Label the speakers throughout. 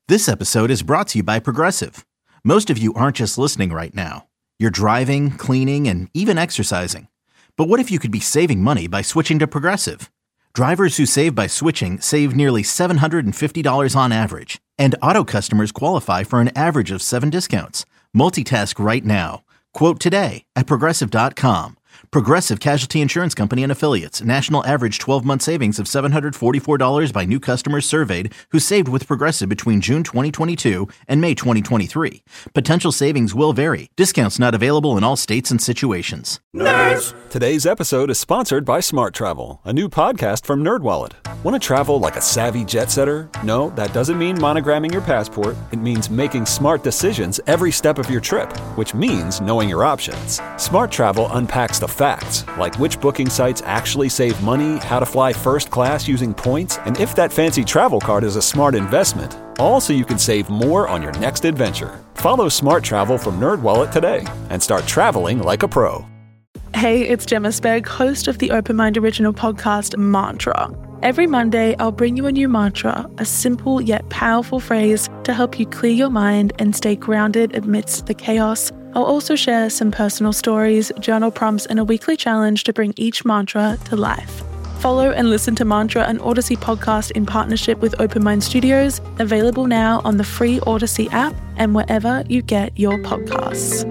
Speaker 1: This episode is brought to you by Progressive. Most of you aren't just listening right now. You're driving, cleaning, and even exercising. But what if you could be saving money by switching to Progressive? Drivers who save by switching save nearly $750 on average. And auto customers qualify for an average of 7 discounts. Multitask right now. Quote today at Progressive.com. Progressive Casualty Insurance Company and Affiliates. National average 12-month savings of $744 by new customers surveyed who saved with Progressive between June 2022 and May 2023. Potential savings will vary. Discounts not available in all states and situations.
Speaker 2: Nerds! Today's episode is sponsored by Smart Travel, a new podcast from NerdWallet. Want to travel like a savvy jet setter? No, that doesn't mean monogramming your passport. It means making smart decisions every step of your trip, which means knowing your options. Smart Travel unpacks the facts, like which booking sites actually save money, how to fly first class using points, and if that fancy travel card is a smart investment. All so you can save more on your next adventure. Follow Smart Travel from NerdWallet today and start traveling like a pro.
Speaker 3: Hey, it's Gemma Spegg, host of the Open Mind original podcast, Mantra. Every Monday, I'll bring you a new mantra, a simple yet powerful phrase to help you clear your mind and stay grounded amidst the chaos. I'll also share some personal stories, journal prompts, and a weekly challenge to bring each mantra to life. Follow and listen to Mantra, an Odyssey podcast in partnership with Open Mind Studios, available now on the free Odyssey app and wherever you get your podcasts.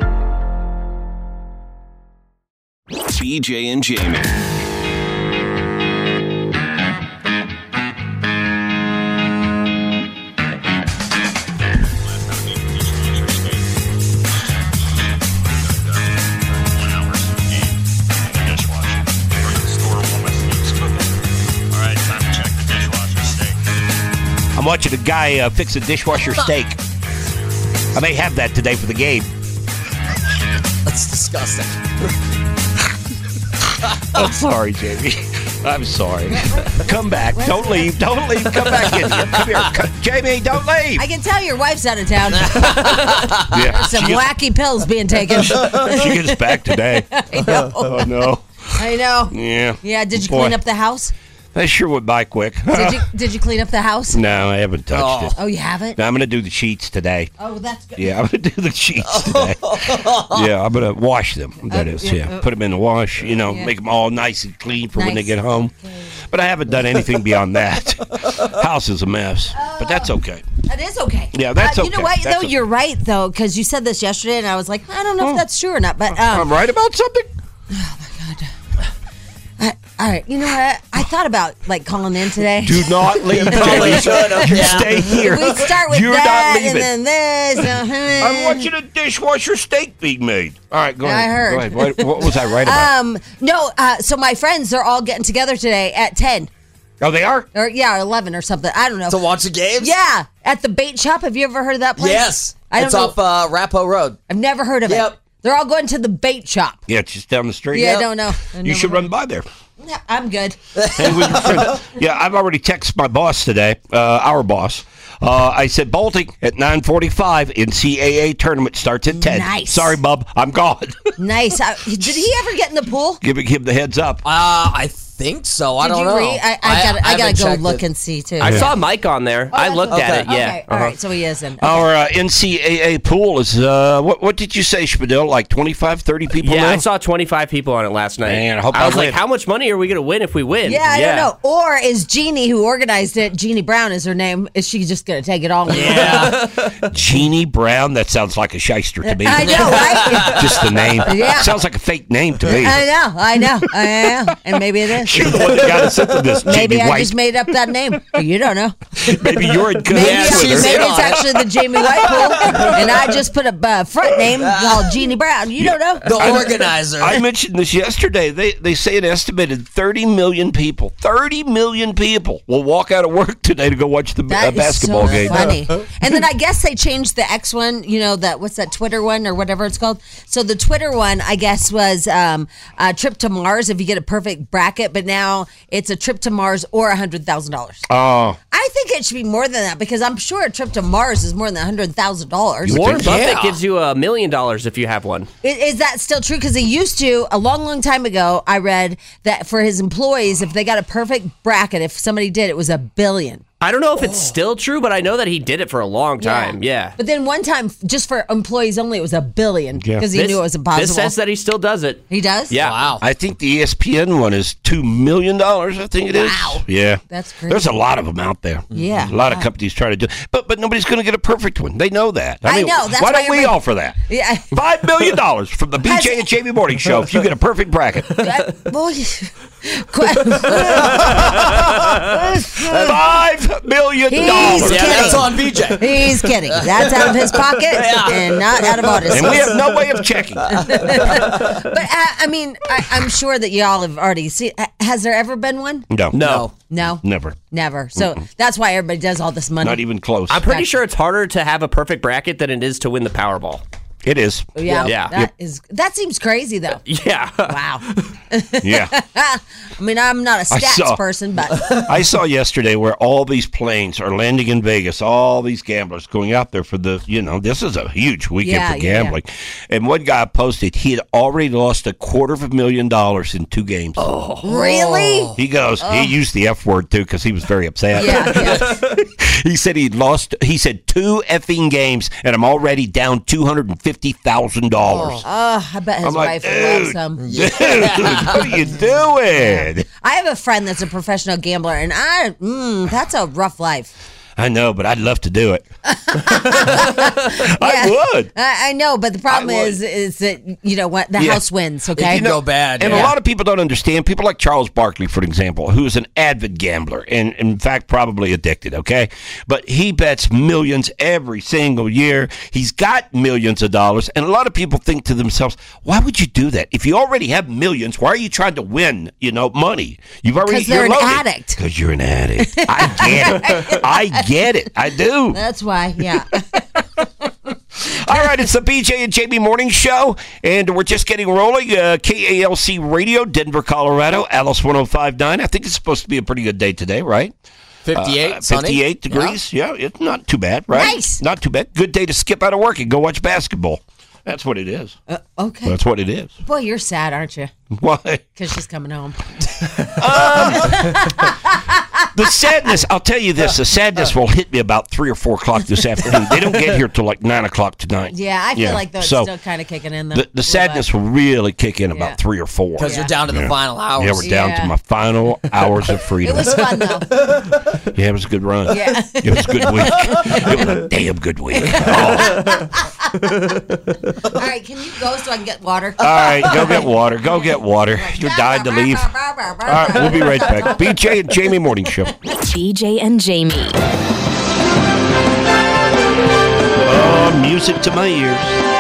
Speaker 4: BJ and Jamie.
Speaker 5: I'm watching a guy fix a dishwasher steak. I may have that today for the game.
Speaker 6: That's disgusting.
Speaker 5: I'm sorry, Jamie. I'm sorry. Come back. Don't leave. Don't leave. Come back in here. Come here. Jamie, don't leave.
Speaker 7: I can tell your wife's out of town.
Speaker 5: Yeah,
Speaker 7: There's some wacky pills being taken.
Speaker 5: She gets back today.
Speaker 7: I know.
Speaker 5: Oh, no.
Speaker 7: I know.
Speaker 5: Yeah.
Speaker 7: Yeah, did you
Speaker 5: Boy.
Speaker 7: clean up the house?
Speaker 5: That sure went by quick.
Speaker 7: Did you clean up the house?
Speaker 5: No, I haven't touched it.
Speaker 7: Oh, you haven't?
Speaker 5: No, I'm going to do the sheets today.
Speaker 7: Oh, that's good.
Speaker 5: Yeah, I'm going to do the sheets today. Yeah, I'm going to wash them. That is, yeah. Put them in the wash, make them all nice and clean for when they get home.
Speaker 7: Okay.
Speaker 5: But I haven't done anything beyond that. House is a mess, but that's okay.
Speaker 7: That is okay.
Speaker 5: Yeah, that's okay.
Speaker 7: You know what,
Speaker 5: That's
Speaker 7: though?
Speaker 5: okay.
Speaker 7: You're right, though, because you said this yesterday, and I was like, I don't know if that's true or not, but...
Speaker 5: I'm right about something?
Speaker 7: Oh, my God. All right, you know what? I thought about, calling in today.
Speaker 5: Do not leave, Jamie. You stay here.
Speaker 7: We start with
Speaker 5: You're
Speaker 7: that,
Speaker 5: not leaving.
Speaker 7: and then this.
Speaker 5: I'm watching a dishwasher steak being made. All right, go ahead.
Speaker 7: I heard.
Speaker 5: Go ahead. What was I right about?
Speaker 7: No, so my friends are all getting together today at 10.
Speaker 5: Oh, they are?
Speaker 7: Or 11 or something. I don't know.
Speaker 6: To watch the games?
Speaker 7: Yeah, at the bait shop. Have you ever heard of that place?
Speaker 6: Yes.
Speaker 7: It's
Speaker 6: off Rapo Road.
Speaker 7: I've never heard of it.
Speaker 6: Yep.
Speaker 7: They're all going to the bait shop.
Speaker 5: Yeah, it's just down the street.
Speaker 7: Yeah, I don't know.
Speaker 5: You should run by there.
Speaker 7: Yeah, I'm good.
Speaker 5: Hey, with your friend. Yeah, I've already texted my boss today, our boss. I said, bolting at 9:45. NCAA tournament starts at 10.
Speaker 7: Nice.
Speaker 5: Sorry, bub. I'm gone.
Speaker 7: Nice. Did he ever get in the pool?
Speaker 5: Give him the heads up.
Speaker 6: I think so. I
Speaker 7: Did
Speaker 6: don't
Speaker 7: you
Speaker 6: know.
Speaker 7: read? I gotta go look and see too.
Speaker 8: I saw Mike on there. I looked at it. Yeah.
Speaker 7: Okay. All right. So he is in. Okay.
Speaker 5: Our NCAA pool is, what did you say, Spadil? Like 25, 30 people
Speaker 8: Yeah,
Speaker 5: now?
Speaker 8: I saw 25 people on it last night.
Speaker 5: Man, I hope
Speaker 8: I was
Speaker 5: I
Speaker 8: like,
Speaker 5: win.
Speaker 8: how much money are we going to win if we win?
Speaker 7: Yeah, I don't know. Or is Jeannie, who organized it, Jeannie Brown is her name, is she just going to take it all?
Speaker 8: Yeah.
Speaker 5: Jeannie Brown? That sounds like a shyster to me.
Speaker 7: I know, right?
Speaker 5: Just the name.
Speaker 7: Yeah.
Speaker 5: Sounds like a fake name to me.
Speaker 7: I know. And maybe it is.
Speaker 5: You're the one that got us into this,
Speaker 7: Maybe
Speaker 5: Jamie
Speaker 7: I
Speaker 5: White.
Speaker 7: just made up that name. You don't know.
Speaker 5: Maybe you're in good
Speaker 7: Maybe,
Speaker 5: hands with her.
Speaker 7: maybe it's actually the Jamie White pool, and I just put a front name called Jeannie Brown. You don't know.
Speaker 6: The organizer.
Speaker 5: I mentioned this yesterday. They say an estimated 30 million people will walk out of work today to go watch the
Speaker 7: That
Speaker 5: basketball
Speaker 7: is so
Speaker 5: game.
Speaker 7: funny. And then I guess they changed the X one, what's that Twitter one or whatever it's called. So the Twitter one, I guess, was a trip to Mars if you get a perfect bracket, but now it's a trip to Mars or $100,000.
Speaker 5: Oh.
Speaker 7: I think it should be more than that because I'm sure a trip to Mars is more than $100,000.
Speaker 8: Warren
Speaker 5: think-
Speaker 8: Buffett
Speaker 6: Yeah.
Speaker 8: gives you $1 million if you have one.
Speaker 7: Is that still true? Because he used to, a long, long time ago, I read that for his employees, if they got a perfect bracket, if somebody did, it was $1 billion.
Speaker 8: I don't know if it's still true, but I know that he did it for a long time. Yeah.
Speaker 7: But then one time, just for employees only, it was $1 billion because he knew it was impossible.
Speaker 8: This says that he still does it.
Speaker 7: He does?
Speaker 8: Yeah.
Speaker 6: Wow.
Speaker 5: I think the ESPN one is $2 million, I think it is.
Speaker 7: Wow.
Speaker 5: Yeah.
Speaker 7: That's crazy.
Speaker 5: There's a lot of them out there.
Speaker 7: Yeah.
Speaker 5: A lot of companies try to do but nobody's going to get a perfect one. They know that.
Speaker 7: I know. That's
Speaker 5: why
Speaker 7: why
Speaker 5: don't we
Speaker 7: everybody-
Speaker 5: offer that?
Speaker 7: Yeah.
Speaker 5: $5 million from the BJ and Jamie Morning Show if you get a perfect bracket.
Speaker 7: Boy,
Speaker 5: $5 million.
Speaker 7: He's
Speaker 6: Yeah,
Speaker 7: kidding.
Speaker 6: that's on BJ.
Speaker 7: He's kidding. That's out of his pocket and not out of Otis.
Speaker 5: And we have no way of checking.
Speaker 7: But I mean, I'm sure that y'all have already seen. Has there ever been one?
Speaker 5: No.
Speaker 7: No,
Speaker 5: Never.
Speaker 7: never. So that's why everybody does all this money.
Speaker 5: Not even close.
Speaker 8: I'm pretty sure it's harder to have a perfect bracket than it is to win the Powerball.
Speaker 5: It is.
Speaker 7: Yeah,
Speaker 8: Yeah.
Speaker 7: That seems crazy though.
Speaker 8: Yeah.
Speaker 7: Wow.
Speaker 5: Yeah.
Speaker 7: I mean, I'm not a stats person, but
Speaker 5: I saw yesterday where all these planes are landing in Vegas, all these gamblers going out there for the, this is a huge weekend
Speaker 7: Yeah,
Speaker 5: for
Speaker 7: yeah,
Speaker 5: gambling. And one guy posted he had already lost $250,000 in 2 games.
Speaker 7: Oh. Really?
Speaker 5: He goes, he used the F word too because he was very upset.
Speaker 7: Yeah.
Speaker 5: He said he said 2 effing games and I'm already down $250,000.
Speaker 7: Oh, I bet his wife loves him.
Speaker 5: Dude, what are you doing?
Speaker 7: I have a friend that's a professional gambler, and that's a rough life.
Speaker 5: I know, but I'd love to do it. I would.
Speaker 7: I know, but the problem
Speaker 5: I would.
Speaker 7: is that what the house wins. Okay,
Speaker 6: It can go bad.
Speaker 5: And
Speaker 6: yeah.
Speaker 5: a lot of people don't understand. People like Charles Barkley, for example, who is an avid gambler and, in fact, probably addicted, okay? But he bets millions every single year. He's got millions of dollars. And a lot of people think to themselves, why would you do that? If you already have millions, why are you trying to win, money? You've already
Speaker 7: 'Cause they're
Speaker 5: you're
Speaker 7: an
Speaker 5: loaded.
Speaker 7: addict.
Speaker 5: Because you're an addict. I get it. I do.
Speaker 7: That's why. Yeah.
Speaker 5: All right, it's the BJ and Jamie Morning Show, and we're just getting rolling. KALC Radio, Denver, Colorado, Alice 105.9. I think it's supposed to be a pretty good day today, right?
Speaker 6: 58, sunny.
Speaker 5: 58 degrees. Yeah, it's not too bad, right?
Speaker 7: Nice.
Speaker 5: Not too bad. Good day to skip out of work and go watch basketball. That's what it is.
Speaker 7: Okay.
Speaker 5: That's what it is.
Speaker 7: Boy, you're sad, aren't you?
Speaker 5: Why?
Speaker 7: Because she's coming home.
Speaker 5: The sadness, I'll tell you this, the sadness will hit me about 3 or 4 o'clock this afternoon. They don't get here till like 9 o'clock tonight.
Speaker 7: Yeah, I feel like that's
Speaker 5: So,
Speaker 7: still kind of kicking in. Though.
Speaker 5: The sadness will really kick in
Speaker 7: Yeah.
Speaker 5: about 3 or 4.
Speaker 6: Because you're down to the final hours.
Speaker 5: Yeah, we're down to my final hours of
Speaker 7: It
Speaker 5: freedom.
Speaker 7: was fun though.
Speaker 5: Yeah, it was a good run.
Speaker 7: Yeah.
Speaker 5: It was a good week. It was a damn good week. Oh.
Speaker 7: All right, can you go so I can get water?
Speaker 5: All right, go get water. Go get water. You're dying to leave. All right, we'll be right back. BJ and Jamie Morning Show.
Speaker 9: BJ and Jamie.
Speaker 5: Oh, music to my ears.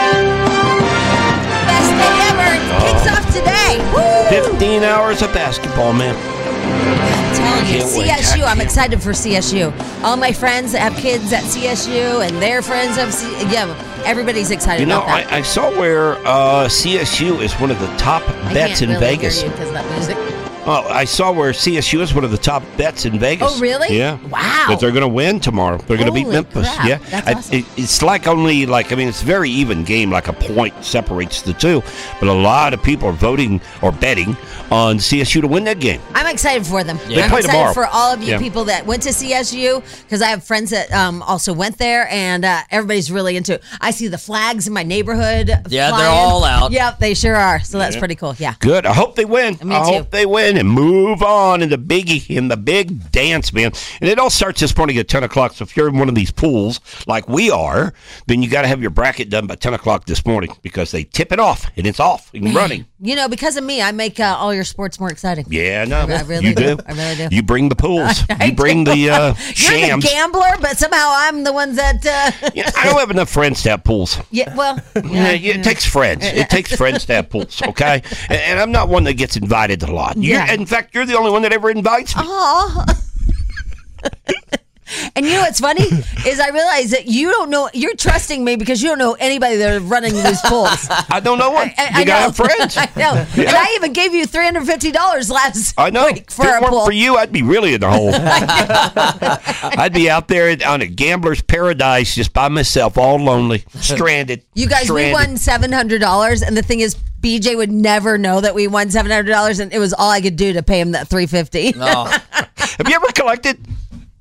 Speaker 7: Best day ever. It kicks off today. Woo!
Speaker 5: 15 hours of basketball, man.
Speaker 7: I'm telling you,
Speaker 5: Can't wait.
Speaker 7: CSU. I'm excited for CSU. All my friends that have kids at CSU and their friends have everybody's excited about that.
Speaker 5: I saw where CSU is one of the top bets in Vegas.
Speaker 7: Hear you 'cause of that music.
Speaker 5: Oh, I saw where CSU is one of the top bets in Vegas.
Speaker 7: Oh, really?
Speaker 5: Yeah.
Speaker 7: Wow.
Speaker 5: But they're going to win tomorrow. They're going to beat
Speaker 7: Holy
Speaker 5: Memphis.
Speaker 7: crap.
Speaker 5: Yeah.
Speaker 7: That's awesome.
Speaker 5: It's like it's very even game, like a point separates the two. But a lot of people are voting or betting on CSU to win that game.
Speaker 7: I'm excited for them.
Speaker 5: They
Speaker 7: I'm
Speaker 5: play
Speaker 7: excited
Speaker 5: tomorrow.
Speaker 7: for all of you
Speaker 5: Yeah.
Speaker 7: people that went to CSU because I have friends that also went there, and everybody's really into it. I see the flags in my neighborhood.
Speaker 6: Yeah,
Speaker 7: flying.
Speaker 6: they're all out.
Speaker 7: Yep, they sure are. So that's pretty cool. Yeah.
Speaker 5: Good. I hope they win.
Speaker 7: Me
Speaker 5: I
Speaker 7: too.
Speaker 5: hope they win and move on in the big dance, man. And it all starts this morning at 10 o'clock. So if you're in one of these pools like we are, then you got to have your bracket done by 10 o'clock this morning because they tip it off and it's off and running.
Speaker 7: Because of me, I make all your sports more exciting.
Speaker 5: Yeah, no,
Speaker 7: I really
Speaker 5: you do.
Speaker 7: I really do.
Speaker 5: You bring the pools.
Speaker 7: I
Speaker 5: You bring
Speaker 7: do.
Speaker 5: the
Speaker 7: You're
Speaker 5: shams.
Speaker 7: the gambler, but somehow I'm the ones that.
Speaker 5: Yeah, I don't have enough friends to have pools.
Speaker 7: Yeah, well.
Speaker 5: Yeah, it takes friends. It takes friends to have pools, okay? And I'm not one that gets invited a lot.
Speaker 7: Yeah.
Speaker 5: In fact, you're the only one that ever invites me.
Speaker 7: Aw. And you know what's funny is I realize that you don't know. You're trusting me because you don't know anybody that are running these pools.
Speaker 5: I don't know what.
Speaker 7: I
Speaker 5: You got to have friends.
Speaker 7: I know.
Speaker 5: Yeah.
Speaker 7: And I even gave you $350 last
Speaker 5: I know.
Speaker 7: week for
Speaker 5: if
Speaker 7: a
Speaker 5: it weren't
Speaker 7: pool.
Speaker 5: for you, I'd be really in the hole. I'd be out there on a gambler's paradise just by myself, all lonely, stranded.
Speaker 7: You guys, we won $700, and the thing is, BJ would never know that we won $700, and it was all I could do to pay him that $350.
Speaker 6: No.
Speaker 5: Have you ever collected?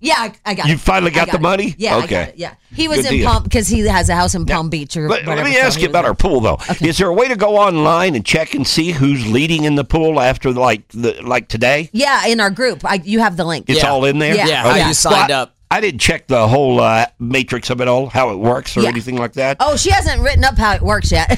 Speaker 7: Yeah, I got it.
Speaker 5: You finally got the money?
Speaker 7: Yeah,
Speaker 5: Okay.
Speaker 7: I got it. Yeah. He was
Speaker 5: Good
Speaker 7: in
Speaker 5: deal.
Speaker 7: Palm, because he has a house in Palm Beach or
Speaker 5: But
Speaker 7: whatever.
Speaker 5: let me
Speaker 7: so
Speaker 5: ask
Speaker 7: he
Speaker 5: you
Speaker 7: was
Speaker 5: about
Speaker 7: there.
Speaker 5: our pool, though.
Speaker 7: Okay.
Speaker 5: Is there a way to go online and check and see who's leading in the pool after, like today?
Speaker 7: Yeah, in our group. You have the link.
Speaker 5: It's
Speaker 6: Yeah.
Speaker 5: all in there?
Speaker 7: Yeah.
Speaker 6: Yeah, how
Speaker 7: Yeah.
Speaker 6: you signed
Speaker 5: Well,
Speaker 6: up.
Speaker 5: I didn't check the whole matrix of it all, how it works or
Speaker 7: Yeah.
Speaker 5: anything like that.
Speaker 7: Oh, she hasn't written up how it works yet.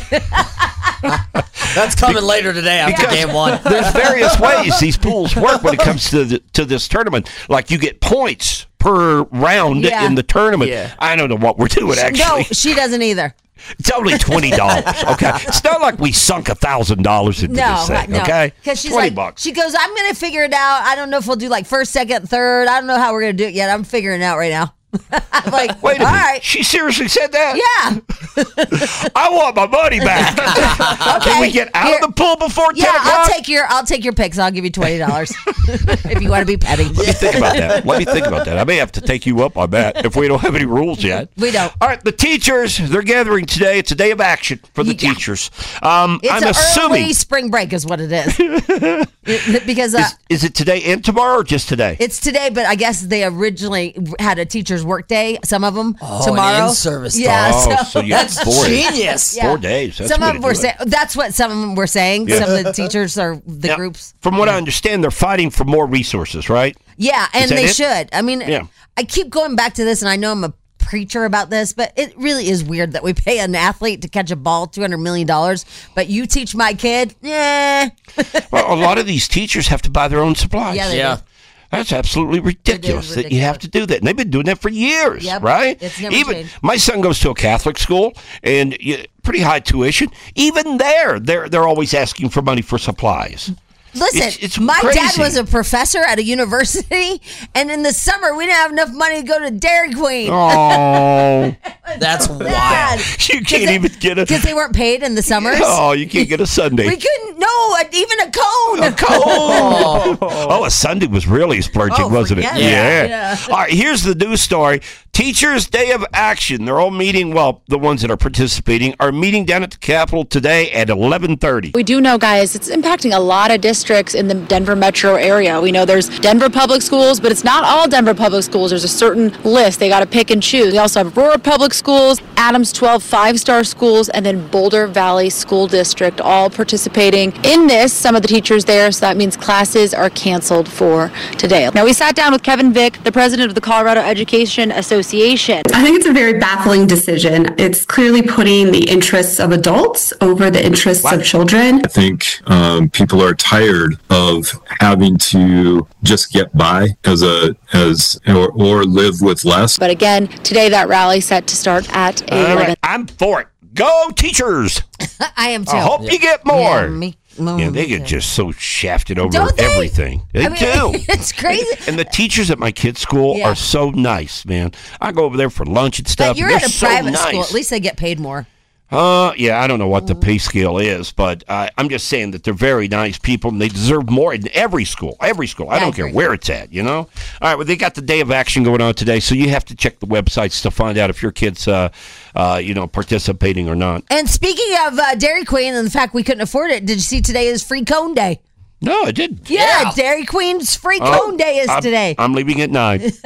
Speaker 6: That's coming later today after
Speaker 5: Because
Speaker 6: game one.
Speaker 5: There's various ways these pools work when it comes to this tournament. Like you get points per round
Speaker 7: Yeah.
Speaker 5: in the tournament.
Speaker 6: Yeah.
Speaker 5: I don't know what we're doing,
Speaker 7: No,
Speaker 5: actually.
Speaker 7: she doesn't either.
Speaker 5: It's only $20. Okay, it's not like we sunk $1,000 into
Speaker 7: No,
Speaker 5: this thing.
Speaker 7: no.
Speaker 5: Okay,
Speaker 7: Because she's
Speaker 5: $20.
Speaker 7: like, she goes, I'm going to figure it out. I don't know if we'll do like first, second, third. I don't know how we're going to do it yet. I'm figuring it out right now. I'm like,
Speaker 5: Wait a
Speaker 7: all
Speaker 5: minute.
Speaker 7: right.
Speaker 5: She seriously said that?
Speaker 7: Yeah.
Speaker 5: I want my money back. Can we get out
Speaker 7: Here.
Speaker 5: of the pool before 10
Speaker 7: Yeah,
Speaker 5: o'clock?
Speaker 7: I'll take your picks. I'll give you $20 if you want to be petty.
Speaker 5: Let me think about that. Let me think about that. I may have to take you up on that if we don't have any rules yet.
Speaker 7: We don't.
Speaker 5: All right, the teachers, they're gathering today. It's a day of action for the
Speaker 7: Yeah.
Speaker 5: teachers.
Speaker 7: It's
Speaker 5: I'm
Speaker 7: an
Speaker 5: assuming.
Speaker 7: early spring break is what it is. Because
Speaker 5: Is it today and tomorrow or just today?
Speaker 7: it's today, but I guess they originally had a teacher's work day. Some of them tomorrow.
Speaker 6: an in-service
Speaker 7: Yeah,
Speaker 5: Oh, so you have
Speaker 6: That's
Speaker 5: 4 days.
Speaker 6: genius.
Speaker 5: 4 days. That's
Speaker 7: some
Speaker 5: the way
Speaker 7: of them
Speaker 5: to
Speaker 7: were
Speaker 5: do it.
Speaker 7: saying. That's what some of them were saying.
Speaker 5: Yeah.
Speaker 7: Some of the teachers or the
Speaker 5: Now,
Speaker 7: groups.
Speaker 5: From what I understand, they're fighting for more resources, right?
Speaker 7: Yeah, and
Speaker 5: that
Speaker 7: they
Speaker 5: it?
Speaker 7: should. I mean,
Speaker 5: Yeah.
Speaker 7: I keep going back to this, and I know I'm a preacher about this, but it really is weird that we pay an athlete to catch a ball $200 million, but you teach my kid,
Speaker 5: Well, a lot of these teachers have to buy their own supplies.
Speaker 7: Yeah, they
Speaker 6: Yeah.
Speaker 7: do.
Speaker 5: That's absolutely ridiculous that you have to do that. And they've been doing that for years,
Speaker 7: Yep.
Speaker 5: right?
Speaker 7: It's never
Speaker 5: Even
Speaker 7: changed.
Speaker 5: my son goes to a Catholic school and pretty high tuition. Even there, they're always asking for money for supplies.
Speaker 7: Listen,
Speaker 5: It's
Speaker 7: my dad
Speaker 5: crazy.
Speaker 7: was a professor at a university, and in the summer we didn't have enough money to go to Dairy Queen.
Speaker 5: Oh,
Speaker 6: That's wild.
Speaker 7: Dad.
Speaker 5: you can't even get
Speaker 7: Because
Speaker 5: a.
Speaker 7: they weren't paid in the summers.
Speaker 5: Oh, you can't get a Sunday.
Speaker 7: We couldn't, no, even a cone.
Speaker 5: Oh, a Sunday was really splurging,
Speaker 7: Oh,
Speaker 5: wasn't it?
Speaker 7: forget it. Yeah.
Speaker 5: All right, here's the news story. Teachers' Day of Action. They're all meeting, well, the ones that are participating are meeting down at the Capitol today at 11:30.
Speaker 9: We do know, guys, it's impacting a lot of districts in the Denver metro area. We know there's Denver public schools, but it's not all Denver public schools. There's a certain list. They got to pick and choose. We also have Aurora Public Schools, Adams 12 5-star schools, and then Boulder Valley School District all participating in this. Some of the teachers there, so that means classes are canceled for today. Now, we sat down with Kevin Vick, the president of the Colorado Education Association.
Speaker 10: I think it's a very baffling decision. It's clearly putting the interests of adults over the interests of children.
Speaker 11: I think people are tired of having to just get by or live with less.
Speaker 9: But again, today that rally set to start at 11.
Speaker 5: All right, I'm for it. Go, teachers.
Speaker 7: I am too.
Speaker 5: I hope you get more.
Speaker 7: Yeah, me
Speaker 5: Yeah, they get just so shafted over
Speaker 7: Don't they?
Speaker 5: everything. They
Speaker 7: I mean,
Speaker 5: do.
Speaker 7: It's crazy.
Speaker 5: And the teachers at my kids' school
Speaker 7: Yeah.
Speaker 5: are so nice, man. I go over there for lunch and stuff.
Speaker 7: But you're
Speaker 5: and
Speaker 7: at
Speaker 5: they're
Speaker 7: a
Speaker 5: so
Speaker 7: private
Speaker 5: nice.
Speaker 7: school. At least they get paid more.
Speaker 5: Yeah, I don't know what the pay scale is, but I'm just saying that they're very nice people and they deserve more in every school. Every school. I
Speaker 7: Yeah,
Speaker 5: don't
Speaker 7: I
Speaker 5: care
Speaker 7: agree.
Speaker 5: where it's at, you know? All right, well, they got the Day of Action going on today, so you have to check the websites to find out if your kid's, participating or not.
Speaker 7: And speaking of Dairy Queen and the fact we couldn't afford it, did you see today is free cone day?
Speaker 5: No, I didn't.
Speaker 7: Yeah, Dairy Queen's free cone day is today.
Speaker 5: I'm leaving at 9. If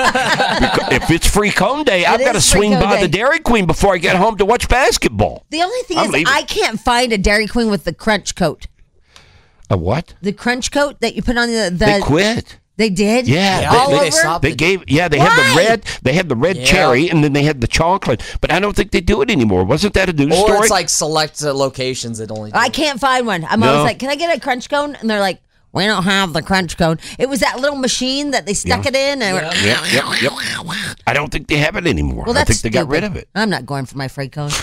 Speaker 5: it's free cone day, I've got to
Speaker 7: is free
Speaker 5: swing
Speaker 7: cone
Speaker 5: by
Speaker 7: day.
Speaker 5: the Dairy Queen before I get home to watch basketball.
Speaker 7: The only thing
Speaker 5: I'm
Speaker 7: is,
Speaker 5: leaving.
Speaker 7: I can't find a Dairy Queen with the crunch coat.
Speaker 5: A what?
Speaker 7: The crunch coat that you put on the
Speaker 5: They quit.
Speaker 7: They did?
Speaker 5: Yeah,
Speaker 7: all
Speaker 6: they
Speaker 7: over?
Speaker 6: stopped.
Speaker 5: They
Speaker 6: Why?
Speaker 5: had the red. They had the red cherry, and then they had the chocolate. But I don't think they do it anymore. Wasn't that a news
Speaker 6: Or
Speaker 5: story?
Speaker 6: it's like select locations that only do
Speaker 7: I
Speaker 6: it.
Speaker 7: can't find one. I'm
Speaker 5: No.
Speaker 7: always like, can I get a crunch cone? And they're like, we don't have the crunch cone. It was that little machine that they stuck it in. And
Speaker 5: Yep. I don't think they have it anymore.
Speaker 7: Well,
Speaker 5: I
Speaker 7: that's
Speaker 5: think they got rid
Speaker 7: stupid.
Speaker 5: of it.
Speaker 7: I'm not going for my free cone.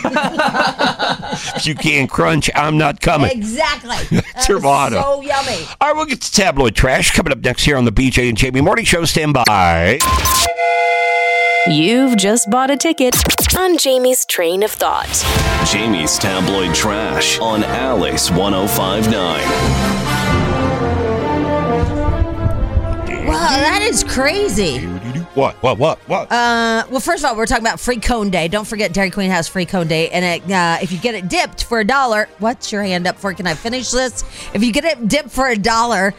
Speaker 5: If you can't crunch, I'm not coming.
Speaker 7: Exactly. That's
Speaker 5: your motto.
Speaker 7: so yummy.
Speaker 5: All right, we'll get to tabloid trash coming up next here on the BJ and Jamie Morning Show. Stand by.
Speaker 12: You've just bought a ticket on Jamie's train of thought.
Speaker 4: Jamie's tabloid trash on Alice 105.9.
Speaker 7: Wow, that is crazy.
Speaker 5: What?
Speaker 7: Well, first of all, we're talking about free cone day. Don't forget Dairy Queen has free cone day. And if you get it dipped for $1, what's your hand up for? Can I finish this? If you get it dipped for $1,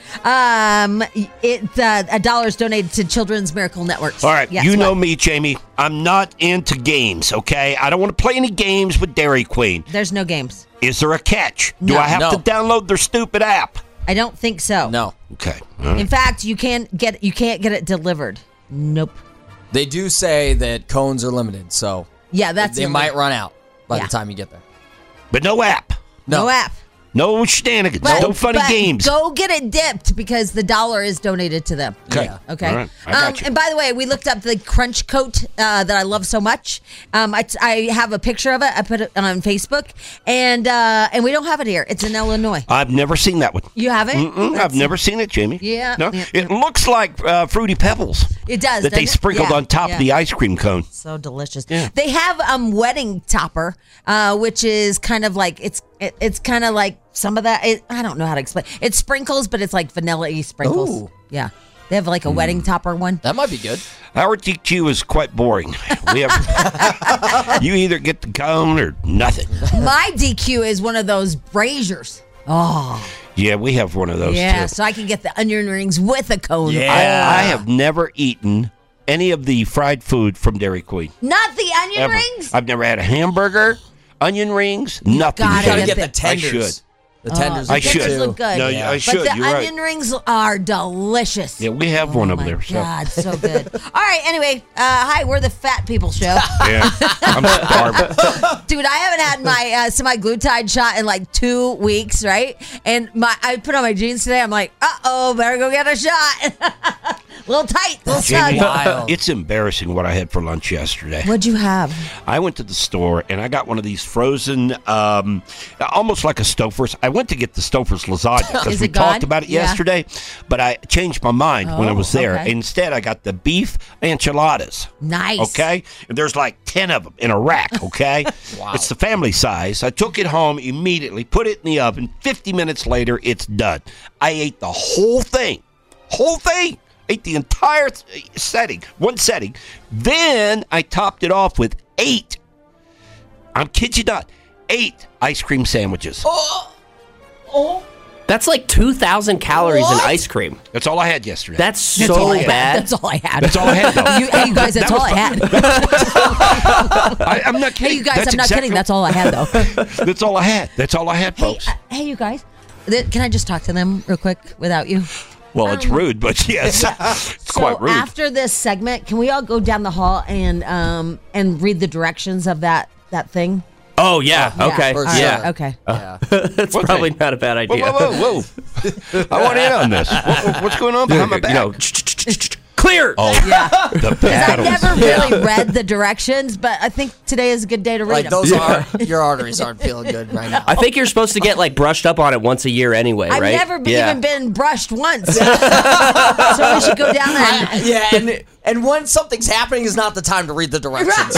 Speaker 7: $1 is donated to Children's Miracle Networks.
Speaker 5: All right, you know me, Jamie. I'm not into games, okay? I don't want to play any games with Dairy Queen.
Speaker 7: There's no games.
Speaker 5: Is there a catch? Do I have to download their stupid app?
Speaker 7: I don't think so.
Speaker 6: No.
Speaker 5: Okay.
Speaker 7: In fact, you can't get it delivered. Nope.
Speaker 6: They do say that cones are limited, so
Speaker 7: yeah, they
Speaker 6: might run out by the time you get there.
Speaker 5: But no app.
Speaker 7: No app.
Speaker 5: No shenanigans. No funny games.
Speaker 7: Go get it dipped because the $1 is donated to them.
Speaker 5: Okay.
Speaker 6: Yeah.
Speaker 7: Okay.
Speaker 5: All right. I got you.
Speaker 7: And by the way, we looked up the Crunch Coat that I love so much. I have a picture of it. I put it on Facebook, and we don't have it here. It's in Illinois.
Speaker 5: I've never seen that one.
Speaker 7: You haven't?
Speaker 5: I've never seen it, Jamie.
Speaker 7: Yeah.
Speaker 5: No.
Speaker 7: Yeah.
Speaker 5: It looks like Fruity Pebbles.
Speaker 7: It does.
Speaker 5: That they
Speaker 7: doesn't it?
Speaker 5: sprinkled on top of the ice cream cone.
Speaker 7: So delicious.
Speaker 5: Yeah.
Speaker 7: They have wedding topper, which is kind of like it's kind of like some of that. I don't know how to explain. It's sprinkles, but it's like vanilla-y sprinkles.
Speaker 6: Ooh.
Speaker 7: Yeah. They have like a wedding topper one.
Speaker 6: That might be good.
Speaker 5: Our DQ is quite boring. We have you either get the cone or nothing.
Speaker 7: My DQ is one of those braziers. Oh.
Speaker 5: Yeah, we have one of those
Speaker 7: Yeah,
Speaker 5: too.
Speaker 7: so I can get the onion rings with a cone.
Speaker 5: Yeah. I have never eaten any of the fried food from Dairy Queen.
Speaker 7: Not the onion
Speaker 5: Ever.
Speaker 7: rings?
Speaker 5: I've never had a hamburger, onion rings, nothing.
Speaker 7: gotta
Speaker 6: You gotta get the tenders.
Speaker 5: I should.
Speaker 6: The tenders.
Speaker 7: The
Speaker 5: I
Speaker 7: tenders
Speaker 5: should.
Speaker 7: look good.
Speaker 5: No, I should.
Speaker 7: But the
Speaker 5: You're right.
Speaker 7: onion rings are delicious.
Speaker 5: Yeah, we have one over there. So.
Speaker 7: God, so good. All right, anyway, hi, we're the Fat People Show.
Speaker 5: Yeah, I'm starving.
Speaker 7: Dude, I haven't had my semi-glutide shot in like 2 weeks, right? And I put on my jeans today. I'm like, uh-oh, better go get a shot. Little tight, little
Speaker 5: Jamie,
Speaker 7: snug.
Speaker 5: it's embarrassing what I had for lunch yesterday.
Speaker 7: What'd you have?
Speaker 5: I went to the store and I got one of these frozen, almost like a Stouffer's. I went to get the Stouffer's lasagna because
Speaker 7: Is
Speaker 5: we
Speaker 7: it gone?
Speaker 5: talked about it
Speaker 7: Yeah.
Speaker 5: yesterday, but I changed my mind when I was there.
Speaker 7: okay.
Speaker 5: Instead, I got the beef enchiladas.
Speaker 7: Nice.
Speaker 5: Okay? And there's like 10 of them in a rack, okay?
Speaker 6: Wow.
Speaker 5: It's the family size. I took it home immediately, put it in the oven. 50 minutes later, it's done. I ate the whole thing. Ate the entire one setting. Then I topped it off with 8. I'm kid you not, 8 ice cream sandwiches.
Speaker 8: That's like 2,000 calories in ice cream.
Speaker 5: That's all I had yesterday.
Speaker 8: That's so bad.
Speaker 7: That's all I had.
Speaker 5: That's all I had, though.
Speaker 7: Hey, you guys, that's all I had.
Speaker 5: I'm not kidding.
Speaker 7: Hey, you guys,
Speaker 5: That's
Speaker 7: I'm not kidding. That's all I had, though.
Speaker 5: That's all I had. That's all I had, folks.
Speaker 7: Hey, you guys. Can I just talk to them real quick without you?
Speaker 5: Well, it's rude, but yes, it's quite rude.
Speaker 7: After this segment, can we all go down the hall and read the directions of that thing?
Speaker 8: Oh, yeah. Okay.
Speaker 7: All right,
Speaker 8: Yeah.
Speaker 7: Okay.
Speaker 8: That's probably not a bad idea.
Speaker 5: Whoa. I want in on this. What's going on behind my back?
Speaker 8: Clear.
Speaker 5: Oh,
Speaker 7: Yeah.
Speaker 5: the
Speaker 7: Because I
Speaker 5: paddles.
Speaker 7: never really read the directions, but I think today is a good day to read
Speaker 6: Like
Speaker 7: them.
Speaker 6: those your arteries aren't feeling good right now.
Speaker 8: I think you're supposed to get like brushed up on it once a year anyway,
Speaker 7: I've
Speaker 8: right?
Speaker 7: never even been brushed once. So we should go down there.
Speaker 6: And when something's happening is not the time to read the directions.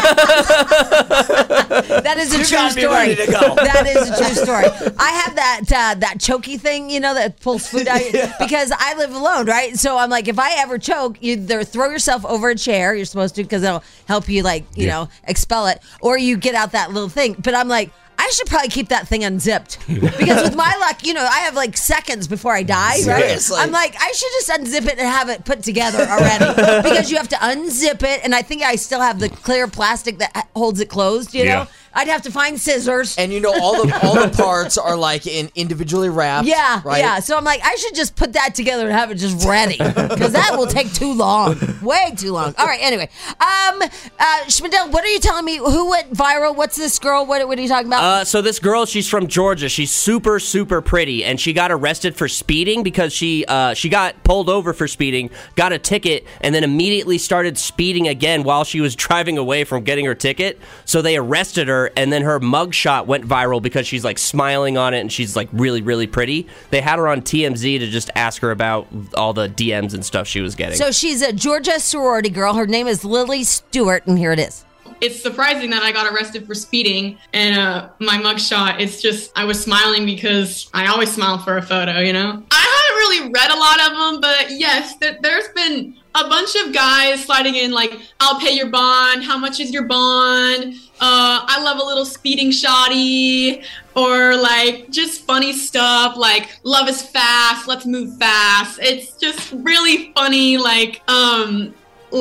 Speaker 7: That is a
Speaker 6: You
Speaker 7: true
Speaker 6: gotta be
Speaker 7: story.
Speaker 6: ready to go.
Speaker 7: That is a true story. I have that chokey thing, that pulls food out because I live alone, right? So I'm like, if I ever choke, you either throw yourself over a chair, you're supposed to, because it'll help you, expel it, or you get out that little thing. But I'm like, I should probably keep that thing unzipped because with my luck, I have like seconds before I die, right?
Speaker 6: Seriously.
Speaker 7: I'm like, I should just unzip it and have it put together already because you have to unzip it, and I think I still have the clear plastic that holds it closed. You know, I'd have to find scissors.
Speaker 6: And all the parts are like individually wrapped.
Speaker 7: Yeah,
Speaker 6: right?
Speaker 7: yeah. So I'm like, I should just put that together and have it just ready because that will take too long, way too long. All right. Anyway, Schmidl, what are you telling me? Who went viral? What's this girl? What are you talking about?
Speaker 8: So this girl, she's from Georgia. She's super, super pretty, and she got arrested for speeding because she got pulled over for speeding, got a ticket, and then immediately started speeding again while she was driving away from getting her ticket. So they arrested her, and then her mugshot went viral because she's like smiling on it, and she's like really, really pretty. They had her on TMZ to just ask her about all the DMs and stuff she was getting.
Speaker 7: So she's a Georgia sorority girl. Her name is Lily Stewart, and here it is.
Speaker 13: It's surprising that I got arrested for speeding, and my mugshot, it's just, I was smiling because I always smile for a photo, I haven't really read a lot of them, but yes, there's been a bunch of guys sliding in like, I'll pay your bond. How much is your bond? I love a little speeding shawty, or like just funny stuff like love is fast, let's move fast. It's just really funny. Like some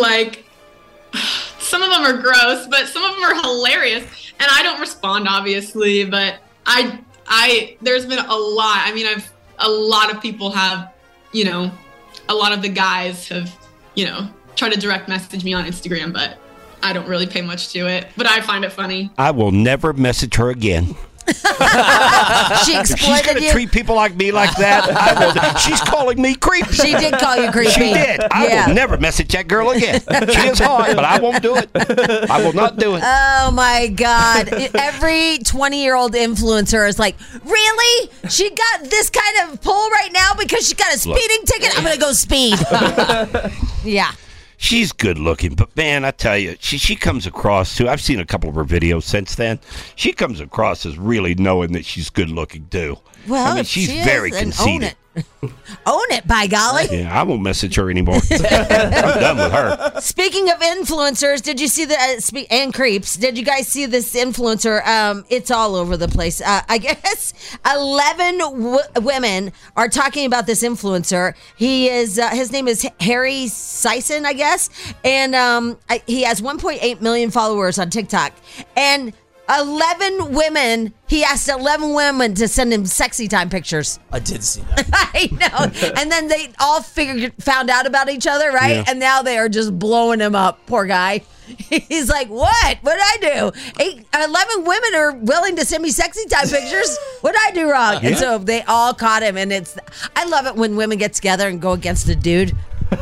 Speaker 13: of them are gross, but some of them are hilarious. And I don't respond, obviously, but there's been a lot. I mean, a lot of people have, you know, a lot of the guys have, you know, tried to direct message me on Instagram, but I don't really pay much to it. But I find it funny.
Speaker 5: I will never message her again.
Speaker 7: She exploited
Speaker 5: She's going to treat people like me like that. She's calling me creepy.
Speaker 7: She did call you creepy.
Speaker 5: She did. I will never message that girl again. She is hot, but I won't do it. I will not do it.
Speaker 7: Oh, my God. Every 20-year-old influencer is like, really? She got this kind of pull right now because she got a speeding ticket? I'm going to go speed. Yeah.
Speaker 5: She's good looking, but man, I tell you, she comes across too. I've seen a couple of her videos since then. She comes across as really knowing that she's good looking too.
Speaker 7: Well,
Speaker 5: I mean, she's very conceited.
Speaker 7: Own it, by golly.
Speaker 5: Yeah, I won't message her anymore. I'm done with her.
Speaker 7: Speaking of influencers, did you see and creeps? Did you guys see this influencer? It's all over the place. I guess 11 women are talking about this influencer. He is his name is Harry Sison, I guess, and he has 1.8 million followers on TikTok, and 11 women. He asked 11 women to send him sexy time pictures.
Speaker 6: I did see that.
Speaker 7: I know. And then they all found out about each other, right?
Speaker 5: Yeah.
Speaker 7: And now they are just blowing him up. Poor guy. He's like, what? What'd I do? 11 women are willing to send me sexy time pictures. What'd I do wrong?
Speaker 5: Yeah.
Speaker 7: And so they all caught him. And I love it when women get together and go against a dude.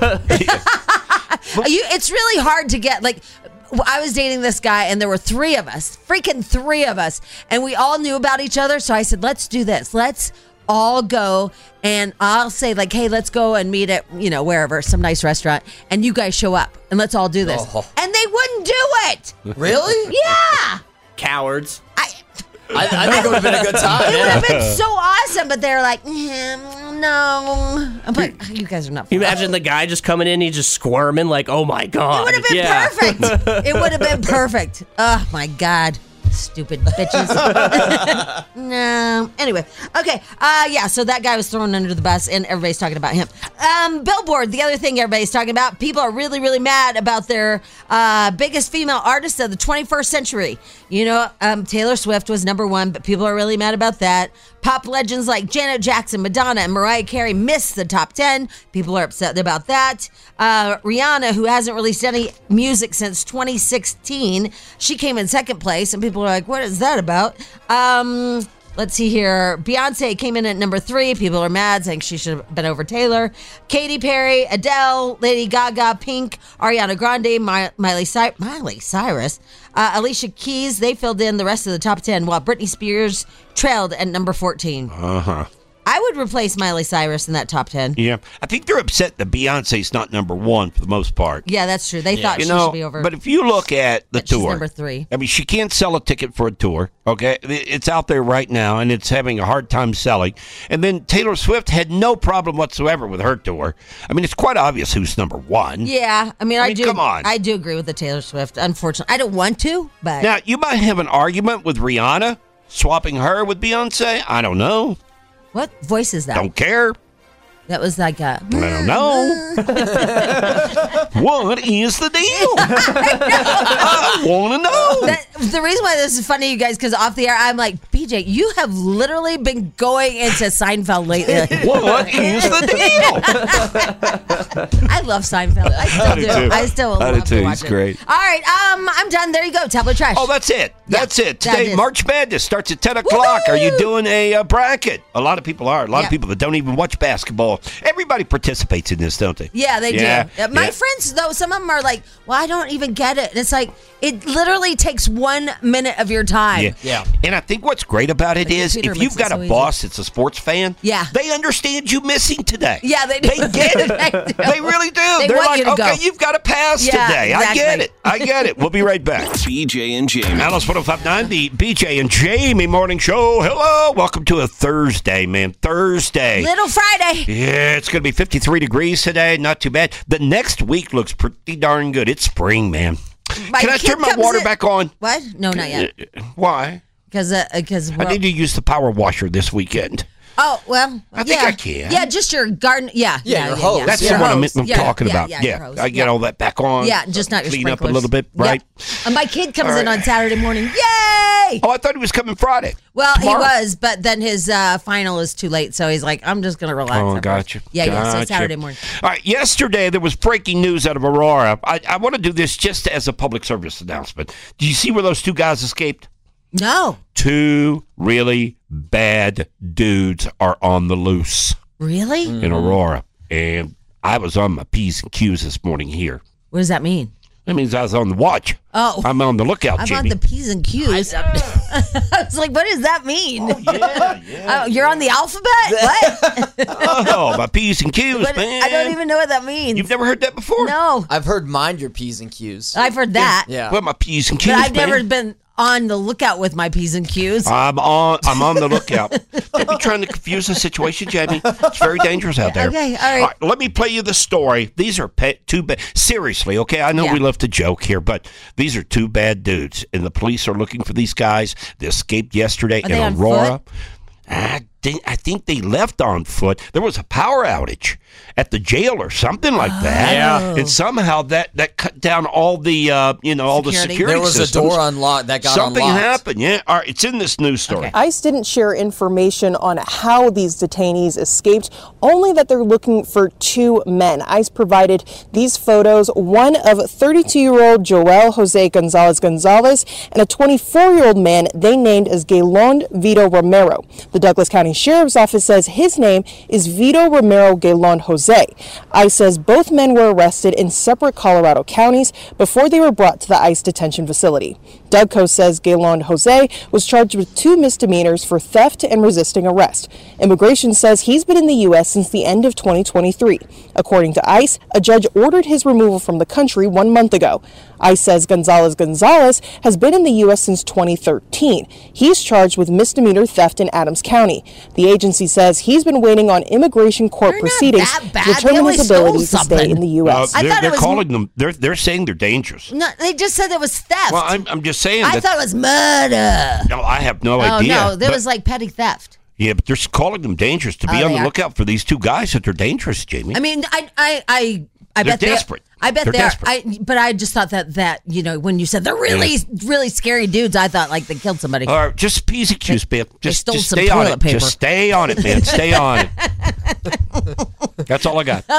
Speaker 7: It's really hard to get, like, I was dating this guy and there were three of us, and we all knew about each other. So I said, let's do this. Let's all go, and I'll say like, hey, let's go and meet at, you know, wherever, some nice restaurant, and you guys show up and let's all do this.
Speaker 6: Oh.
Speaker 7: And they wouldn't do it.
Speaker 6: Really?
Speaker 7: Yeah.
Speaker 8: Cowards.
Speaker 6: I think it would have been a good time.
Speaker 7: It would have been so awesome, but they're like, no. I'm like, you guys are not.
Speaker 8: You imagine the guy just coming in, he's just squirming like, oh my God.
Speaker 7: It would have been perfect. It would have been perfect. Oh my God. Stupid bitches. No. Anyway. Okay. Yeah, so that guy was thrown under the bus and everybody's talking about him. Billboard, the other thing everybody's talking about, people are really, really mad about their biggest female artist of the 21st century. You know, Taylor Swift was number one, but people are really mad about that. Pop legends like Janet Jackson, Madonna, and Mariah Carey missed the top 10. People are upset about that. Rihanna, who hasn't released any music since 2016, she came in second place, and people are like, what is that about? Let's see here. Beyonce came in at number 3. People are mad, saying she should have been over Taylor. Katy Perry, Adele, Lady Gaga, Pink, Ariana Grande, Miley Cyrus, Alicia Keys. They filled in the rest of the top 10, while Britney Spears trailed at number 14.
Speaker 5: Uh-huh.
Speaker 7: I would replace Miley Cyrus in that top 10.
Speaker 5: Yeah. I think they're upset that Beyonce's not number one for the most part.
Speaker 7: Yeah, that's true. They thought she should be over.
Speaker 5: But if you look at the tour,
Speaker 7: she's number 3.
Speaker 5: I mean, she can't sell a ticket for a tour, okay? It's out there right now, and it's having a hard time selling. And then Taylor Swift had no problem whatsoever with her tour. I mean, it's quite obvious who's number one.
Speaker 7: Yeah, I mean,
Speaker 5: come on.
Speaker 7: I do agree with the Taylor Swift, unfortunately. I don't want to, but...
Speaker 5: Now, you might have an argument with Rihanna, swapping her with Beyonce. I don't know.
Speaker 7: What voice is that?
Speaker 5: Don't care.
Speaker 7: That was like a...
Speaker 5: I don't know. What is the deal? I want to know.
Speaker 7: The reason why this is funny, you guys, because off the air, I'm like, BJ, you have literally been going into Seinfeld lately.
Speaker 5: What is the
Speaker 7: deal? I love Seinfeld. I still do. I still love to watch it.
Speaker 5: Great.
Speaker 7: All right, I'm done. There you go. Tablet trash.
Speaker 5: Oh, that's it. That's it.
Speaker 7: that
Speaker 5: Today,
Speaker 7: is.
Speaker 5: March Madness starts at 10 o'clock. Are you doing a bracket? A lot of people are. A lot of people that don't even watch basketball. Everybody participates in this, don't they?
Speaker 7: Yeah, they do. My friends, though, some of them are like, well, I don't even get it. And it's like, it literally takes 1 minute of your time.
Speaker 6: Yeah.
Speaker 5: And I think what's great about it is if you've got a boss that's a sports fan, they understand you missing today.
Speaker 7: Yeah, they do.
Speaker 5: They get it. They really do.
Speaker 7: They
Speaker 5: They're
Speaker 7: want
Speaker 5: like,
Speaker 7: you to
Speaker 5: okay,
Speaker 7: go.
Speaker 5: you've got to pass today.
Speaker 7: Exactly.
Speaker 5: I get it. We'll be right back.
Speaker 4: BJ and Jamie.
Speaker 5: Alice 102.5 105.9, the BJ and Jamie Morning Show. Hello. Welcome to a Thursday, man. Thursday.
Speaker 7: Little Friday.
Speaker 5: Yeah, it's going to be 53 degrees today. Not too bad. The next week looks pretty darn good. It's spring, man. Can I turn my water back on?
Speaker 7: What? No, not yet.
Speaker 5: Why?
Speaker 7: Because
Speaker 5: I need to use the power washer this weekend.
Speaker 7: Oh, well,
Speaker 5: I think I can.
Speaker 7: Yeah, just your garden. Yeah,
Speaker 6: your hose.
Speaker 5: That's the one I'm talking about. Yeah, I get all that back on.
Speaker 7: Yeah, just not your
Speaker 5: clean
Speaker 7: sprinklers.
Speaker 5: up a little bit, right?
Speaker 7: And my kid comes in on Saturday morning. Yay!
Speaker 5: Oh, I thought he was coming Friday.
Speaker 7: Well,
Speaker 5: Tomorrow.
Speaker 7: he was, but then his final is too late, so he's like, I'm just going to relax.
Speaker 5: Oh, gotcha.
Speaker 7: Yeah, so Saturday morning.
Speaker 5: All right, yesterday there was breaking news out of Aurora. I want to do this just as a public service announcement. Did you see where those two guys escaped?
Speaker 7: No.
Speaker 5: 2 really bad dudes are on the loose.
Speaker 7: Really?
Speaker 5: In Aurora. And I was on my P's and Q's this morning here.
Speaker 7: What does that mean?
Speaker 5: That means I was on the watch.
Speaker 7: Oh.
Speaker 5: I'm on the lookout,
Speaker 7: I'm
Speaker 5: Jamie.
Speaker 7: on the P's and Q's. I was like, what does that mean?
Speaker 5: Oh, yeah.
Speaker 7: You're on the alphabet? What?
Speaker 5: Oh, my P's and Q's,
Speaker 7: But
Speaker 5: man.
Speaker 7: I don't even know what that means.
Speaker 5: You've never heard that before?
Speaker 7: No.
Speaker 6: I've heard mind your P's and Q's.
Speaker 7: I've heard that.
Speaker 6: Yeah.
Speaker 5: Well, my P's and Q's,
Speaker 7: But I've
Speaker 5: man.
Speaker 7: never been on the lookout with my P's and Q's.
Speaker 5: I'm on the lookout. Don't be trying to confuse the situation, Jamie. It's very dangerous out there.
Speaker 7: Okay, all right.
Speaker 5: Let me play you the story. These are two bad. Seriously, okay? I know we love to joke here, but these are 2 bad dudes, and the police are looking for these guys. They escaped yesterday in Aurora. I think they left on foot. There was a power outage at the jail or something like that.
Speaker 6: Yeah.
Speaker 5: And somehow that cut down all the all the security
Speaker 6: There was
Speaker 5: systems.
Speaker 6: a door unlocked that got
Speaker 5: Something
Speaker 6: unlocked.
Speaker 5: happened, yeah. All right, it's in this news story.
Speaker 14: ICE didn't share information on how these detainees escaped, only that they're looking for 2 men. ICE provided these photos, one of 32-year-old Joel Jose Gonzalez Gonzalez and a 24-year-old man they named as Gaylon Vito Romero. The Douglas County Sheriff's Office says his name is Vito Romero Gaylon Jose. ICE says both men were arrested in separate Colorado counties before they were brought to the ICE detention facility. Dougco says Gaylon Jose was charged with 2 misdemeanors for theft and resisting arrest. Immigration says he's been in the U.S. since the end of 2023. According to ICE, a judge ordered his removal from the country 1 month ago. ICE says Gonzalez has been in the U.S. since 2013. He's charged with misdemeanor theft in Adams County. The agency says he's been waiting on immigration court proceedings to determine his ability to stay in the U.S.
Speaker 5: They're calling them. They're saying they're dangerous.
Speaker 7: No, they just said it was theft.
Speaker 5: Well, I'm just saying.
Speaker 7: I thought it was murder.
Speaker 5: No, I have no idea.
Speaker 7: Oh, no, that was like petty theft.
Speaker 5: Yeah, but they're calling them dangerous. To be on the lookout for these 2 guys that they're dangerous, Jamie.
Speaker 7: I mean, I
Speaker 5: they're
Speaker 7: bet
Speaker 5: desperate.
Speaker 7: I bet
Speaker 5: they're
Speaker 7: they're.
Speaker 5: desperate.
Speaker 7: But I just thought that when you said they're really scary dudes, I thought like they killed somebody.
Speaker 5: All right, just P's and Q's, man. Just
Speaker 7: stole some
Speaker 5: stay on
Speaker 7: toilet
Speaker 5: it.
Speaker 7: paper.
Speaker 5: Just stay on it, man. Stay on it. That's all I got.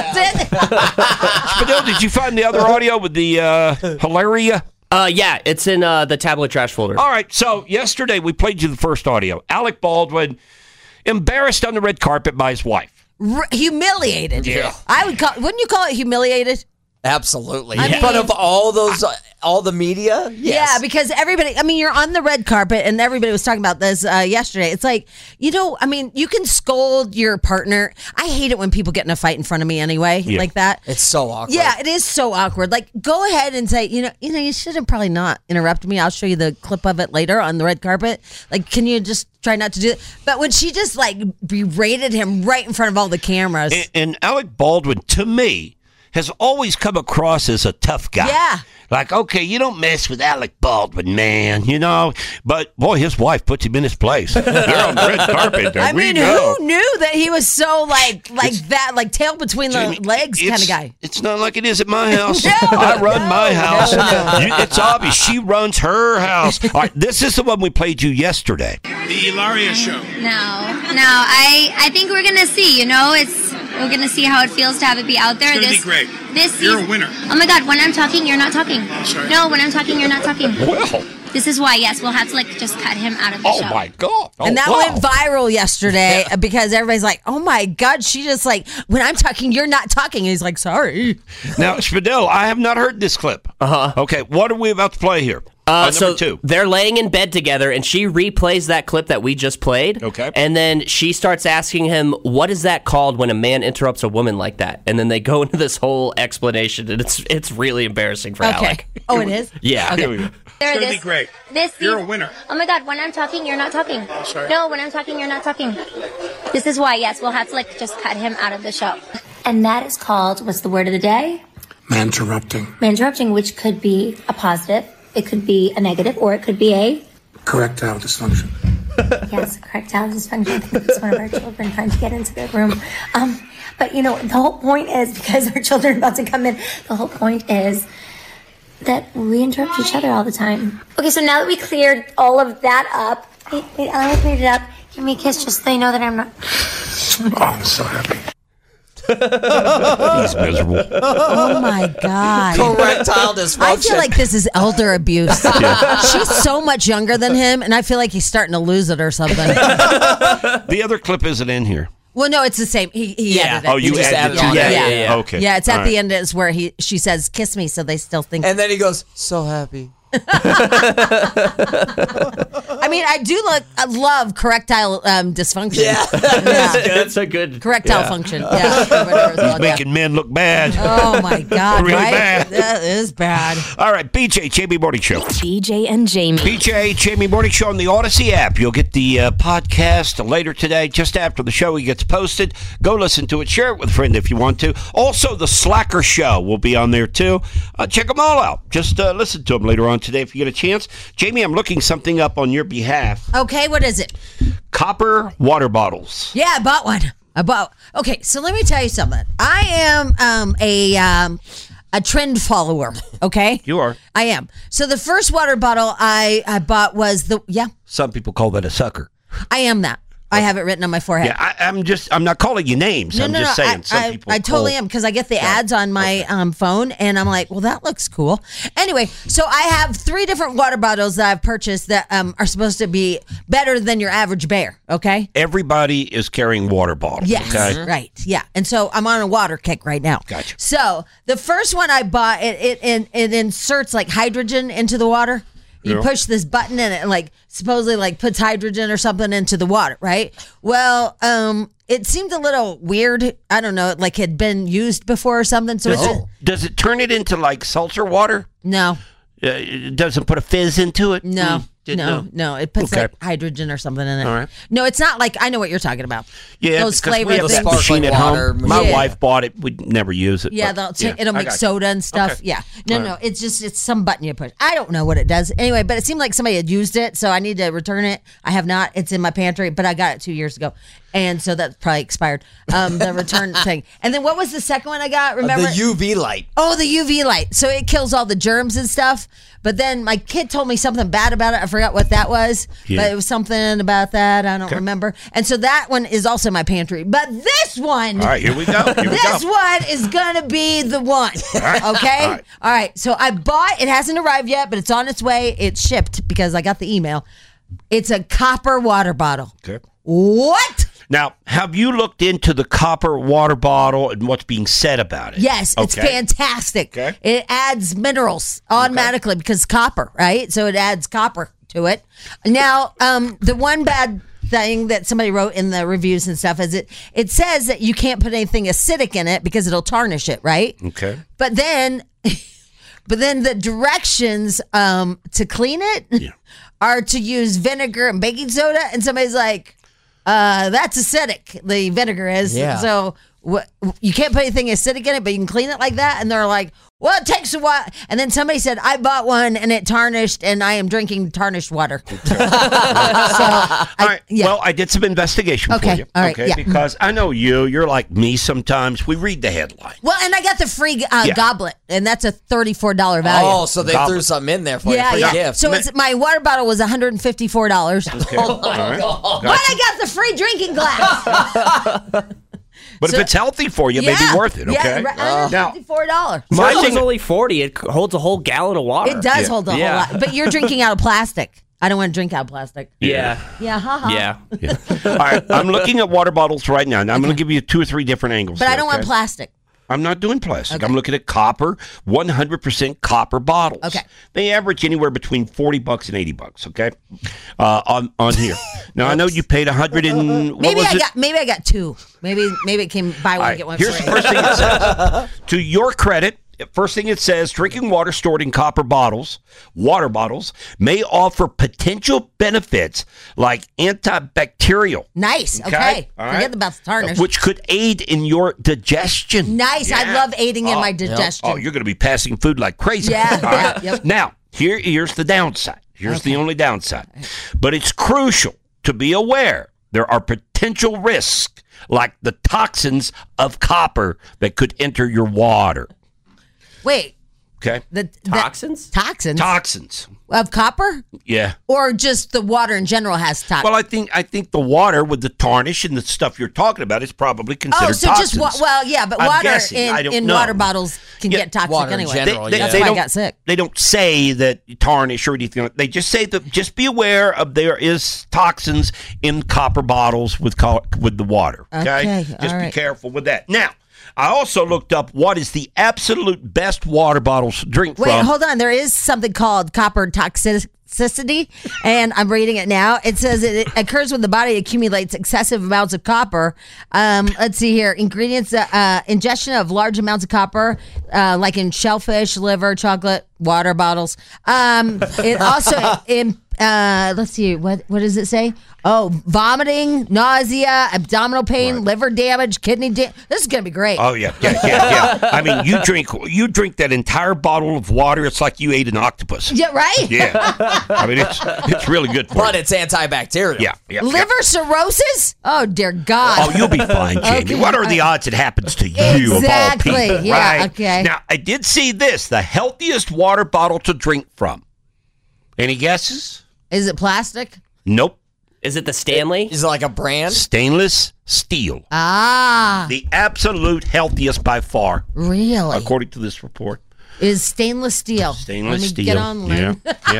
Speaker 5: Spadil, did you find the other audio with the hilaria?
Speaker 8: Yeah, it's in the tabloid trash folder.
Speaker 5: All right, so yesterday we played you the first audio. Alec Baldwin embarrassed on the red carpet by his wife.
Speaker 7: Humiliated.
Speaker 6: Yeah.
Speaker 7: Wouldn't you call it humiliated?
Speaker 6: Absolutely.
Speaker 7: I
Speaker 6: In front of all the media? Yes.
Speaker 7: Yeah, because everybody, you're on the red carpet and everybody was talking about this yesterday. It's like, you can scold your partner. I hate it when people get in a fight in front of me anyway, like that.
Speaker 6: It's so awkward.
Speaker 7: Yeah, it is so awkward. Like, go ahead and say, you should have probably not interrupted me. I'll show you the clip of it later on the red carpet. Like, can you just try not to do it? But when she just like berated him right in front of all the cameras.
Speaker 5: And Alec Baldwin, to me, has always come across as a tough guy.
Speaker 7: Yeah.
Speaker 5: Like, okay, you don't mess with Alec Baldwin, man, But, boy, his wife puts him in his place. They're on the red carpet. There we go.
Speaker 7: Who knew that he was so like that, like tail between the legs kind of guy?
Speaker 5: It's not like it is at my house.
Speaker 7: No,
Speaker 5: I run my house.
Speaker 7: no.
Speaker 5: It's obvious. She runs her house. All right, this is the one we played you yesterday.
Speaker 15: The Ilaria show.
Speaker 16: No. I think we're gonna see. We're gonna see how it feels to have it be out there.
Speaker 15: It's gonna be great. You're a winner.
Speaker 16: Oh my God! When I'm talking, you're not talking.
Speaker 15: Sorry.
Speaker 16: No, when I'm talking, you're not talking.
Speaker 5: Well.
Speaker 16: This is why. Yes, we'll have to just cut him out of the show.
Speaker 5: Oh my God!
Speaker 7: And that went viral yesterday because everybody's like, "Oh my God!" She just like, when I'm talking, you're not talking. And he's like, "Sorry."
Speaker 5: Now, Spadil, I have not heard this clip. Okay, what are we about to play here?
Speaker 8: So
Speaker 5: number 2.
Speaker 8: they're laying in bed together, and she replays that clip that we just played.
Speaker 5: Okay.
Speaker 8: And then she starts asking him, what is that called when a man interrupts a woman like that? And then they go into this whole explanation, and it's really embarrassing for Alec.
Speaker 7: Oh, it is?
Speaker 8: Yeah.
Speaker 7: Okay.
Speaker 15: It's going to be great. You're a winner.
Speaker 16: Oh my God, when I'm talking, you're not talking.
Speaker 15: Sorry.
Speaker 16: No, when I'm talking, you're not talking. This is why, yes, we'll have to just cut him out of the show. And that is called, what's the word of the day?
Speaker 15: Man-interrupting.
Speaker 16: Man-interrupting, which could be a positive, it could be a negative, or it could be a...
Speaker 15: Correctile dysfunction.
Speaker 16: Yes, correctile dysfunction. I think that's one of our children trying to get into the room. But, the whole point is, because our children are about to come in, the whole point is that we interrupt each other all the time. Okay, so now that we cleared all of that up, wait, I cleared it up. Give me a kiss just so they know that I'm not...
Speaker 15: Oh, I'm so happy.
Speaker 5: He's miserable.
Speaker 7: Oh my God.
Speaker 6: Correctile dysfunction.
Speaker 7: I feel like this is elder abuse. She's so much younger than him, and I feel like he's starting to lose it or something.
Speaker 5: The other clip isn't in here.
Speaker 7: Well, no, it's the same. He added it.
Speaker 5: Oh, you added it to
Speaker 7: Yeah.
Speaker 5: Okay.
Speaker 7: Yeah, it's at
Speaker 5: All
Speaker 7: the
Speaker 5: right.
Speaker 7: end is where she says, kiss me, so they still think.
Speaker 6: And then he goes, so happy.
Speaker 7: I mean, I love correctile dysfunction.
Speaker 6: Yeah.
Speaker 8: That's a good...
Speaker 7: Correctile function. Yeah. Whatever it's
Speaker 5: He's
Speaker 7: called,
Speaker 5: making men look bad.
Speaker 7: Oh, my God.
Speaker 5: Really
Speaker 7: right?
Speaker 5: bad.
Speaker 7: That is bad.
Speaker 5: All right, BJ, Jamie Morning Show.
Speaker 12: BJ and Jamie.
Speaker 5: BJ, Jamie Morning Show on the Odyssey app. You'll get the podcast later today, just after the show gets posted. Go listen to it. Share it with a friend if you want to. Also, the Slacker Show will be on there, too. Check them all out. Just listen to them later on today if you get a chance. Jamie, I'm looking something up on your behalf.
Speaker 7: Okay, what is it?
Speaker 5: Copper water bottles.
Speaker 7: Yeah, I bought one. Okay, so let me tell you something. I am a trend follower, okay?
Speaker 5: You are.
Speaker 7: I am. So the first water bottle I bought was
Speaker 5: Some people call that a sucker.
Speaker 7: I am that. I have it written on my forehead.
Speaker 5: Yeah, I'm not calling you names. I'm just saying some people
Speaker 7: I totally am, because I get the ads on my phone, and I'm like, well, that looks cool. Anyway, so I have 3 different water bottles that I've purchased that are supposed to be better than your average bear, okay?
Speaker 5: Everybody is carrying water bottles.
Speaker 7: Yes,
Speaker 5: okay?
Speaker 7: right, yeah. And so I'm on a water kick right now.
Speaker 5: Gotcha.
Speaker 7: So the first one I bought, it inserts like hydrogen into the water. You push this button and it supposedly puts hydrogen or something into the water, right? Well, it seemed a little weird. I don't know, like had been used before or something. So
Speaker 5: does it turn it into seltzer water?
Speaker 7: No.
Speaker 5: It doesn't put a fizz into it?
Speaker 7: No. No, it puts hydrogen or something in it.
Speaker 5: All right.
Speaker 7: No, it's not I know what you're talking about.
Speaker 5: Yeah,
Speaker 7: those
Speaker 5: because
Speaker 7: flavored
Speaker 5: we have
Speaker 7: things.
Speaker 5: that machine at home. My
Speaker 7: Yeah.
Speaker 5: wife bought it. We'd never use it.
Speaker 7: Yeah,
Speaker 5: but,
Speaker 7: it'll
Speaker 5: I
Speaker 7: make
Speaker 5: got you.
Speaker 7: soda and stuff.
Speaker 5: Okay.
Speaker 7: Yeah. No,
Speaker 5: All
Speaker 7: no,
Speaker 5: right.
Speaker 7: it's some button you push. I don't know what it does. Anyway, but it seemed like somebody had used it, so I need to return it. I have not. It's in my pantry, but I got it 2 years ago. And so that's probably expired. The return thing. And then what was the second one I got? Remember?
Speaker 6: The UV light.
Speaker 7: Oh, the UV light. So it kills all the germs and stuff. But then my kid told me something bad about it. I forgot what that was.
Speaker 5: Yeah.
Speaker 7: But it was something about that. I don't remember. And so that one is also in my pantry. But this one.
Speaker 5: All right, here we go.
Speaker 7: This one is going to be the one.
Speaker 5: right.
Speaker 7: Okay? All right. So I bought, it hasn't arrived yet, but it's on its way. It's shipped because I got the email. It's a copper water bottle.
Speaker 5: Okay.
Speaker 7: What?
Speaker 5: Now, have you looked into the copper water bottle and what's being said about it?
Speaker 7: Yes, it's fantastic.
Speaker 5: Okay.
Speaker 7: It adds minerals automatically because copper, right? So it adds copper to it. Now, the one bad thing that somebody wrote in the reviews and stuff is it says that you can't put anything acidic in it because it'll tarnish it, right?
Speaker 5: Okay.
Speaker 7: But then the directions to clean it are to use vinegar and baking soda, and somebody's like, that's acidic. The vinegar is.
Speaker 6: Yeah.
Speaker 7: So you can't put anything acidic in it, but you can clean it like that. And they're like, well, it takes a while. And then somebody said, I bought one and it tarnished, and I am drinking tarnished water.
Speaker 5: Well, I did some investigation for you.
Speaker 7: All right.
Speaker 5: Okay.
Speaker 7: Yeah.
Speaker 5: Because I know you're like me sometimes. We read the headline.
Speaker 7: Well, and I got the free goblet, and that's a $34 value.
Speaker 6: Oh, so they threw something in there for you for a gift.
Speaker 7: So my water bottle was $154.
Speaker 5: Okay.
Speaker 6: Oh my God.
Speaker 7: But I got the free drinking glass.
Speaker 5: But if it's healthy for you, it may be worth it, okay?
Speaker 7: Yeah, $154.
Speaker 8: Mine was only 40. It holds a whole gallon of water.
Speaker 7: It does hold a whole lot. But you're drinking out of plastic. I don't want to drink out of plastic.
Speaker 8: Yeah.
Speaker 7: Yeah, haha.
Speaker 8: Yeah.
Speaker 5: All right, I'm looking at water bottles right now. Now I'm going to give you 2 or 3 different angles.
Speaker 7: But
Speaker 5: here,
Speaker 7: I don't want
Speaker 5: okay?
Speaker 7: plastic.
Speaker 5: I'm not doing plastic. I'm looking at copper, 100% copper bottles.
Speaker 7: Okay.
Speaker 5: They average anywhere between $40 and $80. Okay, on here. Now I know you paid $100 and
Speaker 7: Maybe I got two. Maybe it came buy one get one
Speaker 5: Here's
Speaker 7: free.
Speaker 5: the first thing it says. To your credit, first thing it says, drinking water stored in copper bottles, water bottles, may offer potential benefits like antibacterial.
Speaker 7: Nice. Okay.
Speaker 5: All right?
Speaker 7: Forget about the tarnish.
Speaker 5: Which could aid in your digestion.
Speaker 7: Nice. I love aiding in my digestion.
Speaker 5: Oh, you're going to be passing food like crazy.
Speaker 7: Yeah.
Speaker 5: All right?
Speaker 7: Yep.
Speaker 5: Now, here's the downside. Here's the only downside. But it's crucial to be aware there are potential risks like the toxins of copper that could enter your water.
Speaker 7: Wait.
Speaker 5: Okay.
Speaker 8: Toxins?
Speaker 7: Toxins of copper,
Speaker 5: Yeah.
Speaker 7: or just the water in general has toxins?
Speaker 5: Well, I think the water with the tarnish and the stuff you're talking about is probably considered toxins.
Speaker 7: but
Speaker 5: I'm
Speaker 7: water
Speaker 5: guessing. I don't
Speaker 7: in
Speaker 5: know.
Speaker 7: water bottles can
Speaker 5: Yeah,
Speaker 7: get toxic
Speaker 6: water in
Speaker 7: anyway.
Speaker 6: general,
Speaker 7: That's why I got sick.
Speaker 5: They don't say that tarnish or anything. They just say that just be aware of there is toxins in copper bottles with the water. Okay,
Speaker 7: Okay,
Speaker 5: just
Speaker 7: all
Speaker 5: be
Speaker 7: right.
Speaker 5: careful with that. Now, I also looked up what is the absolute best water bottles to drink
Speaker 7: Wait,
Speaker 5: from.
Speaker 7: hold on. There is something called copper toxicity, and I'm reading it now. It says it occurs when the body accumulates excessive amounts of copper. Let's see here. Ingredients, ingestion of large amounts of copper, like in shellfish, liver, chocolate, water bottles. It also, let's see, what does it say? Oh, vomiting, nausea, abdominal pain, liver damage, kidney damage. This is going to be great.
Speaker 5: Oh yeah. I mean, you drink that entire bottle of water. It's like you ate an octopus.
Speaker 7: Yeah, right?
Speaker 5: Yeah. I mean, it's really good for
Speaker 6: But
Speaker 5: you.
Speaker 6: it's antibacterial.
Speaker 5: Yeah.
Speaker 7: Liver cirrhosis? Oh, dear God.
Speaker 5: Oh, you'll be fine, Jamie.
Speaker 7: Okay.
Speaker 5: What are the odds it happens to you
Speaker 7: Exactly.
Speaker 5: of all people?
Speaker 7: Yeah,
Speaker 5: right?
Speaker 7: okay.
Speaker 5: Now, I did see this: the healthiest water bottle to drink from. Any guesses?
Speaker 7: Is it plastic?
Speaker 5: Nope.
Speaker 8: Is it the Stanley?
Speaker 6: Is it like a brand?
Speaker 5: Stainless steel.
Speaker 7: Ah.
Speaker 5: The absolute healthiest by far,
Speaker 7: Really?
Speaker 5: according to this report.
Speaker 7: Is stainless steel.
Speaker 5: Stainless
Speaker 7: Let me
Speaker 5: steel.
Speaker 7: get online.
Speaker 5: Yeah.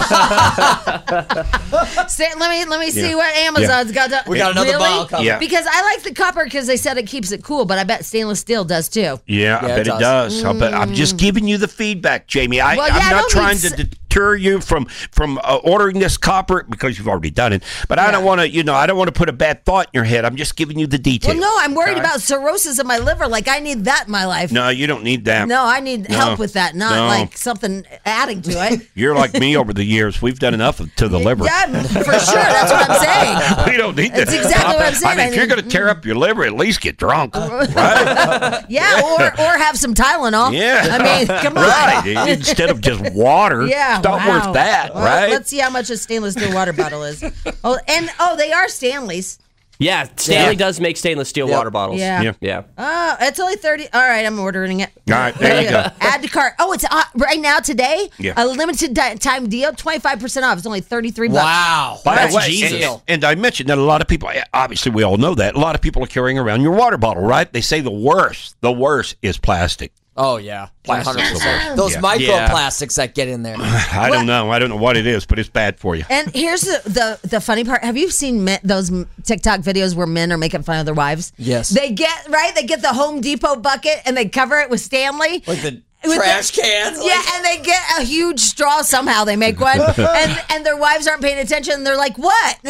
Speaker 7: Let me see
Speaker 5: Yeah.
Speaker 7: what Amazon's got. To,
Speaker 6: We got another
Speaker 7: really?
Speaker 6: bottle coming.
Speaker 5: Yeah.
Speaker 7: Because I like the copper because they said it keeps it cool, but I bet stainless steel does too.
Speaker 5: Yeah, I
Speaker 6: Yeah,
Speaker 5: bet
Speaker 6: it
Speaker 5: it does. I'm just giving you the feedback, Jamie.
Speaker 7: Well, yeah,
Speaker 5: I'm
Speaker 7: I
Speaker 5: not
Speaker 7: don't
Speaker 5: trying
Speaker 7: need
Speaker 5: to deter you from ordering this copper because you've already done it. But I don't want to, I don't want to put a bad thought in your head. I'm just giving you the details.
Speaker 7: Well, no, I'm worried
Speaker 5: okay?
Speaker 7: about cirrhosis of my liver. Like I need that in my life.
Speaker 5: No, you don't need that.
Speaker 7: No, I need help with that, not
Speaker 5: No.
Speaker 7: like something adding to it.
Speaker 5: You're like me over the years. We've done enough to the liver.
Speaker 7: Yeah, for sure. That's what I'm saying.
Speaker 5: We don't need that.
Speaker 7: That's exactly what I'm saying.
Speaker 5: I mean, if you're going to tear up your liver, at least get drunk, right?
Speaker 7: Yeah, or have some Tylenol.
Speaker 5: Yeah.
Speaker 7: I mean, come on.
Speaker 5: Right. Instead of just water.
Speaker 7: Yeah,
Speaker 5: It's not worth that,
Speaker 7: Well,
Speaker 5: right?
Speaker 7: Let's see how much a stainless steel water bottle is. They are Stanleys.
Speaker 8: Yeah, Stanley does make stainless steel water bottles.
Speaker 7: Yeah.
Speaker 8: Yeah.
Speaker 7: Oh, it's only 30. All right, I'm ordering it.
Speaker 5: All right, there you go.
Speaker 7: Add to cart. Oh, it's right now today.
Speaker 5: Yeah.
Speaker 7: A limited time deal, 25% off. It's only $33.
Speaker 6: Wow.
Speaker 5: By
Speaker 6: That's
Speaker 5: the way,
Speaker 6: Jesus.
Speaker 5: and I mentioned that a lot of people, obviously we all know that, a lot of people are carrying around your water bottle, right? They say the worst is plastic.
Speaker 6: Oh, yeah.
Speaker 5: Plastic's the
Speaker 6: 100%.
Speaker 5: worst.
Speaker 6: Those
Speaker 5: Yeah.
Speaker 6: microplastics that get in there.
Speaker 5: I don't know. I don't know what it is, but it's bad for you.
Speaker 7: And here's the funny part. Have you seen those TikTok videos where men are making fun of their wives?
Speaker 6: Yes.
Speaker 7: They get the Home Depot bucket and they cover it with Stanley.
Speaker 6: Like the
Speaker 7: With
Speaker 6: trash cans.
Speaker 7: Yeah, and they get a huge straw somehow. They make one, and their wives aren't paying attention. And they're like, "What?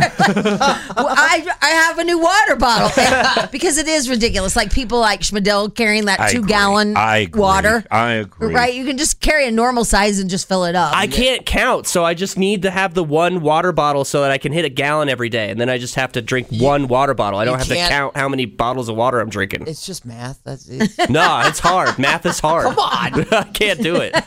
Speaker 7: Well, I have a new water bottle." And because it is ridiculous. Like people like Schmidl carrying that 2-gallon water.
Speaker 5: I agree.
Speaker 7: Right? You can just carry a normal size and just fill it up.
Speaker 8: I can't count, so I just need to have the one water bottle so that I can hit a gallon every day, and then I just have to drink one water bottle. I don't have to count how many bottles of water I'm drinking.
Speaker 6: It's just math. That's it.
Speaker 8: No, it's hard. Math is hard.
Speaker 6: Come on.
Speaker 8: I can't do it.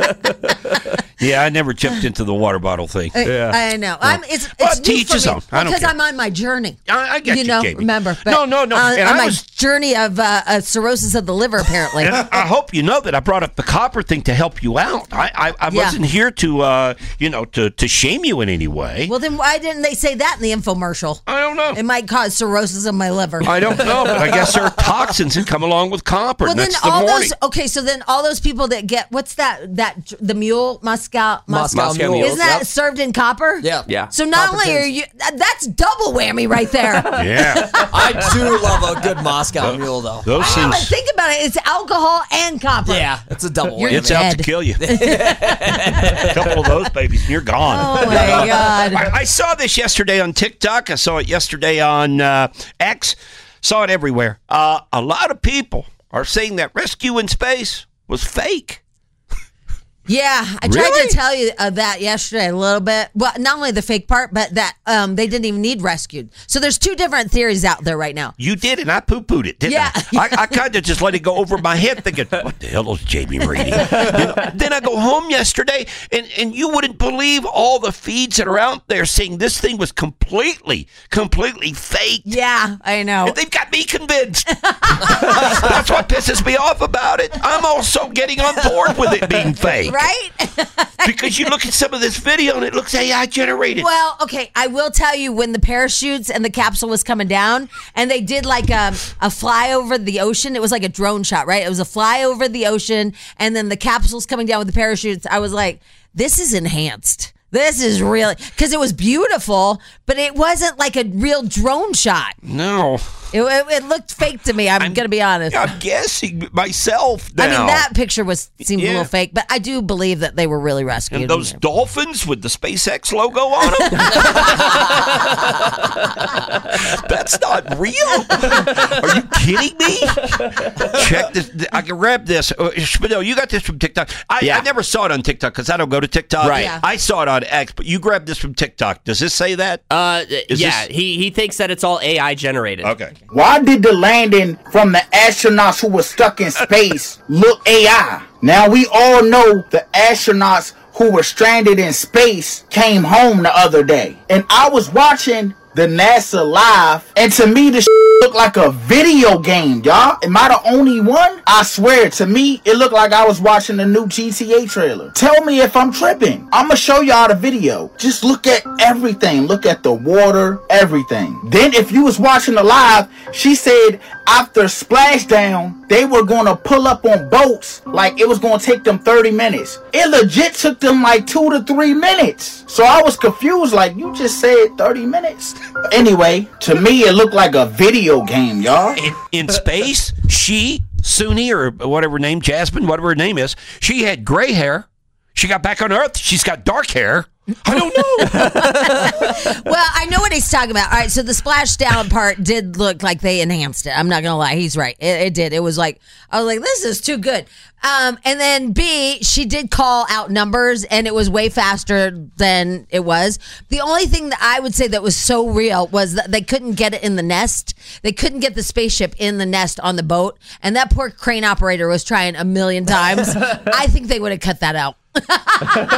Speaker 5: Yeah, I never chipped into the water bottle thing.
Speaker 7: I know. It's
Speaker 5: Well,
Speaker 7: new
Speaker 5: to each
Speaker 7: for
Speaker 5: his
Speaker 7: me
Speaker 5: own. I don't
Speaker 7: because
Speaker 5: care.
Speaker 7: I'm on my journey.
Speaker 5: I get you, Jamie.
Speaker 7: Remember? But
Speaker 5: No. And
Speaker 7: on
Speaker 5: I
Speaker 7: my
Speaker 5: was-
Speaker 7: journey of cirrhosis of the liver, apparently.
Speaker 5: And I hope you know that I brought up the copper thing to help you out. I
Speaker 7: Yeah.
Speaker 5: wasn't here to to shame you in any way.
Speaker 7: Well, then why didn't they say that in the infomercial?
Speaker 5: I don't know.
Speaker 7: It might cause cirrhosis of my liver.
Speaker 5: I don't know, but I guess there are toxins that come along with copper.
Speaker 7: Well,
Speaker 5: and
Speaker 7: then
Speaker 5: that's the
Speaker 7: all
Speaker 5: warning.
Speaker 7: those. Okay, so then all those people that get what's that the mule Moscow
Speaker 8: Mule.
Speaker 7: Isn't that served in copper?
Speaker 8: Yeah.
Speaker 7: So not only are you, that's double whammy right there.
Speaker 5: Yeah.
Speaker 6: I do love a good Moscow Mule, though.
Speaker 5: Those
Speaker 7: But
Speaker 5: things.
Speaker 7: think about it. It's alcohol and copper.
Speaker 6: Yeah, it's a double
Speaker 7: You're
Speaker 6: whammy.
Speaker 5: It's out to kill you. A couple of those babies, and you're gone.
Speaker 7: Oh, my God.
Speaker 5: I saw this yesterday on TikTok. I saw it yesterday on X. Saw it everywhere. A lot of people are saying that Rescue in Space was fake.
Speaker 7: Yeah, I tried to tell you that yesterday a little bit. Well, not only the fake part, but that they didn't even need rescued. So there's two different theories out there right now.
Speaker 5: You did, and I poo-pooed it, didn't I? I kind of just let it go over my head thinking, what the hell is Jamie reading? Then I go home yesterday, and you wouldn't believe all the feeds that are out there saying this thing was completely fake.
Speaker 7: Yeah, I know.
Speaker 5: And they've got me convinced. That's what pisses me off about it. I'm also getting on board with it being fake.
Speaker 7: Right?
Speaker 5: Because you look at some of this video and it looks AI generated.
Speaker 7: Well, okay, I will tell you when the parachutes and the capsule was coming down and they did like a fly over the ocean. It was like a drone shot, right? It was a fly over the ocean and then the capsule's coming down with the parachutes. I was like, this is enhanced. This is really, because it was beautiful, but it wasn't like a real drone shot.
Speaker 5: No.
Speaker 7: It looked fake to me. I'm going to be honest.
Speaker 5: I'm guessing myself now.
Speaker 7: I mean, that picture seemed a little fake, but I do believe that they were really rescued.
Speaker 5: And those dolphins with the SpaceX logo on them? That's not real. Are you kidding me? Check this. I can grab this. Spadil, you got this from TikTok. I never saw it on TikTok because I don't go to TikTok.
Speaker 8: Right. Yeah.
Speaker 5: I saw it on X, but you grabbed this from TikTok. Does this say that?
Speaker 8: He thinks that it's all AI generated.
Speaker 5: Okay.
Speaker 17: Why did the landing from the astronauts who were stuck in space look AI? Now we all know the astronauts who were stranded in space came home the other day. And I was watching the NASA Live, and to me this looked like a video game, y'all. Am I the only one? I swear, to me, it looked like I was watching the new GTA trailer. Tell me if I'm tripping. I'm gonna show y'all the video. Just look at everything. Look at the water, everything. Then if you was watching the live, she said after splashdown, they were gonna pull up on boats like it was gonna take them 30 minutes. It legit took them like 2 to 3 minutes. So I was confused, like, you just said 30 minutes. Anyway, to me, it looked like a video game, y'all.
Speaker 5: In space, Suni, or whatever her name, Jasmine, whatever her name is, she had gray hair. She got back on Earth. She's got dark hair. I don't know.
Speaker 7: Well, I know what he's talking about. All right, so the splashdown part did look like they enhanced it. I'm not going to lie. He's right. It did. It was like, I was like, this is too good. And then B, she did call out numbers, and it was way faster than it was. The only thing that I would say that was so real was that they couldn't get it in the nest. They couldn't get the spaceship in the nest on the boat, and that poor crane operator was trying a million times. I think they would have cut that out. Because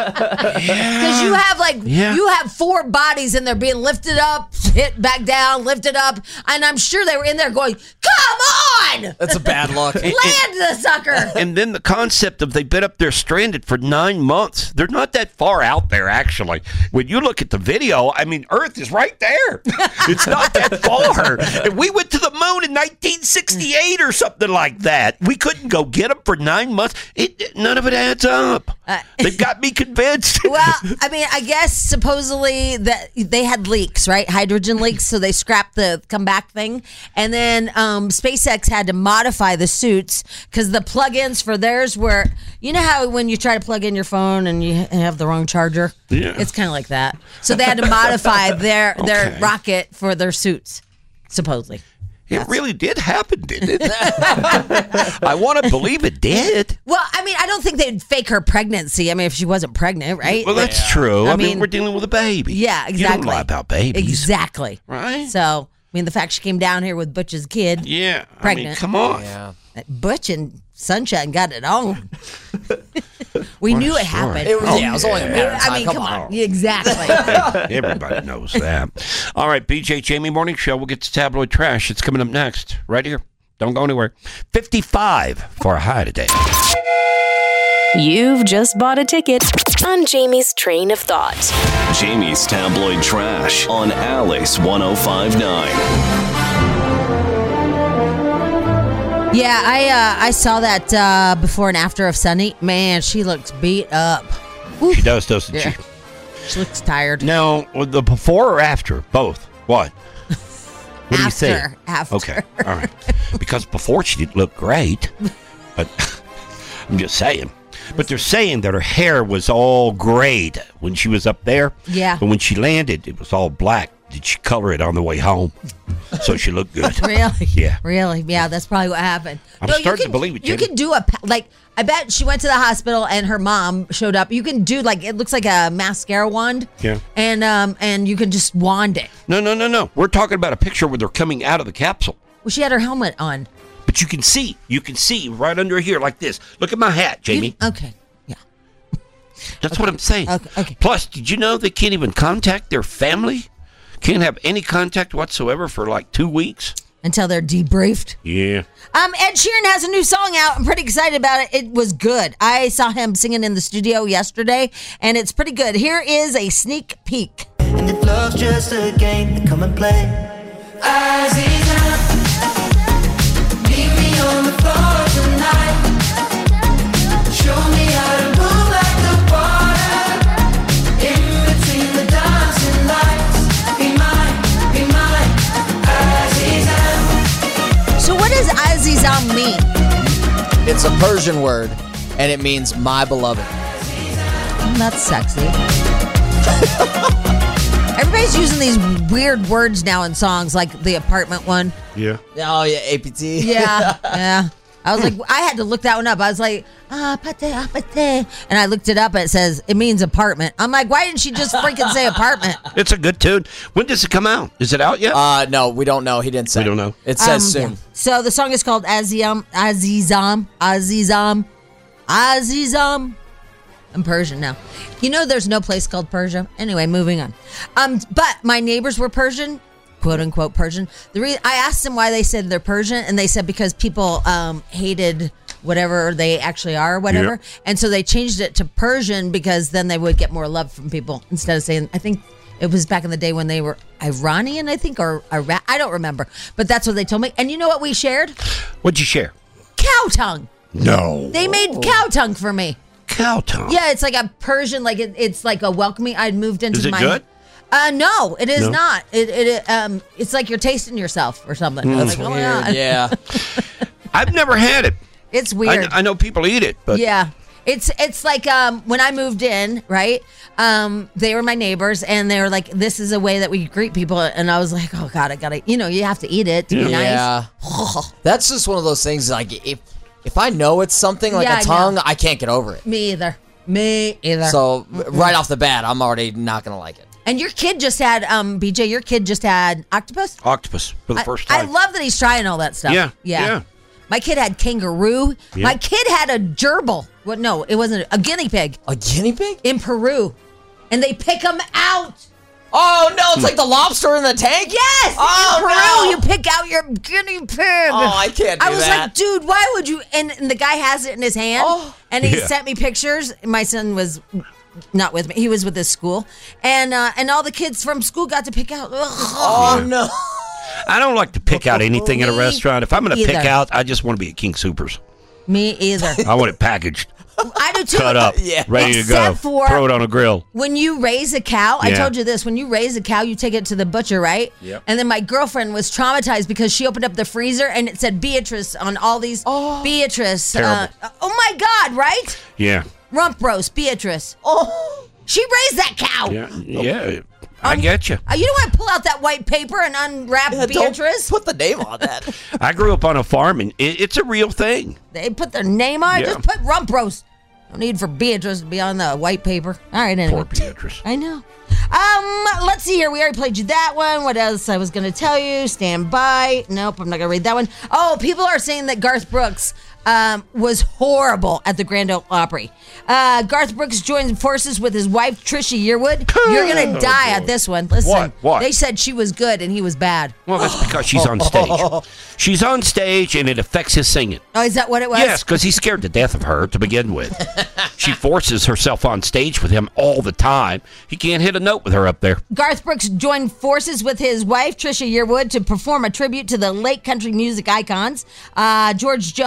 Speaker 7: you have 4 bodies and they're being lifted up, hit back down, lifted up, and I'm sure they were in there going, come on!
Speaker 6: That's a bad look.
Speaker 7: Land the sucker!
Speaker 5: And then the concept of they've been up there stranded for 9 months. They're not that far out there, actually. When you look at the video, I mean, Earth is right there. It's not that far. And we went to the moon in 1968 or something like that. We couldn't go get them for 9 months. None of it adds up. They've got me convinced.
Speaker 7: Well, I mean, I guess supposedly that they had leaks, right? Hydrogen leaks, so they scrapped the comeback thing. And then SpaceX had to modify the suits because the plug-ins for theirs were, you know how when you try to plug in your phone and you have the wrong charger?
Speaker 5: Yeah.
Speaker 7: It's kind of like that. So they had to modify their rocket for their suits, supposedly.
Speaker 5: It really did happen, didn't it? I want to believe it did.
Speaker 7: Well, I mean, I don't think they'd fake her pregnancy. I mean, if she wasn't pregnant, right?
Speaker 5: Well, that's true. I mean, we're dealing with a baby.
Speaker 7: Yeah, exactly.
Speaker 5: You don't lie about babies.
Speaker 7: Exactly.
Speaker 5: Right?
Speaker 7: So, I mean, the fact she came down here with Butch's kid.
Speaker 5: Yeah.
Speaker 7: Pregnant.
Speaker 5: I mean, come on.
Speaker 6: Yeah.
Speaker 7: Butch and Sunshine got it on. We knew it happened.
Speaker 6: It was only a matter of time.
Speaker 7: I mean, come on. Exactly.
Speaker 5: Everybody knows that. All right, BJ Jamie Morning Show. We'll get to tabloid trash. It's coming up next. Right here. Don't go anywhere. 55 for a high today.
Speaker 12: You've just bought a ticket on Jamie's Train of Thought.
Speaker 4: Jamie's Tabloid Trash on Alice 105.9.
Speaker 7: Yeah, I saw that before and after of Sunny. Man, she looks beat up.
Speaker 5: She does, doesn't
Speaker 7: Yeah.
Speaker 5: she?
Speaker 7: She looks tired.
Speaker 5: Now, the before or after? Both. What? What do you think?
Speaker 7: After.
Speaker 5: Okay, all right. Because before she didn't look great, but I'm just saying. But they're saying that her hair was all great when she was up there.
Speaker 7: Yeah.
Speaker 5: But when she landed, it was all black. Did she color it on the way home? So she looked good.
Speaker 7: Really?
Speaker 5: Yeah.
Speaker 7: Really? Yeah, that's probably what happened.
Speaker 5: I'm
Speaker 7: No,
Speaker 5: starting to believe it,
Speaker 7: You
Speaker 5: Jenny.
Speaker 7: can do I bet she went to the hospital and her mom showed up. You can do it looks like a mascara wand.
Speaker 5: Yeah.
Speaker 7: And you can just wand it.
Speaker 5: No. We're talking about a picture where they're coming out of the capsule.
Speaker 7: Well, she had her helmet on.
Speaker 5: But you can see right under here like this. Look at my hat, Jamie.
Speaker 7: Okay. Yeah.
Speaker 5: That's what I'm saying.
Speaker 7: Okay.
Speaker 5: Plus, did you know they can't even contact their family? Can't have any contact whatsoever for like 2 weeks?
Speaker 7: Until they're debriefed.
Speaker 5: Yeah.
Speaker 7: Ed Sheeran has a new song out. I'm pretty excited about it. It was good. I saw him singing in the studio yesterday, and it's pretty good. Here is a sneak peek.
Speaker 18: And if love's just a game, then come and play. Aziza, meet me on the floor tonight. Show me how to move like the water. In between the dancing lights. Be mine, Aziza.
Speaker 7: So what does Azizam mean?
Speaker 6: It's a Persian word, and it means my beloved.
Speaker 7: That's sexy. Everybody's using these weird words now in songs, like the apartment one.
Speaker 5: Yeah.
Speaker 6: Oh, yeah, APT.
Speaker 7: Yeah. I was like, I had to look that one up. I was like, and I looked it up. And it says it means apartment. I'm like, why didn't she just freaking say apartment?
Speaker 5: It's a good tune. When does it come out? Is it out yet?
Speaker 6: No, we don't know. He didn't say.
Speaker 5: We don't know.
Speaker 6: It says soon.
Speaker 7: Yeah. So the song is called Azizam. I'm Persian now. You know, there's no place called Persia. Anyway, moving on. But my neighbors were Persian, quote unquote Persian. I asked them why they said they're Persian, and they said because people hated whatever they actually are or whatever.
Speaker 5: Yep.
Speaker 7: And so they changed it to Persian because then they would get more love from people instead of saying, I think it was back in the day when they were Iranian, I think, or Iraq. I don't remember. But that's what they told me. And you know what we shared?
Speaker 5: What'd you share?
Speaker 7: Cow tongue.
Speaker 5: No.
Speaker 7: They made cow tongue for me.
Speaker 5: Cow tongue?
Speaker 7: Yeah, it's like a Persian, like it's like a welcoming. I'd moved into
Speaker 5: Is it
Speaker 7: my.
Speaker 5: good?
Speaker 7: No, it is
Speaker 5: No?
Speaker 7: not. It's like you're tasting yourself or something. I was like, oh my God.
Speaker 6: Yeah.
Speaker 5: I've never had it.
Speaker 7: It's weird.
Speaker 5: I know people eat it, but
Speaker 7: Yeah. It's like when I moved in, right? They were my neighbors, and they were like, "This is a way that we greet people," and I was like, "Oh God, I gotta, you have to eat it to be nice."
Speaker 6: Yeah. That's just one of those things. Like if I know it's something like
Speaker 7: Yeah,
Speaker 6: a
Speaker 7: I
Speaker 6: tongue,
Speaker 7: know.
Speaker 6: I can't get over it.
Speaker 7: Me either.
Speaker 6: So right off the bat, I'm already not gonna like it.
Speaker 7: And your kid just had BJ. Your kid just had octopus.
Speaker 5: Octopus for the first
Speaker 7: I
Speaker 5: time.
Speaker 7: love that he's trying all that stuff.
Speaker 5: Yeah.
Speaker 7: My kid had kangaroo.
Speaker 5: Yeah.
Speaker 7: My kid had a gerbil. What? No, it wasn't a guinea pig.
Speaker 6: A guinea pig
Speaker 7: in Peru, and they pick them out.
Speaker 6: Oh no! It's like the lobster in the tank.
Speaker 7: Yes.
Speaker 6: Oh
Speaker 7: in Peru,
Speaker 6: no!
Speaker 7: you pick out your guinea pig.
Speaker 6: Oh, I can't do
Speaker 7: I was
Speaker 6: that.
Speaker 7: like, dude, why would you? And the guy has it in his hand, and he
Speaker 5: Yeah.
Speaker 7: sent me pictures. My son was not with me; he was with his school, and all the kids from school got to pick out.
Speaker 6: Oh no!
Speaker 5: I don't like to pick out anything at a
Speaker 7: Me
Speaker 5: restaurant. If I'm going to pick
Speaker 7: either.
Speaker 5: out, I just want to be at King Soopers.
Speaker 7: Me either.
Speaker 5: I want it packaged,
Speaker 7: I do too.
Speaker 5: cut up,
Speaker 6: Yeah.
Speaker 5: ready to
Speaker 7: Except
Speaker 5: go.
Speaker 7: for-
Speaker 5: Throw it on a grill.
Speaker 7: When you raise a cow, I
Speaker 5: Yeah.
Speaker 7: told you this. When you raise a cow, you take it to the butcher, right?
Speaker 5: Yep.
Speaker 7: And then my girlfriend was traumatized because she opened up the freezer and it said Beatrice on all these. Beatrice.
Speaker 5: Terrible.
Speaker 7: Oh my God! Right?
Speaker 5: Yeah.
Speaker 7: Rump roast, Beatrice. Oh, she raised that cow.
Speaker 5: Yeah. I get you.
Speaker 7: You don't want to pull out that white paper and unwrap Beatrice.
Speaker 6: Put the name on that.
Speaker 5: I grew up on a farm, and it's a real thing.
Speaker 7: They put their name on it.
Speaker 5: Yeah.
Speaker 7: Just put rump roast. No need for Beatrice to be on the white paper. All right, anyway.
Speaker 5: Poor Beatrice.
Speaker 7: I know. Let's see here. We already played you that one. What else I was going to tell you? Stand by. Nope, I'm not going to read that one. Oh, people are saying that Garth Brooks was horrible at the Grand Ole Opry. Garth Brooks joined forces with his wife, Trisha Yearwood. You're going to die at this one. Listen,
Speaker 5: What?
Speaker 7: They said she was good and he was bad.
Speaker 5: Well, that's because she's on stage. She's on stage, and it affects his singing.
Speaker 7: Oh, is that what it was?
Speaker 5: Yes, because he's scared to death of her to begin with. She forces herself on stage with him all the time. He can't hit a note with her up there.
Speaker 7: Garth Brooks joined forces with his wife, Trisha Yearwood, to perform a tribute to the late country music icons. George Jones,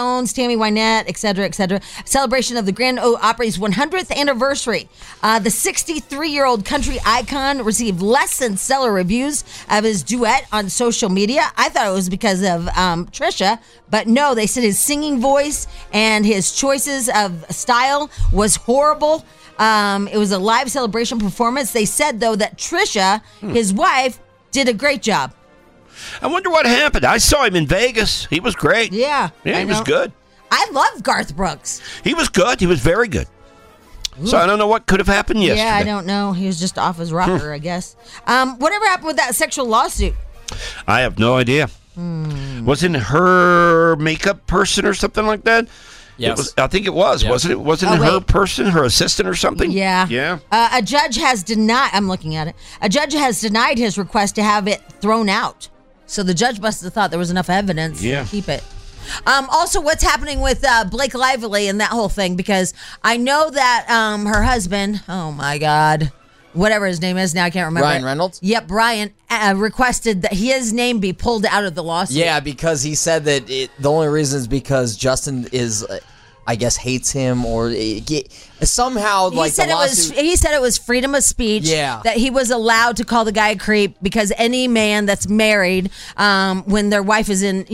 Speaker 7: Tammy Wynette, et cetera, celebration of the Grand Ole Opry's 100th anniversary. The 63-year-old country icon received less than stellar reviews of his duet on social media. I thought it was because of Trisha, but no, they said his singing voice and his choices of style was horrible. It was a live celebration performance. They said, though, that Trisha, his wife, did a great job.
Speaker 5: I wonder what happened. I saw him in Vegas. He was great.
Speaker 7: Yeah,
Speaker 5: he was good.
Speaker 7: I love Garth Brooks.
Speaker 5: He was good. He was very good. Ooh. So I don't know what could have happened yesterday.
Speaker 7: Yeah, I don't know. He was just off his rocker, I guess. Whatever happened with that sexual lawsuit?
Speaker 5: I have no idea. Wasn't her makeup person or something like that?
Speaker 6: Yes.
Speaker 5: I think it was. Wasn't it? Wasn't it her person, her assistant or something?
Speaker 7: Yeah.
Speaker 5: Yeah.
Speaker 7: A judge has denied. I'm looking at it. A judge has denied his request to have it thrown out. So the judge must have thought there was enough evidence to keep it. Also, what's happening with Blake Lively and that whole thing? Because I know that her husband, oh my God, whatever his name is now, I can't remember.
Speaker 6: Ryan Reynolds?
Speaker 7: Yep, Ryan requested that his name be pulled out of the lawsuit.
Speaker 6: Yeah, because he said that the only reason is because Justin is, I guess, hates him or somehow
Speaker 7: he said it was freedom of speech.
Speaker 6: Yeah.
Speaker 7: That he was allowed to call the guy a creep because any man that's married, when their wife is in,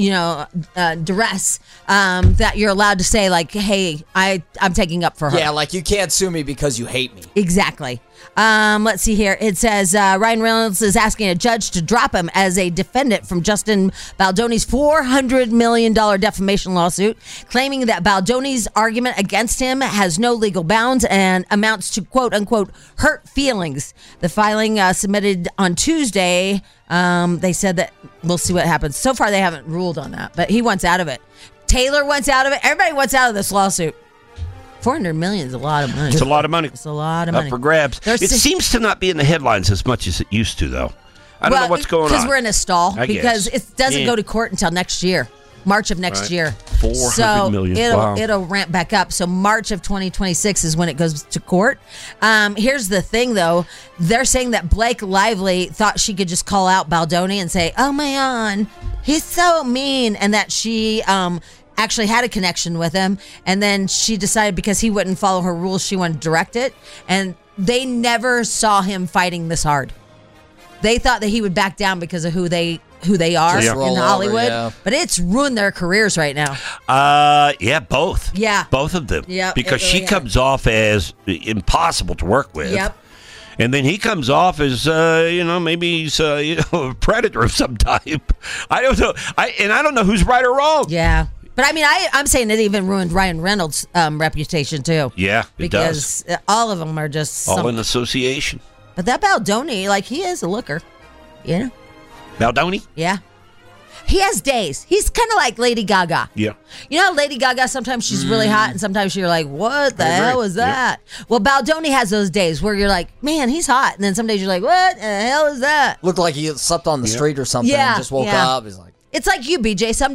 Speaker 7: duress, that you're allowed to say like, "Hey, I'm taking up for her."
Speaker 6: Yeah, like you can't sue me because you hate me.
Speaker 7: Exactly. Let's see here. It says Ryan Reynolds is asking a judge to drop him as a defendant from Justin Baldoni's $400 million defamation lawsuit, claiming that Baldoni's argument against him has no legal bounds and amounts to quote unquote hurt feelings. The filing submitted on Tuesday. They said that we'll see what happens. So far, they haven't ruled on that, but he wants out of it. Taylor wants out of it. Everybody wants out of this lawsuit. $400 million is a lot of money.
Speaker 5: It's a lot of money.
Speaker 7: It's a lot of money.
Speaker 5: Up for grabs. It seems to not be in the headlines as much as it used to, though. I don't know what's going on.
Speaker 7: Because we're in a stall.
Speaker 5: I
Speaker 7: because
Speaker 5: guess.
Speaker 7: It doesn't go to court until next year. March of next year.
Speaker 5: $400 million.
Speaker 7: It'll ramp back up. So March of 2026 is when it goes to court. Here's the thing, though. They're saying that Blake Lively thought she could just call out Baldoni and say, "Oh my God, he's so mean," and that she actually had a connection with him, and then she decided because he wouldn't follow her rules, she wanted to direct it, and they never saw him fighting this hard. They thought that he would back down because of who they are in Hollywood, but it's ruined their careers right now.
Speaker 5: Both.
Speaker 7: Yeah.
Speaker 5: Both of them.
Speaker 7: Yeah,
Speaker 5: because she comes off as impossible to work with.
Speaker 7: Yep.
Speaker 5: And then he comes off as, maybe he's, a predator of some type. I don't know. I don't know who's right or wrong.
Speaker 7: Yeah. But I mean, I'm saying it even ruined Ryan Reynolds' reputation too.
Speaker 5: Yeah, it
Speaker 7: does. Because all of them are just
Speaker 5: all in association.
Speaker 7: But that Baldoni, like he is a looker,
Speaker 5: Baldoni?
Speaker 7: Yeah. He has days. He's kind of like Lady Gaga.
Speaker 5: Yeah.
Speaker 7: You know, Lady Gaga, sometimes she's really hot and sometimes you're like, what the hell is that? Yeah. Well, Baldoni has those days where you're like, man, he's hot. And then some days you're like, what the hell is that?
Speaker 6: Looked like he slept on the street or something and just woke up. He's like,
Speaker 7: it's like you, BJ. Some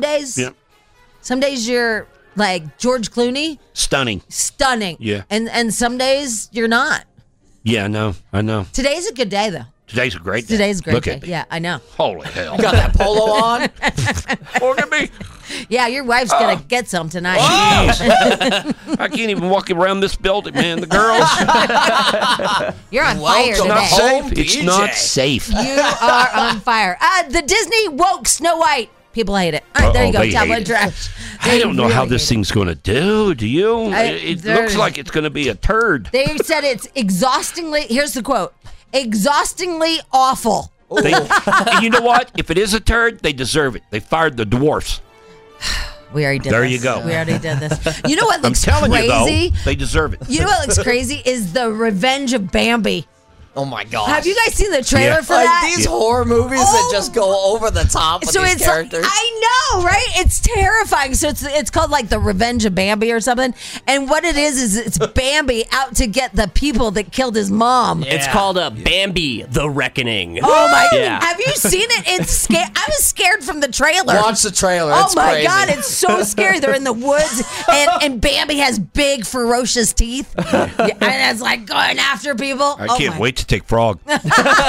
Speaker 7: days you're like George Clooney.
Speaker 5: Stunning.
Speaker 7: Yeah. And some days you're not.
Speaker 5: Yeah, I know.
Speaker 7: Today's a good day, though.
Speaker 5: Today's a great day.
Speaker 7: Today's a great
Speaker 5: Look
Speaker 7: day.
Speaker 5: At me.
Speaker 7: Yeah, I know.
Speaker 5: Holy hell.
Speaker 6: You got that polo on?
Speaker 5: Look at me.
Speaker 7: Yeah, your wife's going to get some tonight.
Speaker 5: I can't even walk around this building, man. The girls.
Speaker 7: You're on fire today.
Speaker 5: It's not safe.
Speaker 7: You are on fire. The Disney woke Snow White. People hate it. All right, there you go. Tabloid trash.
Speaker 5: I don't know how this thing's going to do. Do you? It looks like it's going to be a turd.
Speaker 7: They said it's exhaustingly, here's the quote, exhaustingly awful.
Speaker 5: And you know what? If it is a turd, they deserve it. They fired the dwarfs.
Speaker 7: We already did
Speaker 5: there
Speaker 7: this.
Speaker 5: You go.
Speaker 7: We already did this. You know what looks
Speaker 5: I'm telling
Speaker 7: crazy?
Speaker 5: You, though, they deserve it.
Speaker 7: You know what looks crazy is the Revenge of Bambi.
Speaker 6: Oh my God!
Speaker 7: Have you guys seen the trailer for that?
Speaker 6: These horror movies that just go over the top with these characters.
Speaker 7: Like, I know, right? It's terrifying. So it's called like the Revenge of Bambi or something. And what it is it's Bambi out to get the people that killed his mom.
Speaker 8: Yeah. It's called Bambi: The Reckoning.
Speaker 7: Oh my!
Speaker 8: Yeah.
Speaker 7: Have you seen it? It's scary. I was scared from the trailer.
Speaker 6: Watch the trailer.
Speaker 7: Oh
Speaker 6: it's
Speaker 7: my
Speaker 6: crazy.
Speaker 7: God! It's so scary. They're in the woods, and Bambi has big, ferocious teeth, and it's like going after people.
Speaker 5: I can't wait to take Frog.
Speaker 7: All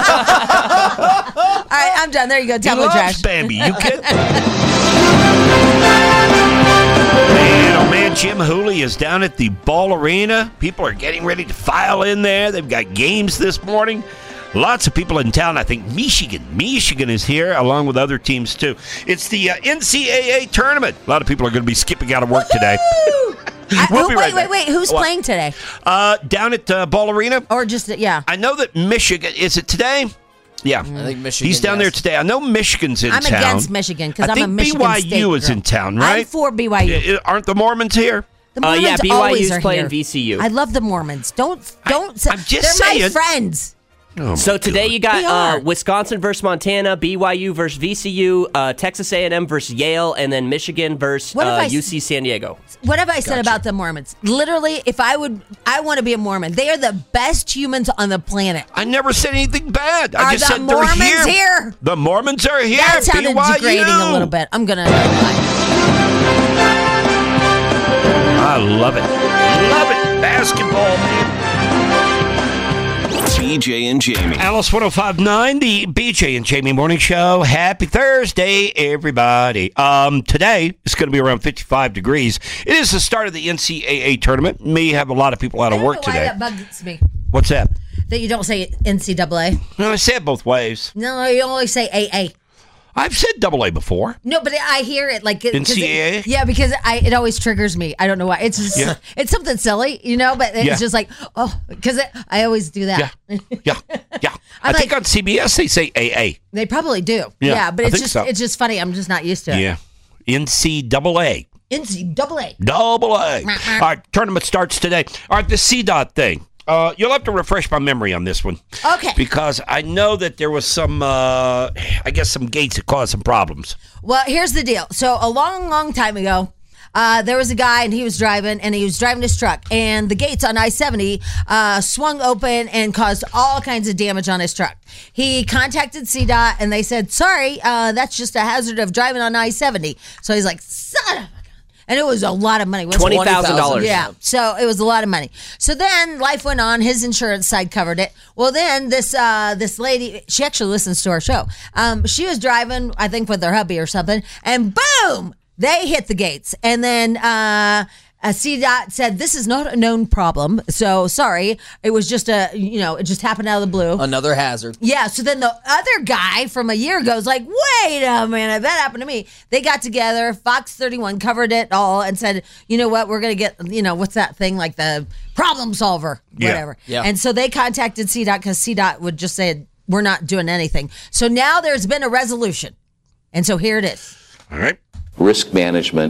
Speaker 7: right, I'm done. There you go. Tabloid trash.
Speaker 5: Bambi, you kid. Man, know, man, Jim Hooley is down at the Ball Arena. People are getting ready to file in there. They've got games this morning. Lots of people in town. I think Michigan is here, along with other teams, too. It's the NCAA tournament. A lot of people are going to be skipping out of work today.
Speaker 7: Wait. Who's playing today?
Speaker 5: Down at Ball Arena.
Speaker 7: Or just, yeah.
Speaker 5: I know that Michigan, is it today? Yeah.
Speaker 6: I think Michigan.
Speaker 5: He's down there today. I know Michigan's in town.
Speaker 7: I'm against Michigan because I'm a Michigan
Speaker 5: BYU
Speaker 7: State
Speaker 5: is in town, right?
Speaker 7: I'm for BYU.
Speaker 5: Aren't the Mormons here?
Speaker 7: The Mormons
Speaker 8: yeah,
Speaker 7: always
Speaker 8: BYU's
Speaker 7: are
Speaker 8: playing
Speaker 7: here.
Speaker 8: VCU.
Speaker 7: I love the Mormons. Don't.
Speaker 5: I'm just
Speaker 7: they're
Speaker 5: saying.
Speaker 7: my friends.
Speaker 5: Oh
Speaker 8: so today you got Wisconsin versus Montana, BYU versus VCU, Texas A&M versus Yale, and then Michigan versus UC San Diego.
Speaker 7: What have I said about the Mormons? Literally, if I want to be a Mormon. They are the best humans on the planet.
Speaker 5: I never said anything bad. I just said
Speaker 7: Mormons
Speaker 5: they're
Speaker 7: here.
Speaker 5: The Mormons are here.
Speaker 7: That sounded
Speaker 5: BYU.
Speaker 7: degrading a little bit. I'm gonna.
Speaker 5: I love it. Love it. Basketball, man.
Speaker 4: BJ and Jamie.
Speaker 5: Alice 105.9, the BJ and Jamie Morning Show. Happy Thursday, everybody. Today, it's going to be around 55 degrees. It is the start of the NCAA tournament. May have a lot of people out of work today.
Speaker 7: That bugs me.
Speaker 5: What's that?
Speaker 7: That you don't say NCAA.
Speaker 5: No, I say it both ways.
Speaker 7: No, you only say AA.
Speaker 5: I've said AA before.
Speaker 7: No, but I hear it like
Speaker 5: NCAA.
Speaker 7: Yeah, because it always triggers me. I don't know why. It's just it's something silly, but it's just like because I always do that.
Speaker 5: Yeah. I think on CBS they say AA.
Speaker 7: They probably do. Yeah, but it's just funny. I'm just not used to it.
Speaker 5: Yeah, NCAA.
Speaker 7: NCAA.
Speaker 5: All right, tournament starts today. All right, the CDOT thing. You'll have to refresh my memory on this one.
Speaker 7: Okay.
Speaker 5: Because I know that there was some, some gates that caused some problems.
Speaker 7: Well, here's the deal. So a long time ago, there was a guy and he was driving his truck, and the gates on I-70 swung open and caused all kinds of damage on his truck. He contacted CDOT and they said, sorry, that's just a hazard of driving on I-70. So he's like, son of a... And it was a lot of money.
Speaker 8: $20,000.
Speaker 7: Yeah. So it was a lot of money. So then life went on. His insurance side covered it. Well, then this lady, she actually listens to our show. She was driving, I think, with her hubby or something. And boom, they hit the gates. And then CDOT said, this is not a known problem. So sorry. It was just it just happened out of the blue.
Speaker 6: Another hazard.
Speaker 7: Yeah. So then the other guy from a year ago is like, wait a minute, that happened to me. They got together. Fox 31 covered it all and said, you know what? We're going to get, what's that thing? Like the problem solver, whatever.
Speaker 6: Yeah.
Speaker 7: And so they contacted CDOT because CDOT would just say, we're not doing anything. So now there's been a resolution. And so here it is.
Speaker 5: All right.
Speaker 19: Risk management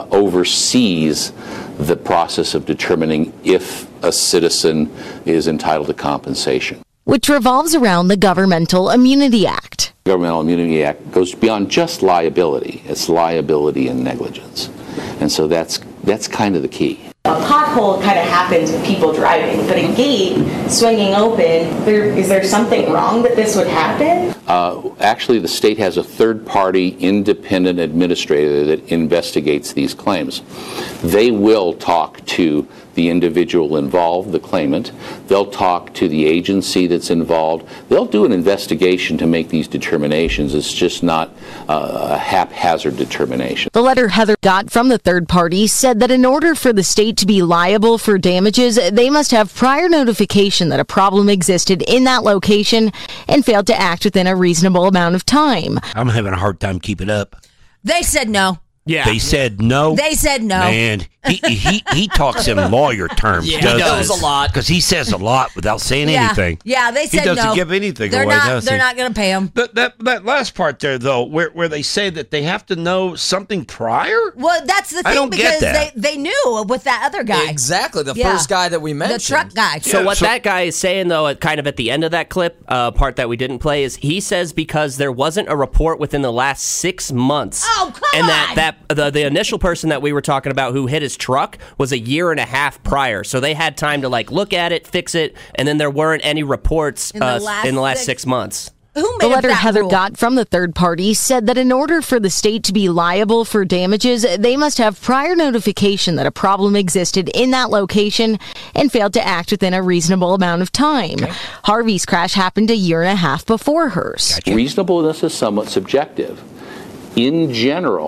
Speaker 19: oversees the process of determining if a citizen is entitled to compensation.
Speaker 20: Which revolves around the Governmental Immunity Act.
Speaker 19: The Governmental Immunity Act goes beyond just liability. It's liability and negligence. And so that's kind of the key.
Speaker 21: A pothole kind of happens with people driving, but a gate swinging open, is there something wrong that this would happen?
Speaker 19: Actually, the state has a third-party independent administrator that investigates these claims. They will talk to the individual involved, the claimant. They'll talk to the agency that's involved. They'll do an investigation to make these determinations. It's just not a haphazard determination.
Speaker 20: The letter Heather got from the third party said that in order for the state to be liable for damages, they must have prior notification that a problem existed in that location and failed to act within a reasonable amount of time.
Speaker 5: I'm having a hard time keeping up.
Speaker 7: They said no.
Speaker 8: Yeah.
Speaker 5: They said no.
Speaker 7: They said no.
Speaker 5: Man, he talks in lawyer terms.
Speaker 6: Yeah, he does a lot.
Speaker 5: Because he says a lot without saying anything.
Speaker 7: Yeah, they said no.
Speaker 5: He doesn't give anything away, does he?
Speaker 7: They're not going to pay him.
Speaker 5: That last part there, though, where they say that they have to know something prior?
Speaker 7: Well, that's the thing,
Speaker 5: I don't
Speaker 7: because
Speaker 5: get that.
Speaker 7: they knew with that other guy.
Speaker 6: Exactly, the first guy that we mentioned.
Speaker 7: The truck guy.
Speaker 8: So that guy is saying, though, kind of at the end of that clip, part that we didn't play, is he says because there wasn't a report within the last 6 months.
Speaker 7: Oh, come
Speaker 8: and
Speaker 7: on!
Speaker 8: And the initial person that we were talking about who hit his truck was a year and a half prior. So they had time to look at it, fix it, and then there weren't any reports in the last 6 months.
Speaker 20: The letter Heather got from the third party said that in order for the state to be liable for damages, they must have prior notification that a problem existed in that location and failed to act within a reasonable amount of time. Okay. Harvey's crash happened a year and a half before hers.
Speaker 19: Gotcha. Reasonableness is somewhat subjective. In general,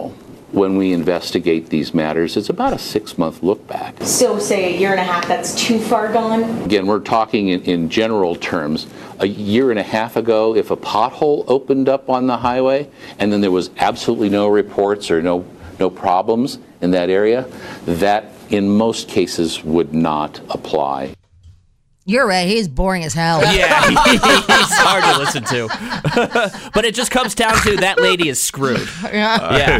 Speaker 19: when we investigate these matters, it's about a 6-month look back.
Speaker 21: So say a year and a half, that's too far gone?
Speaker 19: Again, we're talking in general terms. A year and a half ago, if a pothole opened up on the highway and then there was absolutely no reports or no problems in that area, that in most cases would not apply.
Speaker 7: You're right. He's boring as hell.
Speaker 8: Yeah, he's hard to listen to. But it just comes down to that lady is screwed.
Speaker 7: Yeah,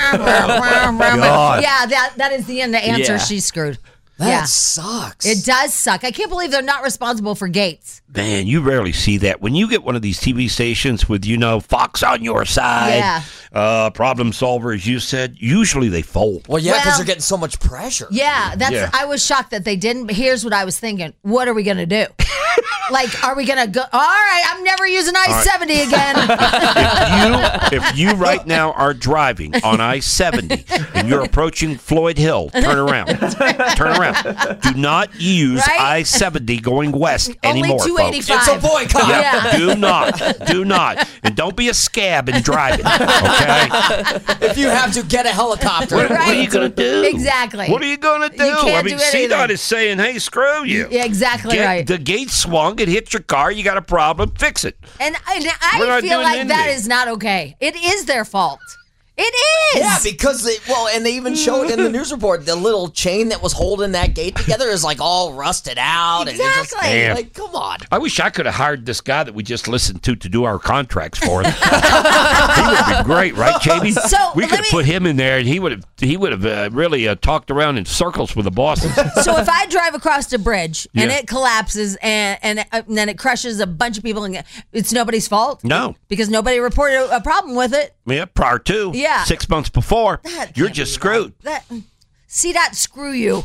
Speaker 5: God.
Speaker 7: that is the end. The answer.
Speaker 8: Yeah.
Speaker 7: She's screwed.
Speaker 6: That sucks.
Speaker 7: It does suck. I can't believe they're not responsible for gates.
Speaker 5: Man, you rarely see that. When you get one of these TV stations with, Fox on your side, problem solver, as you said, usually they fold.
Speaker 6: Well, yeah, because they're getting so much pressure.
Speaker 7: Yeah, I was shocked that they didn't. But here's what I was thinking. What are we going to do? Like, are we going to go, all right, I'm never using I-70 again.
Speaker 5: If you right now are driving on I-70 and you're approaching Floyd Hill, turn around. Turn around. Do not use I-70 going west anymore, folks.
Speaker 7: It's a
Speaker 6: boycott.
Speaker 5: Yeah. Do not. And don't be a scab and driving, okay?
Speaker 6: If you have to, get a helicopter.
Speaker 5: What are you going to do?
Speaker 7: Exactly.
Speaker 5: What are you going to do?
Speaker 7: You can't
Speaker 5: I mean,
Speaker 7: do anything.
Speaker 5: CDOT is saying, hey, screw you.
Speaker 7: Yeah, exactly right.
Speaker 5: The gate swung, it hit your car, you got a problem, fix it.
Speaker 7: And
Speaker 5: We're
Speaker 7: I
Speaker 5: not
Speaker 7: feel
Speaker 5: doing
Speaker 7: like that
Speaker 5: anything.
Speaker 7: is not okay. It is their fault. It is.
Speaker 6: Yeah, because and they even showed in the news report the little chain that was holding that gate together is like all rusted out.
Speaker 7: Exactly.
Speaker 6: And it's just,
Speaker 5: Man.
Speaker 6: like, come on.
Speaker 5: I wish I could have hired this guy that we just listened to do our contracts for him. He would be great, right, Jamie?
Speaker 7: So,
Speaker 5: we could have put him in there, and he would have really talked around in circles with the bosses.
Speaker 7: So if I drive across a bridge and
Speaker 5: Yeah.
Speaker 7: it collapses and then it crushes a bunch of people, and it's nobody's fault?
Speaker 5: No.
Speaker 7: Because nobody reported a problem with it.
Speaker 5: Yeah, prior to.
Speaker 7: Yeah.
Speaker 5: 6 months before. You're just screwed.
Speaker 7: CDOT, screw you.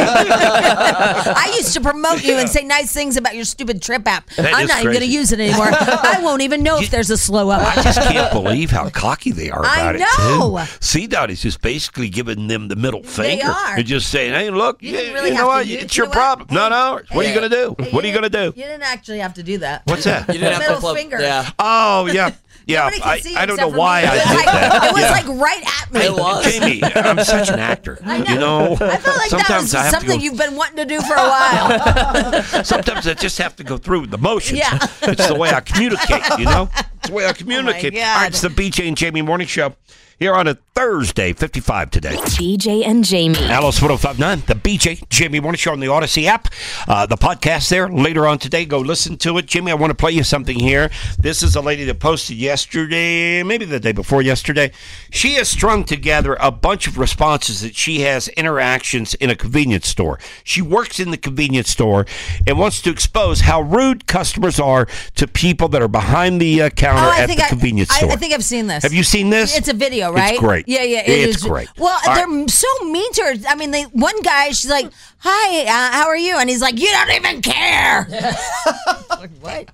Speaker 7: I used to promote you and say nice things about your stupid trip app.
Speaker 5: That
Speaker 7: I'm
Speaker 5: is
Speaker 7: not even going to
Speaker 5: crazy.
Speaker 7: use it anymore. I won't even know if there's a slow up.
Speaker 5: I just can't believe how cocky they are
Speaker 7: I
Speaker 5: about it,
Speaker 7: know.
Speaker 5: too. CDOT is just basically giving them the middle finger.
Speaker 7: are.
Speaker 5: And just saying, hey, look,
Speaker 7: You
Speaker 5: you,
Speaker 7: didn't really
Speaker 5: you
Speaker 7: have
Speaker 5: know
Speaker 7: to-
Speaker 5: what?
Speaker 7: you-
Speaker 5: It's
Speaker 7: you
Speaker 5: your
Speaker 7: know what?
Speaker 5: problem, not ours. What are you going to do? What are you going to do?
Speaker 7: You didn't actually have to do that.
Speaker 5: What's that?
Speaker 6: You didn't have to
Speaker 7: Middle
Speaker 6: flip.
Speaker 7: finger.
Speaker 6: Yeah.
Speaker 5: Oh, yeah. Yeah,
Speaker 7: Nobody can see
Speaker 5: I don't
Speaker 7: except
Speaker 5: know
Speaker 7: for
Speaker 5: why
Speaker 7: me.
Speaker 5: I
Speaker 7: It was
Speaker 5: did
Speaker 7: like-
Speaker 5: that.
Speaker 7: It was
Speaker 5: Yeah.
Speaker 7: like right at me.
Speaker 6: It was.
Speaker 5: Jamie, I'm such an actor.
Speaker 7: I know.
Speaker 5: You know,
Speaker 7: I felt like that
Speaker 5: sometimes
Speaker 7: was
Speaker 5: I have
Speaker 7: something
Speaker 5: to go,
Speaker 7: you've been wanting to do for a while.
Speaker 5: sometimes I just have to go through the motions.
Speaker 7: Yeah.
Speaker 5: It's the way I communicate, you know? It's the way I communicate.
Speaker 7: God.
Speaker 5: All right, it's the BJ and Jamie Morning Show here on a Thursday, 55 today.
Speaker 12: BJ and Jamie.
Speaker 5: Alice 1059, the BJ Jamie Morning Show on the Odyssey app. The podcast there later on today. Go listen to it. Jimmy, I want to play you something here. This is a lady that posted yesterday, maybe the day before yesterday. She has strung together a bunch of responses that she has interactions in a convenience store. She works in the convenience store and wants to expose how rude customers are to people that are behind the counter at the convenience store.
Speaker 7: I think I've seen this.
Speaker 5: Have you seen this?
Speaker 7: It's a video, right?
Speaker 5: It's great.
Speaker 7: Yeah, yeah.
Speaker 5: It's great.
Speaker 7: Well,
Speaker 5: All
Speaker 7: they're
Speaker 5: right.
Speaker 7: so mean to her. I mean, one guy, she's like, "Hi, how are you?" And he's like, "You don't even care." Like, what?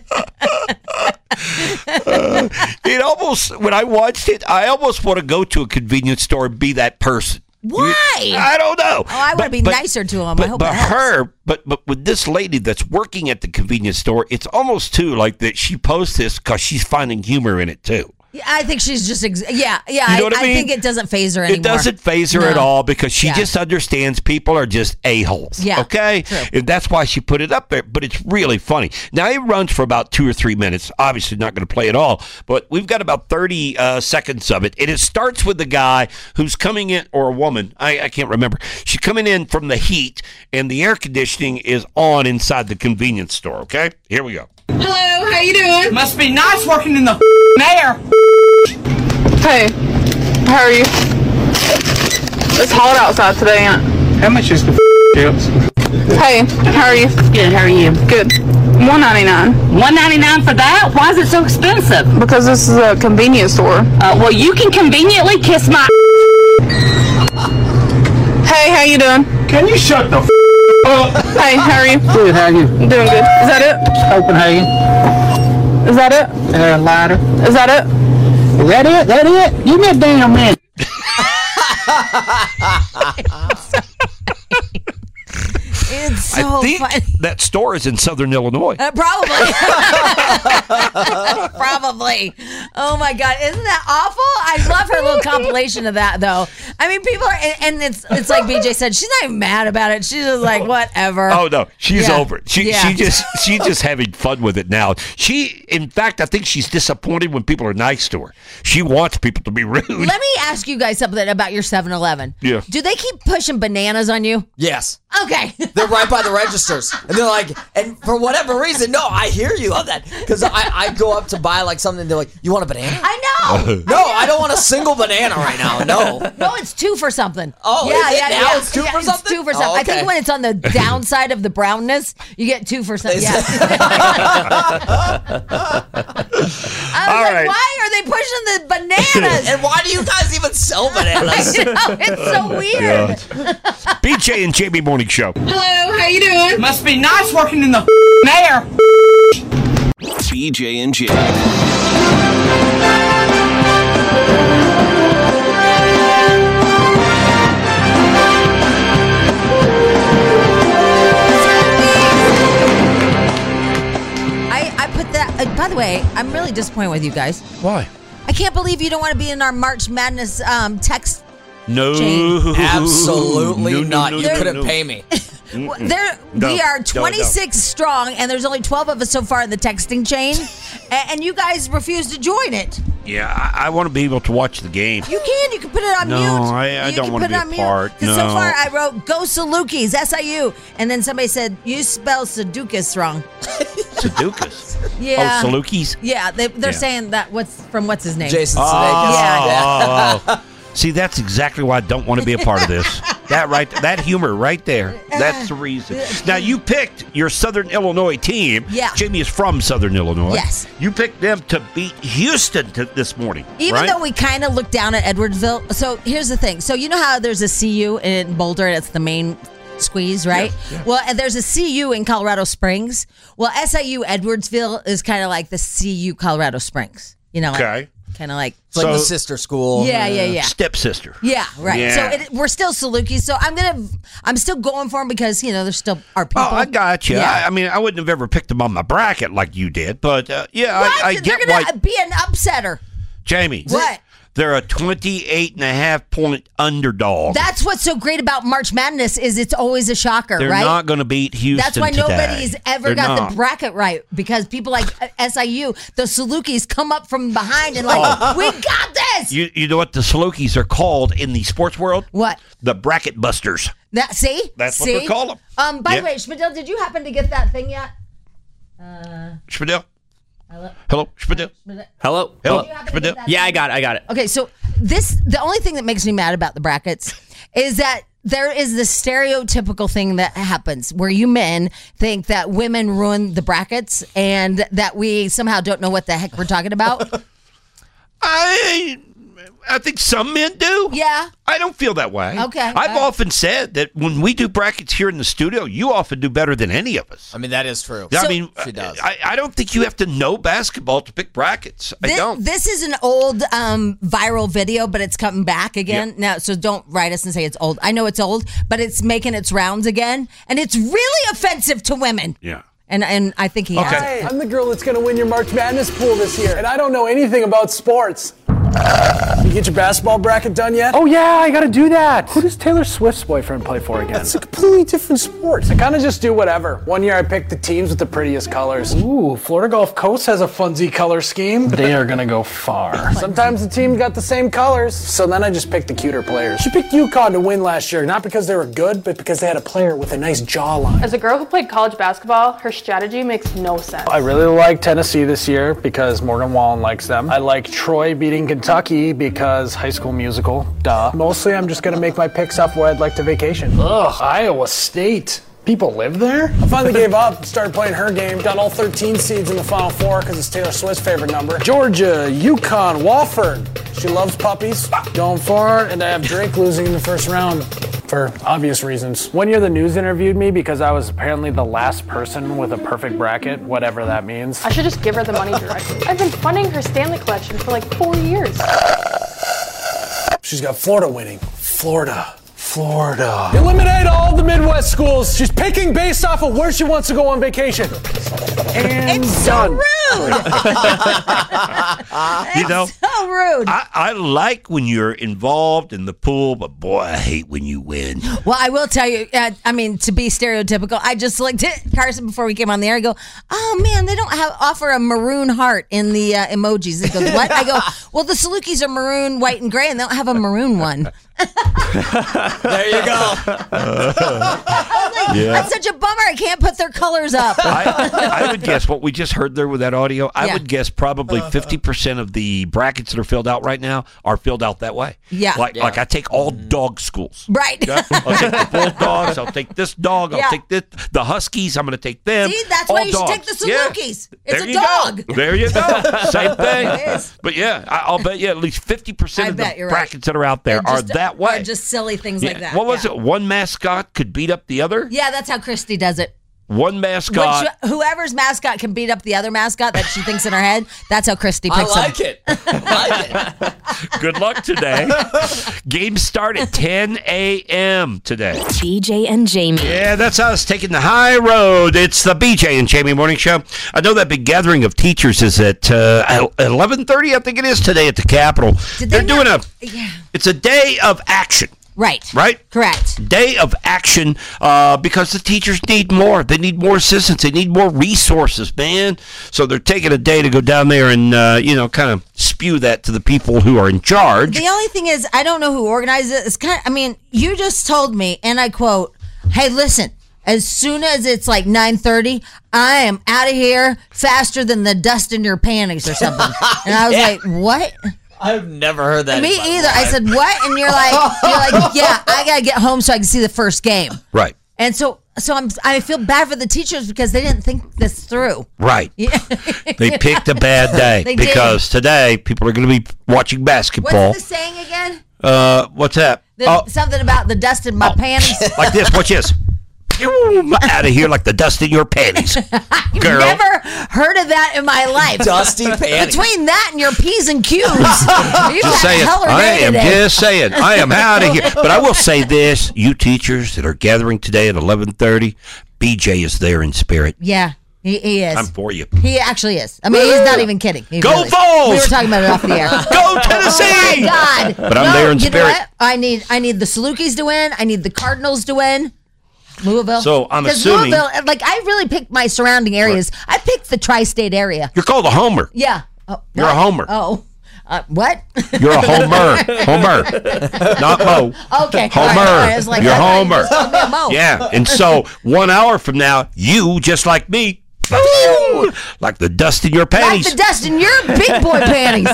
Speaker 5: It almost, when I watched it, I almost want to go to a convenience store and be that person.
Speaker 7: Why?
Speaker 5: I don't know.
Speaker 7: Oh, I want to be nicer to him. I hope
Speaker 5: But
Speaker 7: it helps.
Speaker 5: but with this lady that's working at the convenience store, it's almost too like that she posts this because she's finding humor in it too.
Speaker 7: Yeah, I think she's just, yeah.
Speaker 5: You know what I mean?
Speaker 7: think it doesn't phase her anymore.
Speaker 5: It doesn't phase her
Speaker 7: No.
Speaker 5: at all because she
Speaker 7: Yeah.
Speaker 5: just understands people are just a-holes.
Speaker 7: Yeah,
Speaker 5: Okay?
Speaker 7: true.
Speaker 5: And that's why she put it up there. But it's really funny. Now, it runs for about 2 or 3 minutes. Obviously, not going to play it all. But we've got about 30 seconds of it. And it starts with the guy who's coming in, or a woman. I can't remember. She's coming in from the heat, and the air conditioning is on inside the convenience store. Okay? Here we go.
Speaker 18: Hello, how you doing?
Speaker 17: Must be nice working in the air.
Speaker 1: Hey, how are you? It's hot outside today, ain't it?
Speaker 17: How much is the chips?
Speaker 1: Hey, how are you?
Speaker 22: Good, how are you?
Speaker 1: Good. $1.99.
Speaker 22: $1.99 for that? Why is it so expensive?
Speaker 1: Because this is a convenience store.
Speaker 22: Well, you can conveniently kiss my
Speaker 1: Hey, how you doing?
Speaker 17: Can you shut the up?
Speaker 1: Hey, how are you?
Speaker 17: Good, how are you?
Speaker 1: Doing good. Is that it?
Speaker 17: Copenhagen.
Speaker 1: Is that it?
Speaker 17: Lighter.
Speaker 1: Is that it?
Speaker 17: Is that it? That it? Give me a damn minute.
Speaker 7: It's so
Speaker 5: I think
Speaker 7: funny.
Speaker 5: that store is in Southern Illinois.
Speaker 7: Probably. Probably. Oh my God. Isn't that awful? I love her little compilation of that though. I mean, people are, and it's like BJ said, she's not even mad about it. She's just like, whatever.
Speaker 5: Oh no, she's over it. She's
Speaker 7: Yeah.
Speaker 5: just having fun with it now. In fact, I think she's disappointed when people are nice to her. She wants people to be rude.
Speaker 7: Let me ask you guys something about your 7-Eleven.
Speaker 5: Yeah.
Speaker 7: Do they keep pushing bananas on you?
Speaker 6: Yes.
Speaker 7: Okay.
Speaker 6: They're right by the registers. And they're like, and for whatever reason, no, I hear you on that. Because I go up to buy like something, and they're like, you want a banana?
Speaker 7: I know.
Speaker 6: No, I don't want a single banana right now. No.
Speaker 7: No, it's 2 for something.
Speaker 6: Oh,
Speaker 7: yeah,
Speaker 6: is it
Speaker 7: yeah,
Speaker 6: now?
Speaker 7: yeah.
Speaker 6: It's 2 for
Speaker 7: It's
Speaker 6: something?
Speaker 7: 2 for something.
Speaker 6: Oh,
Speaker 7: I
Speaker 6: okay.
Speaker 7: think when it's on the downside of the brownness, you get 2 for something. Yeah. I was
Speaker 5: All
Speaker 7: like,
Speaker 5: right.
Speaker 7: why are they pushing the bananas?
Speaker 6: And why do you guys even sell bananas?
Speaker 7: I know, it's so weird.
Speaker 5: BJ and Jamie Morning Show.
Speaker 13: Hello, how you doing?
Speaker 22: Must be nice working in the air.
Speaker 4: BJ and Jamie.
Speaker 7: I put that. By the way, I'm really disappointed with you guys.
Speaker 5: Why?
Speaker 7: I can't believe you don't want to be in our March Madness text.
Speaker 5: No.
Speaker 7: Jane.
Speaker 6: Absolutely
Speaker 5: No,
Speaker 6: not.
Speaker 5: no,
Speaker 6: You
Speaker 5: no,
Speaker 6: couldn't
Speaker 5: no.
Speaker 6: pay me.
Speaker 7: We
Speaker 5: No,
Speaker 7: are
Speaker 5: no,
Speaker 7: 26 strong, and there's only 12 of us so far in the texting chain, and you guys refuse to join it.
Speaker 5: Yeah, I want to be able to watch the game.
Speaker 7: You can put it on
Speaker 5: No,
Speaker 7: mute.
Speaker 5: I
Speaker 7: You
Speaker 5: don't
Speaker 7: can
Speaker 5: wanna
Speaker 7: put
Speaker 5: be
Speaker 7: it
Speaker 5: a
Speaker 7: on mute.
Speaker 5: part.
Speaker 7: 'Cause so
Speaker 5: No.
Speaker 7: far I wrote go Salukis, SIU, and then somebody said you spell Sudokus wrong.
Speaker 5: Sudokus.
Speaker 7: Yeah.
Speaker 5: Oh, Salukis?
Speaker 7: Yeah, they're
Speaker 5: Yeah.
Speaker 7: saying that what's his name?
Speaker 6: Jason
Speaker 5: Oh,
Speaker 6: Sudeikis.
Speaker 7: Yeah.
Speaker 5: oh. See, that's exactly why I don't want to be a part of this. That humor right there. That's the reason. Now, you picked your Southern Illinois team.
Speaker 7: Yeah.
Speaker 5: Jamie is from Southern Illinois.
Speaker 7: Yes.
Speaker 5: You picked them to beat Houston this morning.
Speaker 7: Even
Speaker 5: right?
Speaker 7: though we kind of look down at Edwardsville. So here's the thing. So you know how there's a CU in Boulder and it's the main squeeze, right?
Speaker 5: Yeah.
Speaker 7: Well, and there's a CU in Colorado Springs. Well, SIU Edwardsville is kind of like the CU Colorado Springs. You know,
Speaker 5: Okay.
Speaker 7: kind of like.
Speaker 6: It's like the sister school.
Speaker 7: Yeah.
Speaker 5: Stepsister.
Speaker 7: Yeah, right.
Speaker 5: Yeah.
Speaker 7: So we're still Salukis. So I'm still going for them because there's still our people.
Speaker 5: Oh, I got you.
Speaker 7: Yeah.
Speaker 5: I mean, I wouldn't have ever picked them on my bracket like you did, but yeah,
Speaker 7: What?
Speaker 5: I
Speaker 7: They're
Speaker 5: get
Speaker 7: gonna
Speaker 5: why.
Speaker 7: be an upsetter.
Speaker 5: Jamie.
Speaker 7: What?
Speaker 5: They're a 28.5 point underdog.
Speaker 7: That's what's so great about March Madness is it's always a shocker,
Speaker 5: They're
Speaker 7: right?
Speaker 5: not going to beat Houston
Speaker 7: That's why
Speaker 5: today.
Speaker 7: nobody's ever
Speaker 5: They're
Speaker 7: got
Speaker 5: not.
Speaker 7: the bracket right because people like SIU, the Salukis come up from behind and like, we got this.
Speaker 5: You know what the Salukis are called in the sports world?
Speaker 7: What?
Speaker 5: The bracket busters.
Speaker 7: That's what
Speaker 5: they call them.
Speaker 7: By
Speaker 5: Yeah.
Speaker 7: the way, Schmidl, did you happen to get that thing yet?
Speaker 5: Spadil?
Speaker 7: Hello?
Speaker 5: Hello? Spadil?
Speaker 8: Hello?
Speaker 5: Hello?
Speaker 7: Did you happen to
Speaker 5: Spadil?
Speaker 7: get that
Speaker 8: Yeah,
Speaker 7: thing?
Speaker 8: I got it.
Speaker 7: Okay, so the only thing that makes me mad about the brackets is that there is this stereotypical thing that happens where you men think that women ruin the brackets and that we somehow don't know what the heck we're talking about.
Speaker 5: I think some men do.
Speaker 7: Yeah.
Speaker 5: I don't feel that way.
Speaker 7: Okay.
Speaker 5: I've often said that when we do brackets here in the studio, you often do better than any of us.
Speaker 6: I mean, that is true.
Speaker 5: I mean,
Speaker 6: she does.
Speaker 5: I don't think you have to know basketball to pick brackets. I don't.
Speaker 7: This is an old viral video, but it's coming back again now. So don't write us and say it's old. I know it's old, but it's making its rounds again, and it's really offensive to women.
Speaker 5: Yeah.
Speaker 7: And I think he has
Speaker 2: Hi,
Speaker 7: it.
Speaker 2: I'm the girl that's going to win your March Madness pool this year, and I don't know anything about sports. You get your basketball bracket done yet?
Speaker 3: Oh yeah, I gotta do that. Who does Taylor Swift's boyfriend play for again?
Speaker 2: That's a completely different sport. I kind of just do whatever. One year I picked the teams with the prettiest colors. Ooh, Florida Gulf Coast has a funsy color scheme. They are gonna go far. Sometimes the team got the same colors, so then I just picked the cuter players. She picked UConn to win last year, not because they were good, but because they had a player with a nice jawline.
Speaker 23: As a girl who played college basketball, her strategy makes no sense.
Speaker 2: I really like Tennessee this year because Morgan Wallen likes them. I like Troy beating Kentucky because High School Musical, duh. Mostly I'm just gonna make my picks up where I'd like to vacation. Ugh, Iowa State. People live there? I finally gave up, started playing her game, got all 13 seeds in the Final Four because it's Taylor Swift's favorite number. Georgia, UConn, Wofford. She loves puppies. Going for it, and I have Drake losing in the first round. For obvious reasons. One year the news interviewed me because I was apparently the last person with a perfect bracket, whatever that means.
Speaker 23: I should just give her the money directly. I've been funding her Stanley collection for like 4 years.
Speaker 2: She's got Florida winning. Florida. Florida. Eliminate all the Midwest schools. She's picking based off of where she wants to go on vacation. And
Speaker 7: It's so rude.
Speaker 5: You know,
Speaker 7: So rude.
Speaker 5: I like when you're involved in the pool, but boy, I hate when you win.
Speaker 7: Well, I will tell you, I mean, to be stereotypical, I just looked at Carson before we came on the air. I go, oh man, they don't offer a maroon heart in the emojis. He goes, what? I go, well, the Salukis are maroon, white, and gray, and they don't have a maroon one.
Speaker 6: There you go.
Speaker 5: Yeah.
Speaker 7: That's such a bummer. I can't put their colors up.
Speaker 5: I would guess what we just heard there with that audio. I
Speaker 7: Yeah.
Speaker 5: would guess probably 50% of the brackets that are filled out right now are filled out that way.
Speaker 7: Yeah.
Speaker 5: Like I take all dog schools.
Speaker 7: Right.
Speaker 5: Yeah. I'll take the Bulldogs. I'll take this dog. I'll
Speaker 7: Yeah.
Speaker 5: take this. The Huskies. I'm going to take them.
Speaker 7: See, that's
Speaker 5: all
Speaker 7: why you should
Speaker 5: dogs.
Speaker 7: take the
Speaker 5: Yeah.
Speaker 7: Salukis. It's
Speaker 5: There
Speaker 7: a
Speaker 5: you
Speaker 7: dog.
Speaker 5: Go. There you go. Same thing.
Speaker 7: It is.
Speaker 5: But yeah, I'll bet you at least 50%
Speaker 7: I
Speaker 5: of
Speaker 7: bet
Speaker 5: the
Speaker 7: you're right.
Speaker 5: brackets that are out there are that way.
Speaker 7: Or just silly things
Speaker 5: Yeah.
Speaker 7: like that.
Speaker 5: What was it? One mascot could beat up the other?
Speaker 7: Yeah, that's how Christy does it.
Speaker 5: One mascot.
Speaker 7: Whoever's mascot can beat up the other mascot that she thinks in her head, that's how Christy
Speaker 6: I
Speaker 7: picks them.
Speaker 6: like it. I like it.
Speaker 5: Good luck today. Games start at 10 a.m. today.
Speaker 12: BJ and Jamie.
Speaker 5: Yeah, that's us taking the high road. It's the BJ and Jamie Morning Show. I know that big gathering of teachers is at 11:30, I think it is, today at the Capitol. They're doing it's a day of action.
Speaker 7: Right.
Speaker 5: Right?
Speaker 7: Correct.
Speaker 5: Day of action because the teachers need more. They need more assistance. They need more resources, man. So they're taking a day to go down there and, kind of spew that to the people who are in charge.
Speaker 7: The only thing is, I don't know who organized it. It's kind of, I mean, you just told me, and I quote, hey, listen, as soon as it's like 9:30, I am out of here faster than the dust in your panties or something. And I was like, what?
Speaker 6: I've never heard that.
Speaker 7: Me
Speaker 6: in my
Speaker 7: either.
Speaker 6: life.
Speaker 7: I said, what? And you're like, yeah, I got to get home so I can see the first game.
Speaker 5: Right.
Speaker 7: And so I feel bad for the teachers because they didn't think this through.
Speaker 5: Right.
Speaker 7: Yeah.
Speaker 5: They picked a bad day
Speaker 7: They did.
Speaker 5: because today people are going to be watching basketball.
Speaker 7: What's the saying again?
Speaker 5: What's that?
Speaker 7: Something about the dust in my panties.
Speaker 5: Like this. Watch this. Out of here like the dust in your panties, girl.
Speaker 7: Never heard of that in my life.
Speaker 6: Dusty panties.
Speaker 7: Between that and your P's and Q's, you've got
Speaker 5: Just saying.
Speaker 7: a hell of a
Speaker 5: I
Speaker 7: day
Speaker 5: am
Speaker 7: today.
Speaker 5: just saying. I am out of here. But I will say this: you teachers that are gathering today at 11:30, BJ is there in spirit.
Speaker 7: Yeah, he is.
Speaker 5: I'm for you.
Speaker 7: He actually is. I mean, he's not even kidding. He
Speaker 5: Go
Speaker 7: really is.
Speaker 5: Vols!
Speaker 7: We were talking about it off the air.
Speaker 5: Go Tennessee!
Speaker 7: Oh my God!
Speaker 5: But I'm there in
Speaker 7: you know
Speaker 5: spirit.
Speaker 7: what? I need the Salukis to win. I need the Cardinals to win. Louisville.
Speaker 5: So, I'm
Speaker 7: 'Cause
Speaker 5: assuming-
Speaker 7: Louisville, like I really picked my surrounding areas. I picked the tri-state area.
Speaker 5: You're called a homer.
Speaker 7: Yeah. Oh,
Speaker 5: You're
Speaker 7: what?
Speaker 5: a homer.
Speaker 7: Oh. What?
Speaker 5: You're a homer. Homer. Not Mo.
Speaker 7: Okay.
Speaker 5: Homer.
Speaker 7: All right. I was like,
Speaker 5: You're
Speaker 7: I thought you
Speaker 5: Homer.
Speaker 7: just called me a Mo.
Speaker 5: Yeah. And so 1 hour from now, you, just like me, boom, like the dust in your
Speaker 7: Like
Speaker 5: panties.
Speaker 7: the dust in your big boy panties.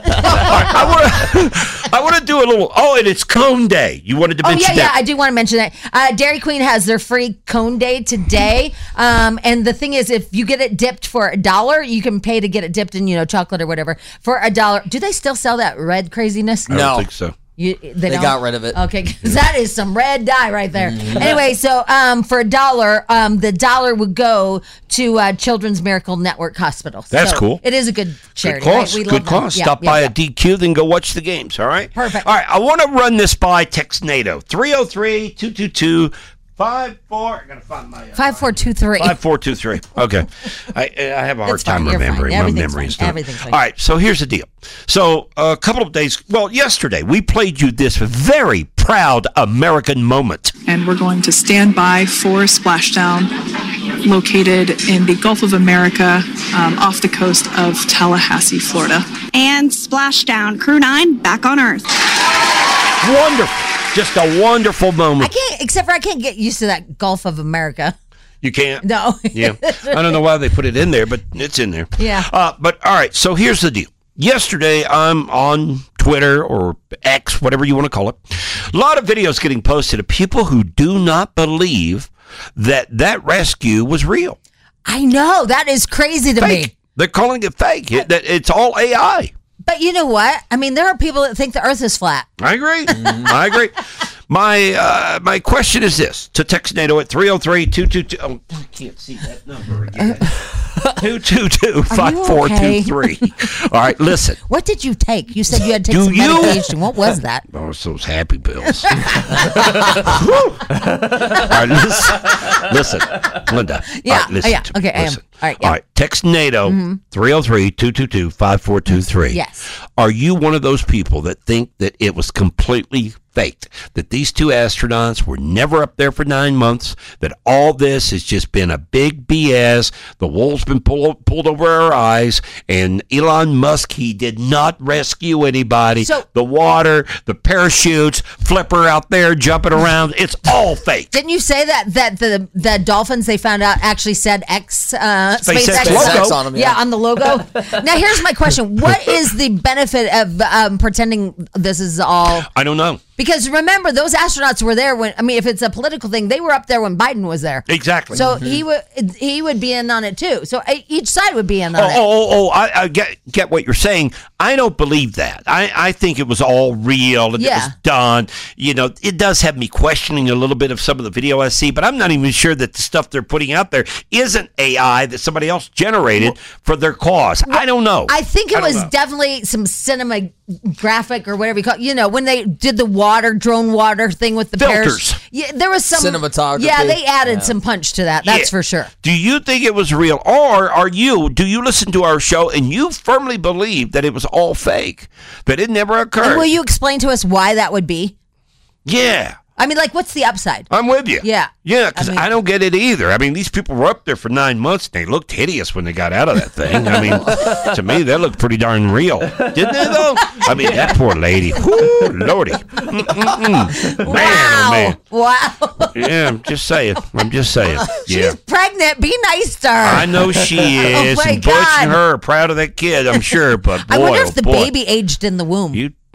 Speaker 5: I want to do a little. Oh, and it's Cone Day. You wanted to
Speaker 7: Oh,
Speaker 5: mention
Speaker 7: yeah,
Speaker 5: that?
Speaker 7: I do want to mention that. Dairy Queen has their free cone day today. And the thing is, if you get it dipped for $1, you can pay to get it dipped in, chocolate or whatever for $1. Do they still sell that red craziness?
Speaker 5: I don't think so.
Speaker 7: They don't?
Speaker 6: got rid of it.
Speaker 7: Okay, because that is some red dye right there. Anyway, so for $1, the dollar would go to Children's Miracle Network Hospital.
Speaker 5: That's
Speaker 7: So
Speaker 5: cool.
Speaker 7: It is a good charity.
Speaker 5: Good cause.
Speaker 7: Right? We
Speaker 5: Good
Speaker 7: love them.
Speaker 5: cause.
Speaker 7: Yeah,
Speaker 5: Stop
Speaker 7: yeah,
Speaker 5: by
Speaker 7: yeah.
Speaker 5: a DQ, then go watch the games. All right.
Speaker 7: Perfect.
Speaker 5: All right. I want to run this by Texnado 303-222. 54. I gotta find my
Speaker 7: 5423.
Speaker 5: 5423. Okay. I have a hard
Speaker 7: It's fine.
Speaker 5: time
Speaker 7: You're fine.
Speaker 5: remembering. My
Speaker 7: Everything's
Speaker 5: memory is
Speaker 7: fine.
Speaker 5: not.
Speaker 7: Everything's fine.
Speaker 5: All right. So here's the deal. So a couple of days, yesterday, we played you this very proud American moment.
Speaker 9: And we're going to stand by for Splashdown, located in the Gulf of America, off the coast of Tallahassee, Florida.
Speaker 10: And Splashdown, Crew 9, back on Earth.
Speaker 5: Wonderful. Just a wonderful moment.
Speaker 7: I can't get used to that Gulf of America.
Speaker 5: You can't?
Speaker 7: No.
Speaker 5: Yeah. I don't know why they put it in there, but it's in there.
Speaker 7: Yeah.
Speaker 5: But all right, so here's the deal. Yesterday, I'm on Twitter or X, whatever you want to call it. A lot of videos getting posted of people who do not believe that rescue was real.
Speaker 7: I know. That is crazy to me.
Speaker 5: They're calling it fake. That it's all AI.
Speaker 7: But you know what? I mean, there are people that think the earth is flat.
Speaker 5: I agree. I agree. My question is this to Texnado at 303-222. Oh, I can't see that number again. 222-5423. All right, listen.
Speaker 7: What did you take? You said you had to take some medication. What was that?
Speaker 5: Oh, it's those happy pills. All right, listen, Linda.
Speaker 7: Yeah,
Speaker 5: all right, listen
Speaker 7: yeah.
Speaker 5: to me.
Speaker 7: Okay, I am.
Speaker 5: Listen.
Speaker 7: All right, yeah.
Speaker 5: All right, text NATO 303-222-5423.
Speaker 7: Yes.
Speaker 5: Are you one of those people that think that it was completely faked, that these two astronauts were never up there for 9 months, that all this has just been a big BS, the wool's been pulled over our eyes, and Elon Musk, he did not rescue anybody.
Speaker 7: So,
Speaker 5: the water, the parachutes, Flipper out there jumping around, it's all fake.
Speaker 7: Didn't you say that the dolphins they found out actually said SpaceX
Speaker 5: logo
Speaker 6: on them?
Speaker 7: Yeah, on the logo. Now here's my question: what is the benefit of pretending this is all?
Speaker 5: I don't know.
Speaker 7: Because remember, those astronauts were there when, I mean, if it's a political thing, they were up there when Biden was there.
Speaker 5: Exactly.
Speaker 7: So he would be in on it too. So each side would be in on it.
Speaker 5: I get what you're saying. I don't believe that. I think it was all real and it was done. You know, it does have me questioning a little bit of some of the video I see, but I'm not even sure that the stuff they're putting out there isn't AI that somebody else generated for their cause. I don't know.
Speaker 7: I think it was definitely some cinematographic or whatever you call it. You know, when they did the drone water thing with the
Speaker 5: filters.
Speaker 7: Yeah, there was some
Speaker 6: cinematography.
Speaker 7: Yeah, they added some punch to that. That's for sure.
Speaker 5: Do you think it was real, or do you listen to our show and you firmly believe that it was all fake, that it never occurred?
Speaker 7: And will you explain to us why that would be?
Speaker 5: Yeah.
Speaker 7: I mean, like, what's the upside?
Speaker 5: I'm with you.
Speaker 7: Yeah.
Speaker 5: Yeah, because I don't get it either. I mean, these people were up there for 9 months, and they looked hideous when they got out of that thing. I mean, to me, that looked pretty darn real. Didn't they, though? I mean, that poor lady. Whoo, Lordy. Man, oh, man.
Speaker 7: Wow.
Speaker 5: Yeah, I'm just saying. Yeah.
Speaker 7: She's pregnant. Be nice to her.
Speaker 5: I know she is.
Speaker 7: Oh, my
Speaker 5: and Butch
Speaker 7: God.
Speaker 5: and her are proud of that kid, I'm sure. But boy,
Speaker 7: I wonder if the
Speaker 5: boy.
Speaker 7: baby aged in the womb.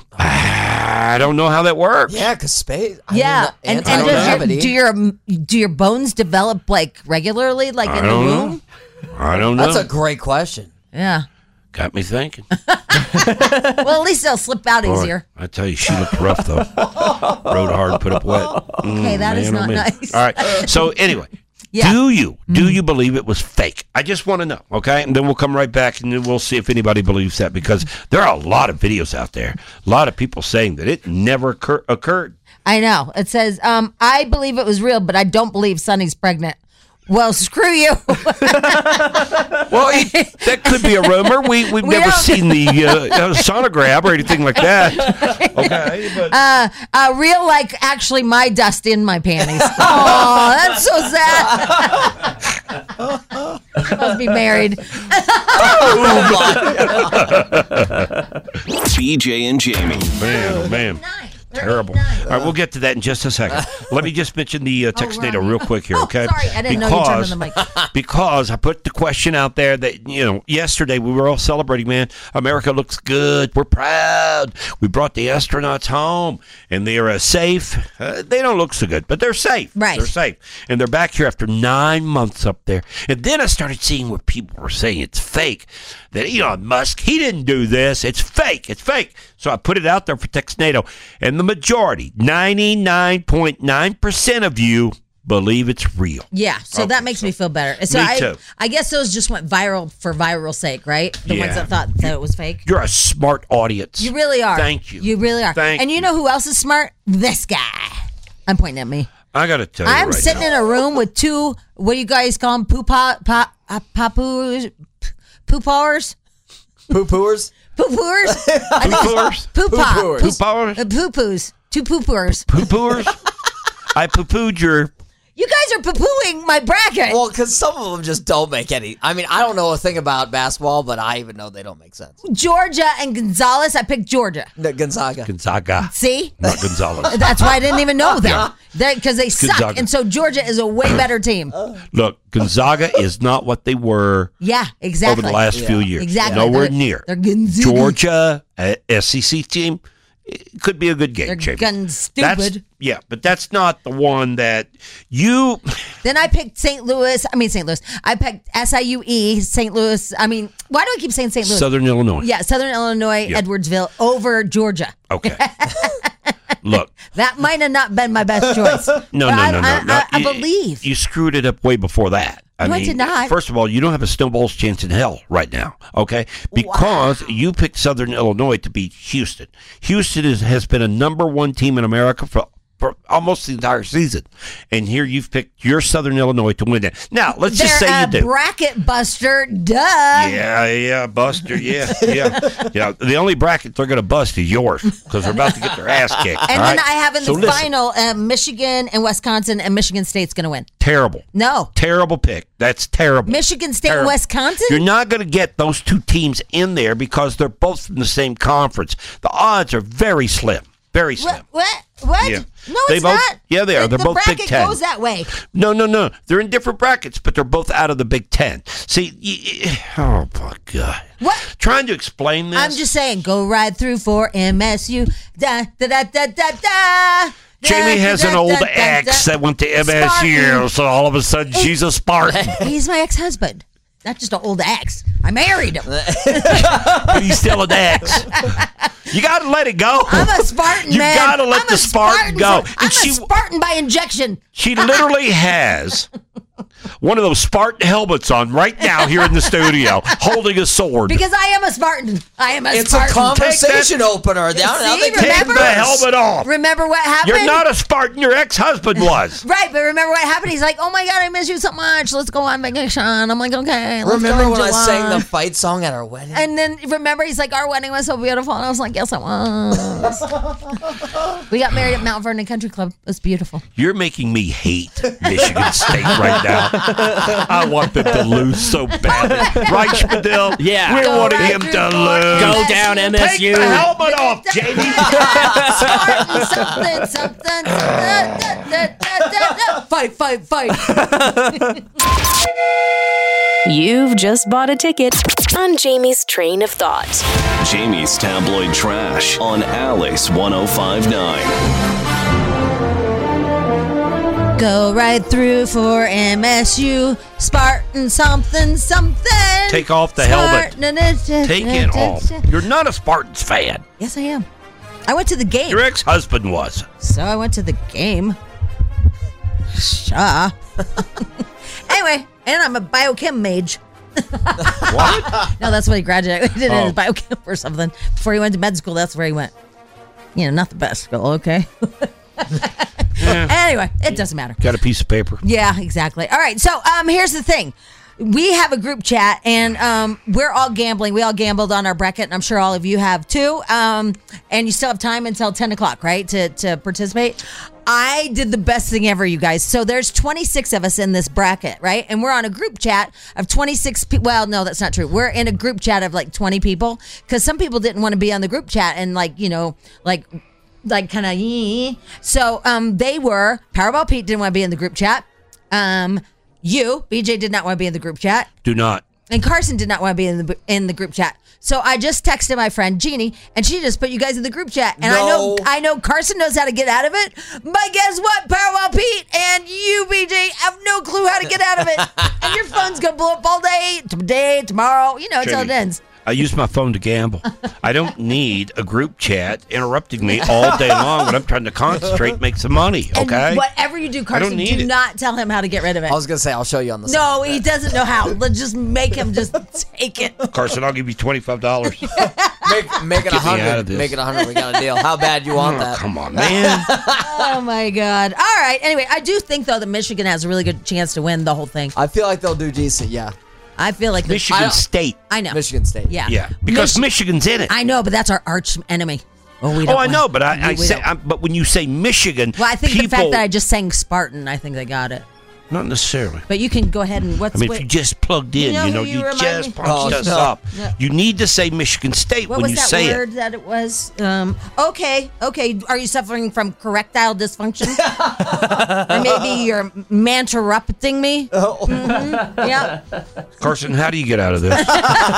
Speaker 5: I don't know how that works.
Speaker 6: Yeah, because space.
Speaker 7: And do your bones develop like regularly, like in the womb?
Speaker 5: I don't know.
Speaker 6: That's a great question.
Speaker 7: Yeah.
Speaker 5: Got me thinking.
Speaker 7: Well, at least they'll slip out
Speaker 5: Boy,
Speaker 7: easier.
Speaker 5: I tell you, she looked rough though. Rode hard, put up wet.
Speaker 7: Okay, that is not nice.
Speaker 5: All right. So anyway.
Speaker 7: Yeah.
Speaker 5: Do you believe it was fake? I just want to know, okay? And then we'll come right back and then we'll see if anybody believes that, because there are a lot of videos out there, a lot of people saying that it never occurred.
Speaker 7: I know. It says, I believe it was real, but I don't believe Sonny's pregnant. Well, screw you.
Speaker 5: Well, that could be a rumor. We've never seen the sonogram or anything like that. Okay, but
Speaker 7: real, like actually my dust in my panties. Oh, that's so sad. Must be married.
Speaker 4: BJ and Jamie.
Speaker 5: Man. Terrible. All right, we'll get to that in just a second. Let me just mention the text data real quick here, okay?
Speaker 7: Sorry, I didn't know you turned on the mic.
Speaker 5: Because I put the question out there that, yesterday we were all celebrating, man. America looks good. We're proud. We brought the astronauts home, and they are safe. They don't look so good, but they're safe.
Speaker 7: Right.
Speaker 5: They're safe. And they're back here after 9 months up there. And then I started seeing where people were saying it's fake. That Elon Musk, he didn't do this. It's fake. It's fake. So I put it out there for TextNado. And the majority, 99.9% of you believe it's real.
Speaker 7: Yeah, so that makes me feel better. So
Speaker 5: Me too.
Speaker 7: I guess those just went viral for viral sake, right? The ones that thought that it was fake.
Speaker 5: You're a smart audience.
Speaker 7: You really are.
Speaker 5: Thank you.
Speaker 7: You really are.
Speaker 5: Thank
Speaker 7: you know who else is smart? This guy. I'm pointing at me.
Speaker 5: I got to tell you
Speaker 7: I'm
Speaker 5: right
Speaker 7: sitting
Speaker 5: now.
Speaker 7: in a room with two, what do you guys call them? Poo-pawers?
Speaker 6: Poo-pooers?
Speaker 7: Poo-pooers?
Speaker 5: Poo-pooers?
Speaker 7: Poo-pawers?
Speaker 5: Poo-pawers?
Speaker 7: Poo-poos. Two poo-poors.
Speaker 5: Poo-poors? I poo-pooed your...
Speaker 7: You guys are poo-pooing my bracket.
Speaker 6: Well, because some of them just don't make any. I mean, I don't know a thing about basketball, but I even know they don't make sense.
Speaker 7: Georgia and Gonzalez. I picked Georgia.
Speaker 6: Gonzaga.
Speaker 7: See?
Speaker 5: Not Gonzalez.
Speaker 7: That's why I didn't even know them. Because they suck.
Speaker 5: Gonzaga.
Speaker 7: And so Georgia is a way better team.
Speaker 5: Look, Gonzaga is not what they were
Speaker 7: Yeah, exactly.
Speaker 5: over the last few years.
Speaker 7: Exactly.
Speaker 5: Nowhere near.
Speaker 7: They're Gonzaga.
Speaker 5: Georgia, SEC team, it could be a good game.
Speaker 7: They're
Speaker 5: Jamie.
Speaker 7: gun stupid.
Speaker 5: But that's not the one that you...
Speaker 7: Then I picked St. Louis. I picked SIUE, St. Louis. I mean, why do I keep saying St. Louis?
Speaker 5: Southern Illinois.
Speaker 7: Yeah, Southern Illinois,
Speaker 5: Yeah.
Speaker 7: Edwardsville over Georgia.
Speaker 5: Okay. Look.
Speaker 7: That might have not been my best choice.
Speaker 5: No.
Speaker 7: I believe.
Speaker 5: You screwed it up way before that. I
Speaker 7: No, I did not.
Speaker 5: First of all, you don't have a snowball's chance in hell right now, okay? Because you picked Southern Illinois to beat Houston. Houston has been a number one team in America for almost the entire season. And here you've picked your Southern Illinois to win that. Now, let's just say you do.
Speaker 7: Bracket buster, duh.
Speaker 5: Yeah, Buster, yeah. The only bracket they're going to bust is yours because they're about to get their ass kicked.
Speaker 7: And
Speaker 5: all
Speaker 7: then
Speaker 5: right?
Speaker 7: I have in the
Speaker 5: listen,
Speaker 7: final Michigan and Wisconsin, and Michigan State's going to win.
Speaker 5: Terrible.
Speaker 7: No.
Speaker 5: Terrible pick. That's terrible.
Speaker 7: Michigan State and
Speaker 5: Terrible.
Speaker 7: Wisconsin?
Speaker 5: You're not going to get those two teams in there because they're both from the same conference. The odds are very slim. Very slim.
Speaker 7: What?
Speaker 5: Yeah.
Speaker 7: No,
Speaker 5: They
Speaker 7: it's
Speaker 5: both-
Speaker 7: not.
Speaker 5: yeah, they are. They're
Speaker 7: the
Speaker 5: both Big
Speaker 7: bracket
Speaker 5: Ten.
Speaker 7: goes that way.
Speaker 5: No. They're in different brackets, but they're both out of the Big Ten. See, oh my God.
Speaker 7: What?
Speaker 5: Trying to explain this.
Speaker 7: I'm just saying, go right through for MSU. Da, da, da, da, da, da.
Speaker 5: Jamie has an old ex that went to MSU,
Speaker 7: Spartan.
Speaker 5: so all of a sudden she's a Spartan.
Speaker 7: He's my ex-husband. Not just an old ex. I married him.
Speaker 5: But he's still an ex. You got to let it go.
Speaker 7: I'm a Spartan,
Speaker 5: You
Speaker 7: man.
Speaker 5: got to let
Speaker 7: I'm
Speaker 5: the
Speaker 7: a
Speaker 5: Spartan go.
Speaker 7: I'm a Spartan by injection.
Speaker 5: She literally has one of those Spartan helmets on right now here in the studio, holding a sword.
Speaker 7: Because I am a Spartan. I am a
Speaker 6: It's
Speaker 7: Spartan.
Speaker 6: a conversation opener. Now they
Speaker 5: Take
Speaker 6: can
Speaker 5: the helmet off.
Speaker 7: Remember what happened?
Speaker 5: You're not a Spartan. Your ex-husband was.
Speaker 7: Right, but remember what happened? He's like, "Oh my God, I miss you so much. Let's go on vacation." I'm like, "Okay." Let's
Speaker 6: Remember
Speaker 7: go in
Speaker 6: when I
Speaker 7: July."
Speaker 6: sang the fight song at our wedding?
Speaker 7: And then remember, he's like, "Our wedding was so beautiful," and I was like, "Yes, it was." We got married at Mount Vernon Country Club. It was beautiful.
Speaker 5: You're making me hate Michigan State right now. I want them to lose so badly. Right, Spadil?
Speaker 8: Yeah.
Speaker 5: We
Speaker 8: Go
Speaker 5: wanted
Speaker 8: right
Speaker 5: him
Speaker 8: through
Speaker 5: to
Speaker 8: for
Speaker 5: lose.
Speaker 8: Go down, MSU.
Speaker 5: Take the helmet off, Jamie.
Speaker 7: something. Fight.
Speaker 12: You've just bought a ticket on Jamie's Train of Thought.
Speaker 4: Jamie's Tabloid Trash on Alice 105.9.
Speaker 7: Go right through for MSU. Spartan something.
Speaker 5: Take off the helmet. Take it off. You're not a Spartans fan.
Speaker 7: Yes, I am. I went to the game.
Speaker 5: Your ex-husband was.
Speaker 7: So I went to the game. Sure. Anyway, and I'm a biochem mage.
Speaker 5: What?
Speaker 7: No, that's what he graduated in
Speaker 5: Oh.
Speaker 7: his biochem or something. Before he went to med school, that's where he went. You know, not the best school, okay? Anyway, it doesn't matter.
Speaker 5: Got a piece of paper.
Speaker 7: Yeah, exactly. All right, so here's the thing. We have a group chat, and we're all gambling. We all gambled on our bracket, and I'm sure all of you have too. And you still have time until 10 o'clock, right, to participate? I did the best thing ever, you guys. So there's 26 of us in this bracket, right? And we're on a group chat of 26 people. Well, no, that's not true. We're in a group chat of like 20 people because some people didn't want to be on the group chat and like kind of, so they were, Powerball Pete didn't want to be in the group chat. BJ did not want to be in the group chat.
Speaker 5: Do not.
Speaker 7: And Carson did not want to be in the group chat. So I just texted my friend Jeannie, and she just put you guys in the group chat. And I know Carson knows how to get out of it, but guess what? Powerball Pete and you, BJ, have no clue how to get out of it. And your phone's gonna blow up all day, today, tomorrow, until it
Speaker 5: Jamie,
Speaker 7: ends.
Speaker 5: I use my phone to gamble. I don't need a group chat interrupting me all day long when I'm trying to concentrate and make some money, okay?
Speaker 7: And whatever you do, Carson,
Speaker 5: need
Speaker 7: do
Speaker 5: it.
Speaker 7: not tell him how to get rid of it.
Speaker 6: I was going to say, I'll show you on the
Speaker 7: No, he doesn't know how. Let's just make him just take it.
Speaker 5: Carson, I'll give you $25.
Speaker 6: Make it
Speaker 5: Get me out of
Speaker 6: 100.
Speaker 5: this.
Speaker 6: Make it 100. We got a deal. How bad you want that?
Speaker 5: Come on, man.
Speaker 7: Oh my God. All right. Anyway, I do think though that Michigan has a really good chance to win the whole thing.
Speaker 6: I feel like they'll do decent, yeah.
Speaker 7: I feel like
Speaker 5: Michigan State.
Speaker 7: I know.
Speaker 6: Michigan State.
Speaker 7: Yeah.
Speaker 5: Yeah, because Michigan's in it.
Speaker 7: I know, but that's our arch enemy. Oh, we don't
Speaker 5: I know, but
Speaker 7: don't.
Speaker 5: but when you say Michigan,
Speaker 7: Well, I think
Speaker 5: people,
Speaker 7: the fact that I just sang Spartan, I think they got it.
Speaker 5: not necessarily.
Speaker 7: But you can go ahead and
Speaker 5: I mean, if you just plugged in,
Speaker 7: You know who
Speaker 5: you
Speaker 7: you remind
Speaker 5: just
Speaker 7: me-
Speaker 5: punched us up.
Speaker 7: No.
Speaker 5: You need to say Michigan State
Speaker 7: What
Speaker 5: when
Speaker 7: was
Speaker 5: you
Speaker 7: that
Speaker 5: say
Speaker 7: word
Speaker 5: it.
Speaker 7: that it was? Okay. Are you suffering from correctile dysfunction? Or maybe you're manterrupting me? Yeah.
Speaker 5: Carson, how do you get out of this?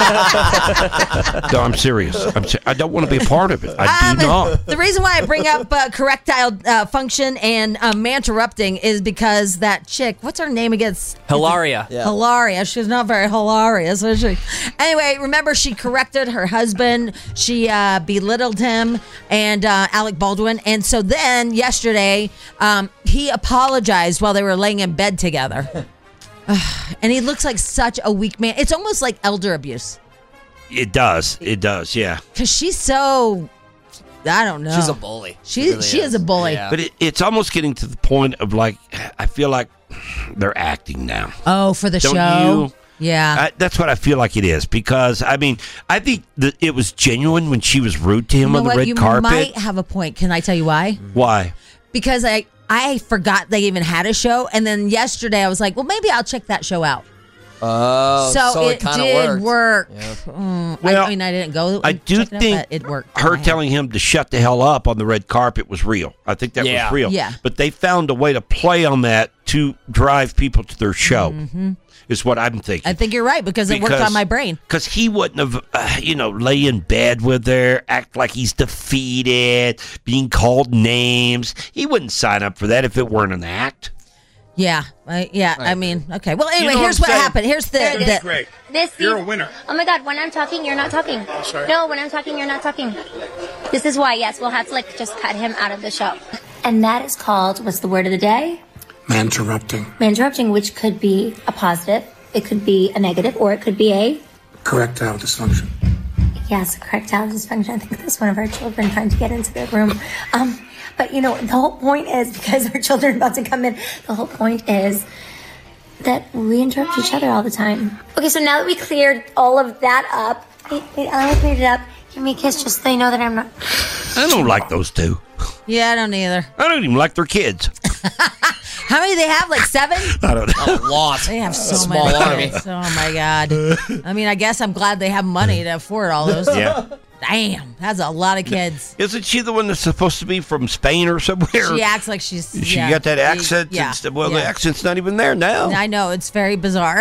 Speaker 5: No, I'm serious. I don't want to be a part of it. I do not.
Speaker 7: The reason why I bring up correctile function and manterrupting is because that chick, what's her name again?
Speaker 8: Hilaria.
Speaker 7: Hilaria. She's not very hilarious, is she? Anyway, remember she corrected her husband. She belittled him and Alec Baldwin. And so then yesterday, he apologized while they were laying in bed together. And he looks like such a weak man. It's almost like elder abuse.
Speaker 5: It does. It does. Yeah.
Speaker 7: Because she's so, I don't know.
Speaker 6: She's a bully.
Speaker 7: She is a bully.
Speaker 6: Yeah.
Speaker 5: But it's almost getting to the point of like, I feel like they're acting now.
Speaker 7: Oh, for the
Speaker 5: Don't
Speaker 7: show?
Speaker 5: you?
Speaker 7: Yeah.
Speaker 5: That's what I feel like it is, because I mean, I think that it was genuine when she was rude to him on the red carpet.
Speaker 7: You might have a point. Can I tell you why?
Speaker 5: Why?
Speaker 7: Because I forgot they even had a show, and then yesterday I was like, well, maybe I'll check that show out.
Speaker 6: Oh,
Speaker 7: so it
Speaker 6: kinda
Speaker 7: did work.
Speaker 5: Well,
Speaker 7: I mean, I didn't go.
Speaker 5: I do
Speaker 7: check it out,
Speaker 5: think
Speaker 7: but it worked.
Speaker 5: her telling him to shut the hell up on the red carpet was real. I think that was real.
Speaker 7: Yeah.
Speaker 5: But they found a way to play on that to drive people to their show. Is what I'm thinking.
Speaker 7: I think you're right because it worked on my brain.
Speaker 5: Because he wouldn't have, lay in bed with her, act like he's defeated, being called names. He wouldn't sign up for that if it weren't an act.
Speaker 7: Yeah, I mean, okay. Well, anyway,
Speaker 5: You know
Speaker 7: here's
Speaker 5: what
Speaker 7: what
Speaker 5: I'm saying?
Speaker 7: happened. Here's the
Speaker 15: Great.
Speaker 11: You're
Speaker 15: a winner.
Speaker 11: Oh my God, when I'm talking, you're not talking.
Speaker 15: Oh, sorry.
Speaker 11: No, when I'm talking, you're not talking. This is why, yes, we'll have to just cut him out of the show. And that is called, what's the word of the day?
Speaker 15: Man-interrupting.
Speaker 11: Man-interrupting, which could be a positive, it could be a negative, or it could be a...
Speaker 15: Correctile dysfunction.
Speaker 11: Yes, erectile dysfunction. I think that's one of our children trying to get into the room. But the whole point is, because our children are about to come in, the whole point is that we interrupt each other all the time. Okay, so now that we cleared all of that up, wait, I cleared it up. Give me a kiss just so they know that I'm not...
Speaker 5: I don't like those two.
Speaker 7: Yeah, I don't either.
Speaker 5: I don't even like their kids.
Speaker 7: How many do they have? Like 7?
Speaker 5: I don't know.
Speaker 6: A lot.
Speaker 7: They have so
Speaker 6: Small
Speaker 7: many
Speaker 6: army.
Speaker 7: kids. Oh my God. I mean, I guess I'm glad they have money to afford all those.
Speaker 5: Yeah.
Speaker 7: Damn, that's a lot of kids.
Speaker 5: Isn't she the one that's supposed to be from Spain or somewhere?
Speaker 7: She acts like she's.
Speaker 5: She
Speaker 7: yeah,
Speaker 5: got that accent.
Speaker 7: Yeah.
Speaker 5: And stuff. Well,
Speaker 7: yeah.
Speaker 5: the accent's not even there now.
Speaker 7: I know, it's very bizarre.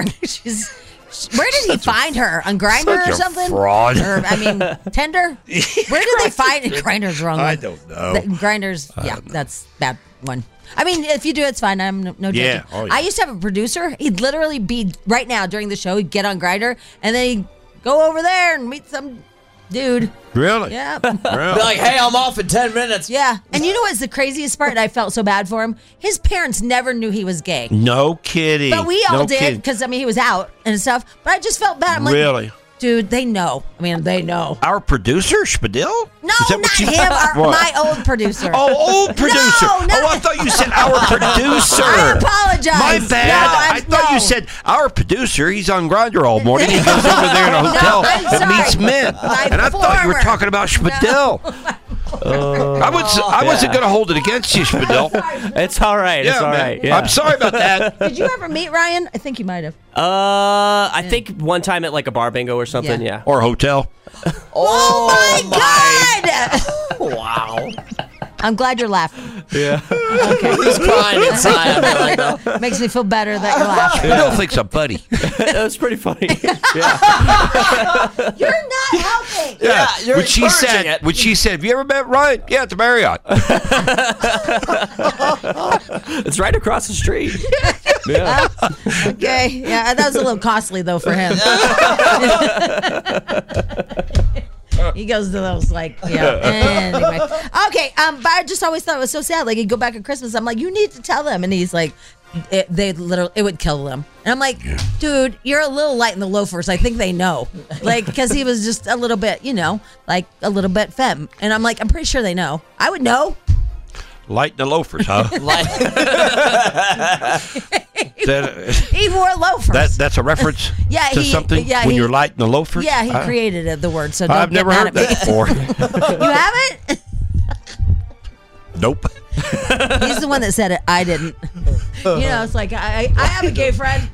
Speaker 7: Where did he find her? On Grindr
Speaker 5: such
Speaker 7: or
Speaker 5: a
Speaker 7: something?
Speaker 5: fraud.
Speaker 7: Or, I mean, Tinder? Where did they find it? Grindr's wrong.
Speaker 5: I don't know.
Speaker 7: Grindr's, yeah, that's that one. I mean, if you do, it's fine. I'm no judging.
Speaker 5: Yeah. Oh, yeah.
Speaker 7: I used to have a producer. He'd literally be right now during the show. He'd get on Grindr and then he'd go over there and meet some dude.
Speaker 5: Really?
Speaker 7: Yeah.
Speaker 6: Be like, hey, I'm off in 10 minutes.
Speaker 7: Yeah. And you know what's the craziest part? I felt so bad for him. His parents never knew he was gay.
Speaker 5: No kidding.
Speaker 7: But we all
Speaker 5: No
Speaker 7: did
Speaker 5: kidding.
Speaker 7: because, I mean, he was out and stuff. But I just felt bad. I'm like,
Speaker 5: Really?
Speaker 7: dude, they know. I mean, they know.
Speaker 5: Our producer, Spadil?
Speaker 7: No,
Speaker 5: Is that
Speaker 7: not
Speaker 5: what you-
Speaker 7: him.
Speaker 5: What?
Speaker 7: My old producer.
Speaker 5: Oh, old producer.
Speaker 7: No, not-
Speaker 5: Oh, I thought you said our producer.
Speaker 7: I apologize.
Speaker 5: My bad.
Speaker 7: No,
Speaker 5: I thought you said our producer. He's on Grindr all morning. He goes over there in a hotel
Speaker 7: I'm
Speaker 5: and
Speaker 7: sorry.
Speaker 5: meets men.
Speaker 7: My
Speaker 5: And I thought you were
Speaker 7: former.
Speaker 5: talking about Spadil. I wasn't going to hold it against you, Spadil.
Speaker 8: It's all right. It's
Speaker 5: Yeah,
Speaker 8: all
Speaker 5: man.
Speaker 8: right. Yeah.
Speaker 5: I'm sorry about that.
Speaker 7: Did you ever meet Ryan? I think you might have.
Speaker 8: I think one time at like a bar bingo or something. Yeah.
Speaker 5: Or hotel.
Speaker 7: Oh, my God!
Speaker 6: Wow.
Speaker 7: I'm glad you're laughing.
Speaker 8: Yeah.
Speaker 7: Okay.
Speaker 6: He's crying inside. I mean, like,
Speaker 7: Makes me feel better that you're laughing.
Speaker 5: Spadil thinks I'm buddy.
Speaker 8: That was pretty funny.
Speaker 7: You're not helping.
Speaker 6: Yeah, you're
Speaker 5: When she
Speaker 6: encouraging
Speaker 5: said,
Speaker 6: it.
Speaker 5: when she said, "Have you ever met Ryan?" Yeah, at the Marriott.
Speaker 8: It's right across the street. Yeah.
Speaker 7: Okay. Yeah, that was a little costly, though, for him. He goes to those, like, yeah. Anyway. Okay, but I just always thought it was so sad. Like, he'd go back at Christmas. I'm like, you need to tell them. And he's like, it would kill them. And I'm like, dude, you're a little light in the loafers. I think they know. Like, because he was just a little bit, like a little bit femme. And I'm like, I'm pretty sure they know. I would know.
Speaker 5: Light in the loafers, huh?
Speaker 7: He wore loafers.
Speaker 5: That's a reference
Speaker 7: Yeah,
Speaker 5: to something when you're light in the loafers?
Speaker 7: Yeah, he created the word. So don't
Speaker 5: I've
Speaker 7: get
Speaker 5: never
Speaker 7: mad
Speaker 5: heard
Speaker 7: at me.
Speaker 5: that before.
Speaker 7: You haven't?
Speaker 5: Nope.
Speaker 7: He's the one that said it. I didn't. It's like I have a gay friend.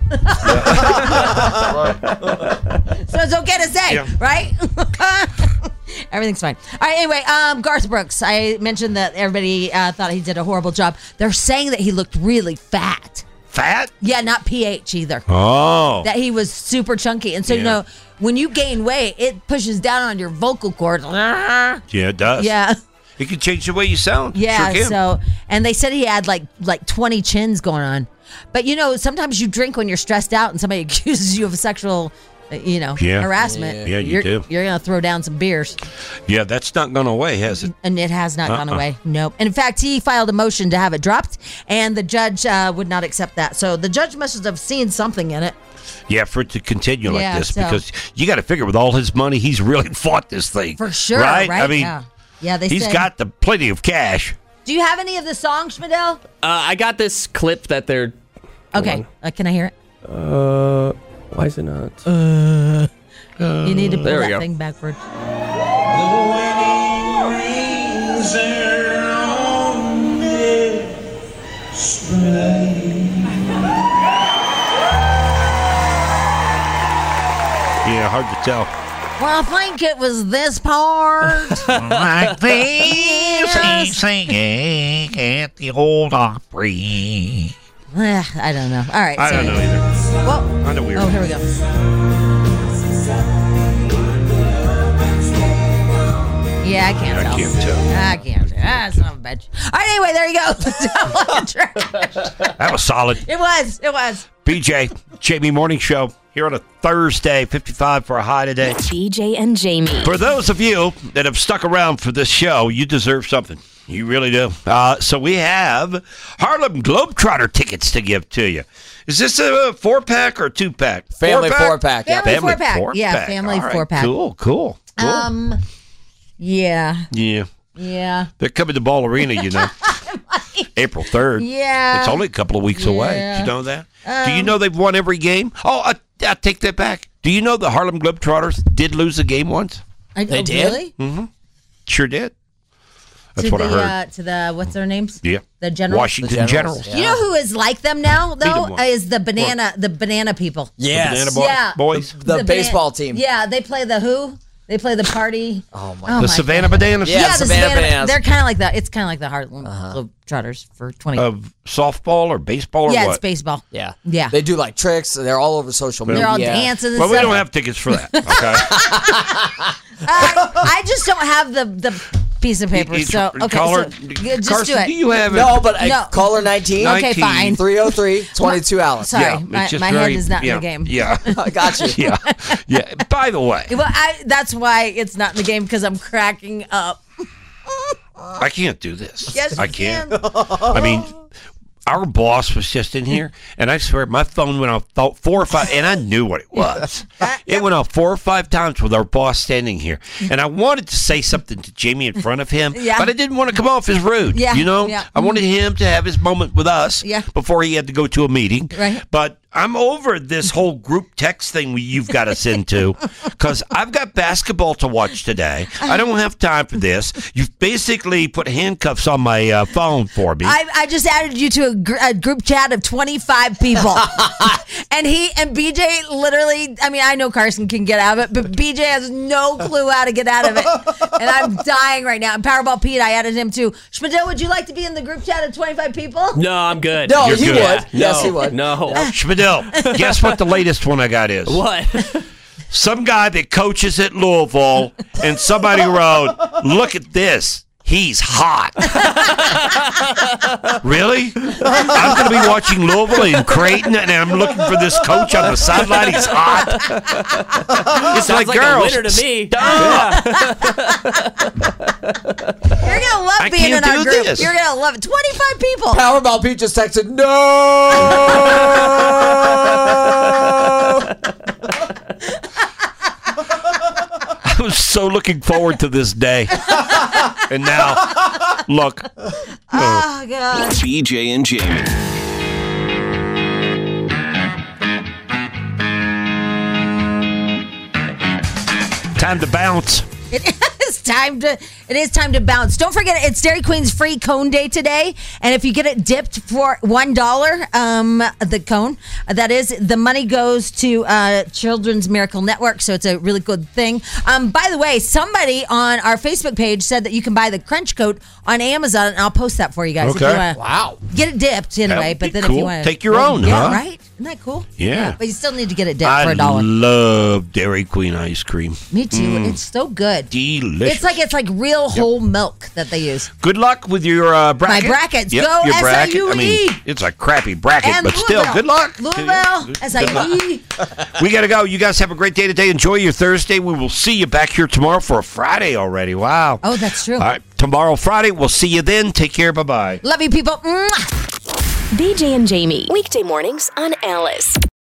Speaker 7: So it's okay to say, right? Everything's fine. All right, anyway, Garth Brooks. I mentioned that everybody thought he did a horrible job. They're saying that he looked really fat.
Speaker 5: Fat?
Speaker 7: Yeah, not PH either.
Speaker 5: Oh.
Speaker 7: That he was super chunky. And so, when you gain weight, it pushes down on your vocal cords.
Speaker 5: Yeah, it does.
Speaker 7: Yeah.
Speaker 5: It can change the way you sound.
Speaker 7: Yeah,
Speaker 5: Sure can.
Speaker 7: and they said he had like 20 chins going on. But sometimes you drink when you're stressed out and somebody accuses you of sexual harassment.
Speaker 5: Yeah, you do.
Speaker 7: You're going to throw down some beers.
Speaker 5: Yeah, that's not gone away, has it?
Speaker 7: And it has not gone away. Nope. And in fact, he filed a motion to have it dropped, and the judge would not accept that. So the judge must have seen something in it.
Speaker 5: Yeah, for it to continue like this,
Speaker 7: so-
Speaker 5: because you got to figure with all his money, he's really fought this thing.
Speaker 7: For sure,
Speaker 5: right?
Speaker 7: right?
Speaker 5: I mean,
Speaker 7: yeah,
Speaker 5: he's got plenty of cash.
Speaker 7: Do you have any of the songs, Schmidl?
Speaker 8: I got this clip that they're.
Speaker 7: Okay. Can I hear it?
Speaker 8: Why is it not?
Speaker 7: You need to pull
Speaker 8: There we
Speaker 7: that
Speaker 8: go.
Speaker 7: thing backward.
Speaker 5: Yeah, hard to tell.
Speaker 7: Well, I think it was this part.
Speaker 5: Like this, he's singing at the old Opry.
Speaker 7: I don't know. All right.
Speaker 5: I don't know either.
Speaker 7: Well,
Speaker 5: I know we were.
Speaker 7: oh, here we go. Yeah, I can't tell.
Speaker 5: I can't tell.
Speaker 7: I can't tell. Son of a bitch. All right, anyway, there you go.
Speaker 5: That was solid.
Speaker 7: It was.
Speaker 5: BJ, Jamie Morning Show here on a Thursday, 55 for a high today.
Speaker 12: BJ and Jamie.
Speaker 5: For those of you that have stuck around for this show, you deserve something. You really do. So we have Harlem Globetrotter tickets to give to you. Is this a 4-pack or 2-pack?
Speaker 6: Family 4-pack. Yeah.
Speaker 7: Family 4-pack. Yeah, family
Speaker 5: All right,
Speaker 7: 4-pack.
Speaker 5: Cool.
Speaker 7: Yeah.
Speaker 5: Yeah. They're coming to Ball Arena, you know. April 3rd.
Speaker 7: Yeah.
Speaker 5: It's only a couple of weeks away. Did you know that? Do you know they've won every game? Oh, I take that back. Do you know the Harlem Globetrotters did lose a game once?
Speaker 7: They did? Really?
Speaker 5: Mm-hmm. Sure did. That's
Speaker 7: to
Speaker 5: what I heard.
Speaker 7: To the, what's their names?
Speaker 5: Yeah.
Speaker 7: The Generals?
Speaker 5: Washington Generals.
Speaker 7: You know who is like them now, though?
Speaker 5: them.
Speaker 7: Is the banana people.
Speaker 6: Yes.
Speaker 5: The Banana Boys.
Speaker 6: The baseball team.
Speaker 7: Yeah, they play the who? They play the party.
Speaker 6: Oh my
Speaker 5: The Savannah Bananas.
Speaker 6: Yeah,
Speaker 7: the
Speaker 6: Savannah Bananas.
Speaker 7: They're kind of like that. It's kind of like the Harlem Globetrotters for 20.
Speaker 5: Of softball or baseball or
Speaker 7: Yeah,
Speaker 5: what?
Speaker 7: it's baseball.
Speaker 6: Yeah.
Speaker 7: Yeah.
Speaker 6: They do like tricks. They're all over social media.
Speaker 7: They're all dancing and
Speaker 5: Well, we
Speaker 7: stuff.
Speaker 5: don't have tickets for that. Okay.
Speaker 7: I just don't have the piece of paper. So okay,
Speaker 5: Caller,
Speaker 7: just
Speaker 5: Carson,
Speaker 7: do it.
Speaker 5: do you have it?
Speaker 6: No, but
Speaker 7: No.
Speaker 6: caller 19.
Speaker 7: Okay, fine.
Speaker 6: 303-22 Alice.
Speaker 7: Sorry,
Speaker 5: Yeah,
Speaker 7: my
Speaker 5: it's just
Speaker 7: head
Speaker 5: very-
Speaker 7: is not
Speaker 5: yeah,
Speaker 7: in the game.
Speaker 5: Yeah.
Speaker 6: I got you.
Speaker 5: Yeah. By the way,
Speaker 7: Well, that's why it's not in the game because I'm cracking up.
Speaker 5: I can't do this.
Speaker 7: Yes,
Speaker 5: I
Speaker 7: you
Speaker 5: can't.
Speaker 7: can.
Speaker 5: I mean, our boss was just in here, and I swear my phone went off 4 or 5, and I knew what it was. It went off 4 or 5 times with our boss standing here, and I wanted to say something to Jamie in front of him,
Speaker 7: Yeah.
Speaker 5: but I didn't want to come off as rude.
Speaker 7: Yeah,
Speaker 5: You know,
Speaker 7: yeah.
Speaker 5: I wanted him to have his moment with us
Speaker 7: Yeah.
Speaker 5: before he had to go to a meeting.
Speaker 7: Right.
Speaker 5: But I'm over this whole group text thing you've got us into because I've got basketball to watch today. I don't have time for this. You've basically put handcuffs on my phone for me.
Speaker 7: I just added you to a group chat of 25 people. and BJ literally, I mean, I know Carson can get out of it, but BJ has no clue how to get out of it. And I'm dying right now. And Powerball Pete, I added him too. Schmidl, would you like to be in the group chat of 25 people?
Speaker 8: No, I'm good.
Speaker 6: No,
Speaker 5: You're
Speaker 6: he
Speaker 5: good.
Speaker 6: would.
Speaker 8: No,
Speaker 6: Yes, he would.
Speaker 8: No.
Speaker 5: Schmidl, guess what the latest one I got is?
Speaker 8: What?
Speaker 5: Some guy that coaches at Louisville, and somebody wrote, "Look at this. He's hot." Really? I'm going to be watching Louisville in Creighton, and I'm looking for this coach on the sideline. He's hot. It's
Speaker 8: Sounds like
Speaker 5: girls,
Speaker 8: a winner to me.
Speaker 5: stop.
Speaker 7: You're going to love
Speaker 5: I
Speaker 7: being in
Speaker 5: can't
Speaker 7: our
Speaker 5: do
Speaker 7: group.
Speaker 5: this.
Speaker 7: You're going to love it. 25 people.
Speaker 6: Powerball Pete just texted, no!
Speaker 5: I was so looking forward to this day. And now, look.
Speaker 7: Oh, God.
Speaker 4: BJ and Jamie.
Speaker 5: Time to bounce.
Speaker 7: It is time to bounce. Don't forget, it's Dairy Queen's free cone day today, and if you get it dipped for $1, the cone, that is, the money goes to Children's Miracle Network, so it's a really good thing. By the way, somebody on our Facebook page said that you can buy the Crunch Coat on Amazon, and I'll post that for you guys.
Speaker 5: Okay.
Speaker 7: If you wanna
Speaker 6: Wow.
Speaker 7: get it dipped anyway,
Speaker 5: That would
Speaker 7: but
Speaker 5: be
Speaker 7: then if
Speaker 5: cool.
Speaker 7: you want to
Speaker 5: Take your own,
Speaker 7: yeah,
Speaker 5: huh?
Speaker 7: right? Isn't that cool?
Speaker 5: Yeah.
Speaker 7: But you still need to get it dipped
Speaker 5: I
Speaker 7: for $1.
Speaker 5: love Dairy Queen ice cream.
Speaker 7: Me too. It's so good.
Speaker 5: Delicious.
Speaker 7: It's like real whole milk that they use.
Speaker 5: Good luck with your bracket.
Speaker 7: My brackets.
Speaker 5: Yep,
Speaker 7: Go
Speaker 5: your bracket.
Speaker 7: SIUE.
Speaker 5: I mean, it's a crappy bracket,
Speaker 7: And
Speaker 5: but still,
Speaker 7: Louisville.
Speaker 5: good luck.
Speaker 7: Louisville, SIUE.
Speaker 5: We got to go. You guys have a great day today. Enjoy your Thursday. We will see you back here tomorrow for a Friday already. Wow.
Speaker 7: Oh, that's true.
Speaker 5: All right. Tomorrow, Friday. We'll see you then. Take care. Bye-bye.
Speaker 7: Love you, people.
Speaker 12: BJ and Jamie. Weekday mornings on Alice.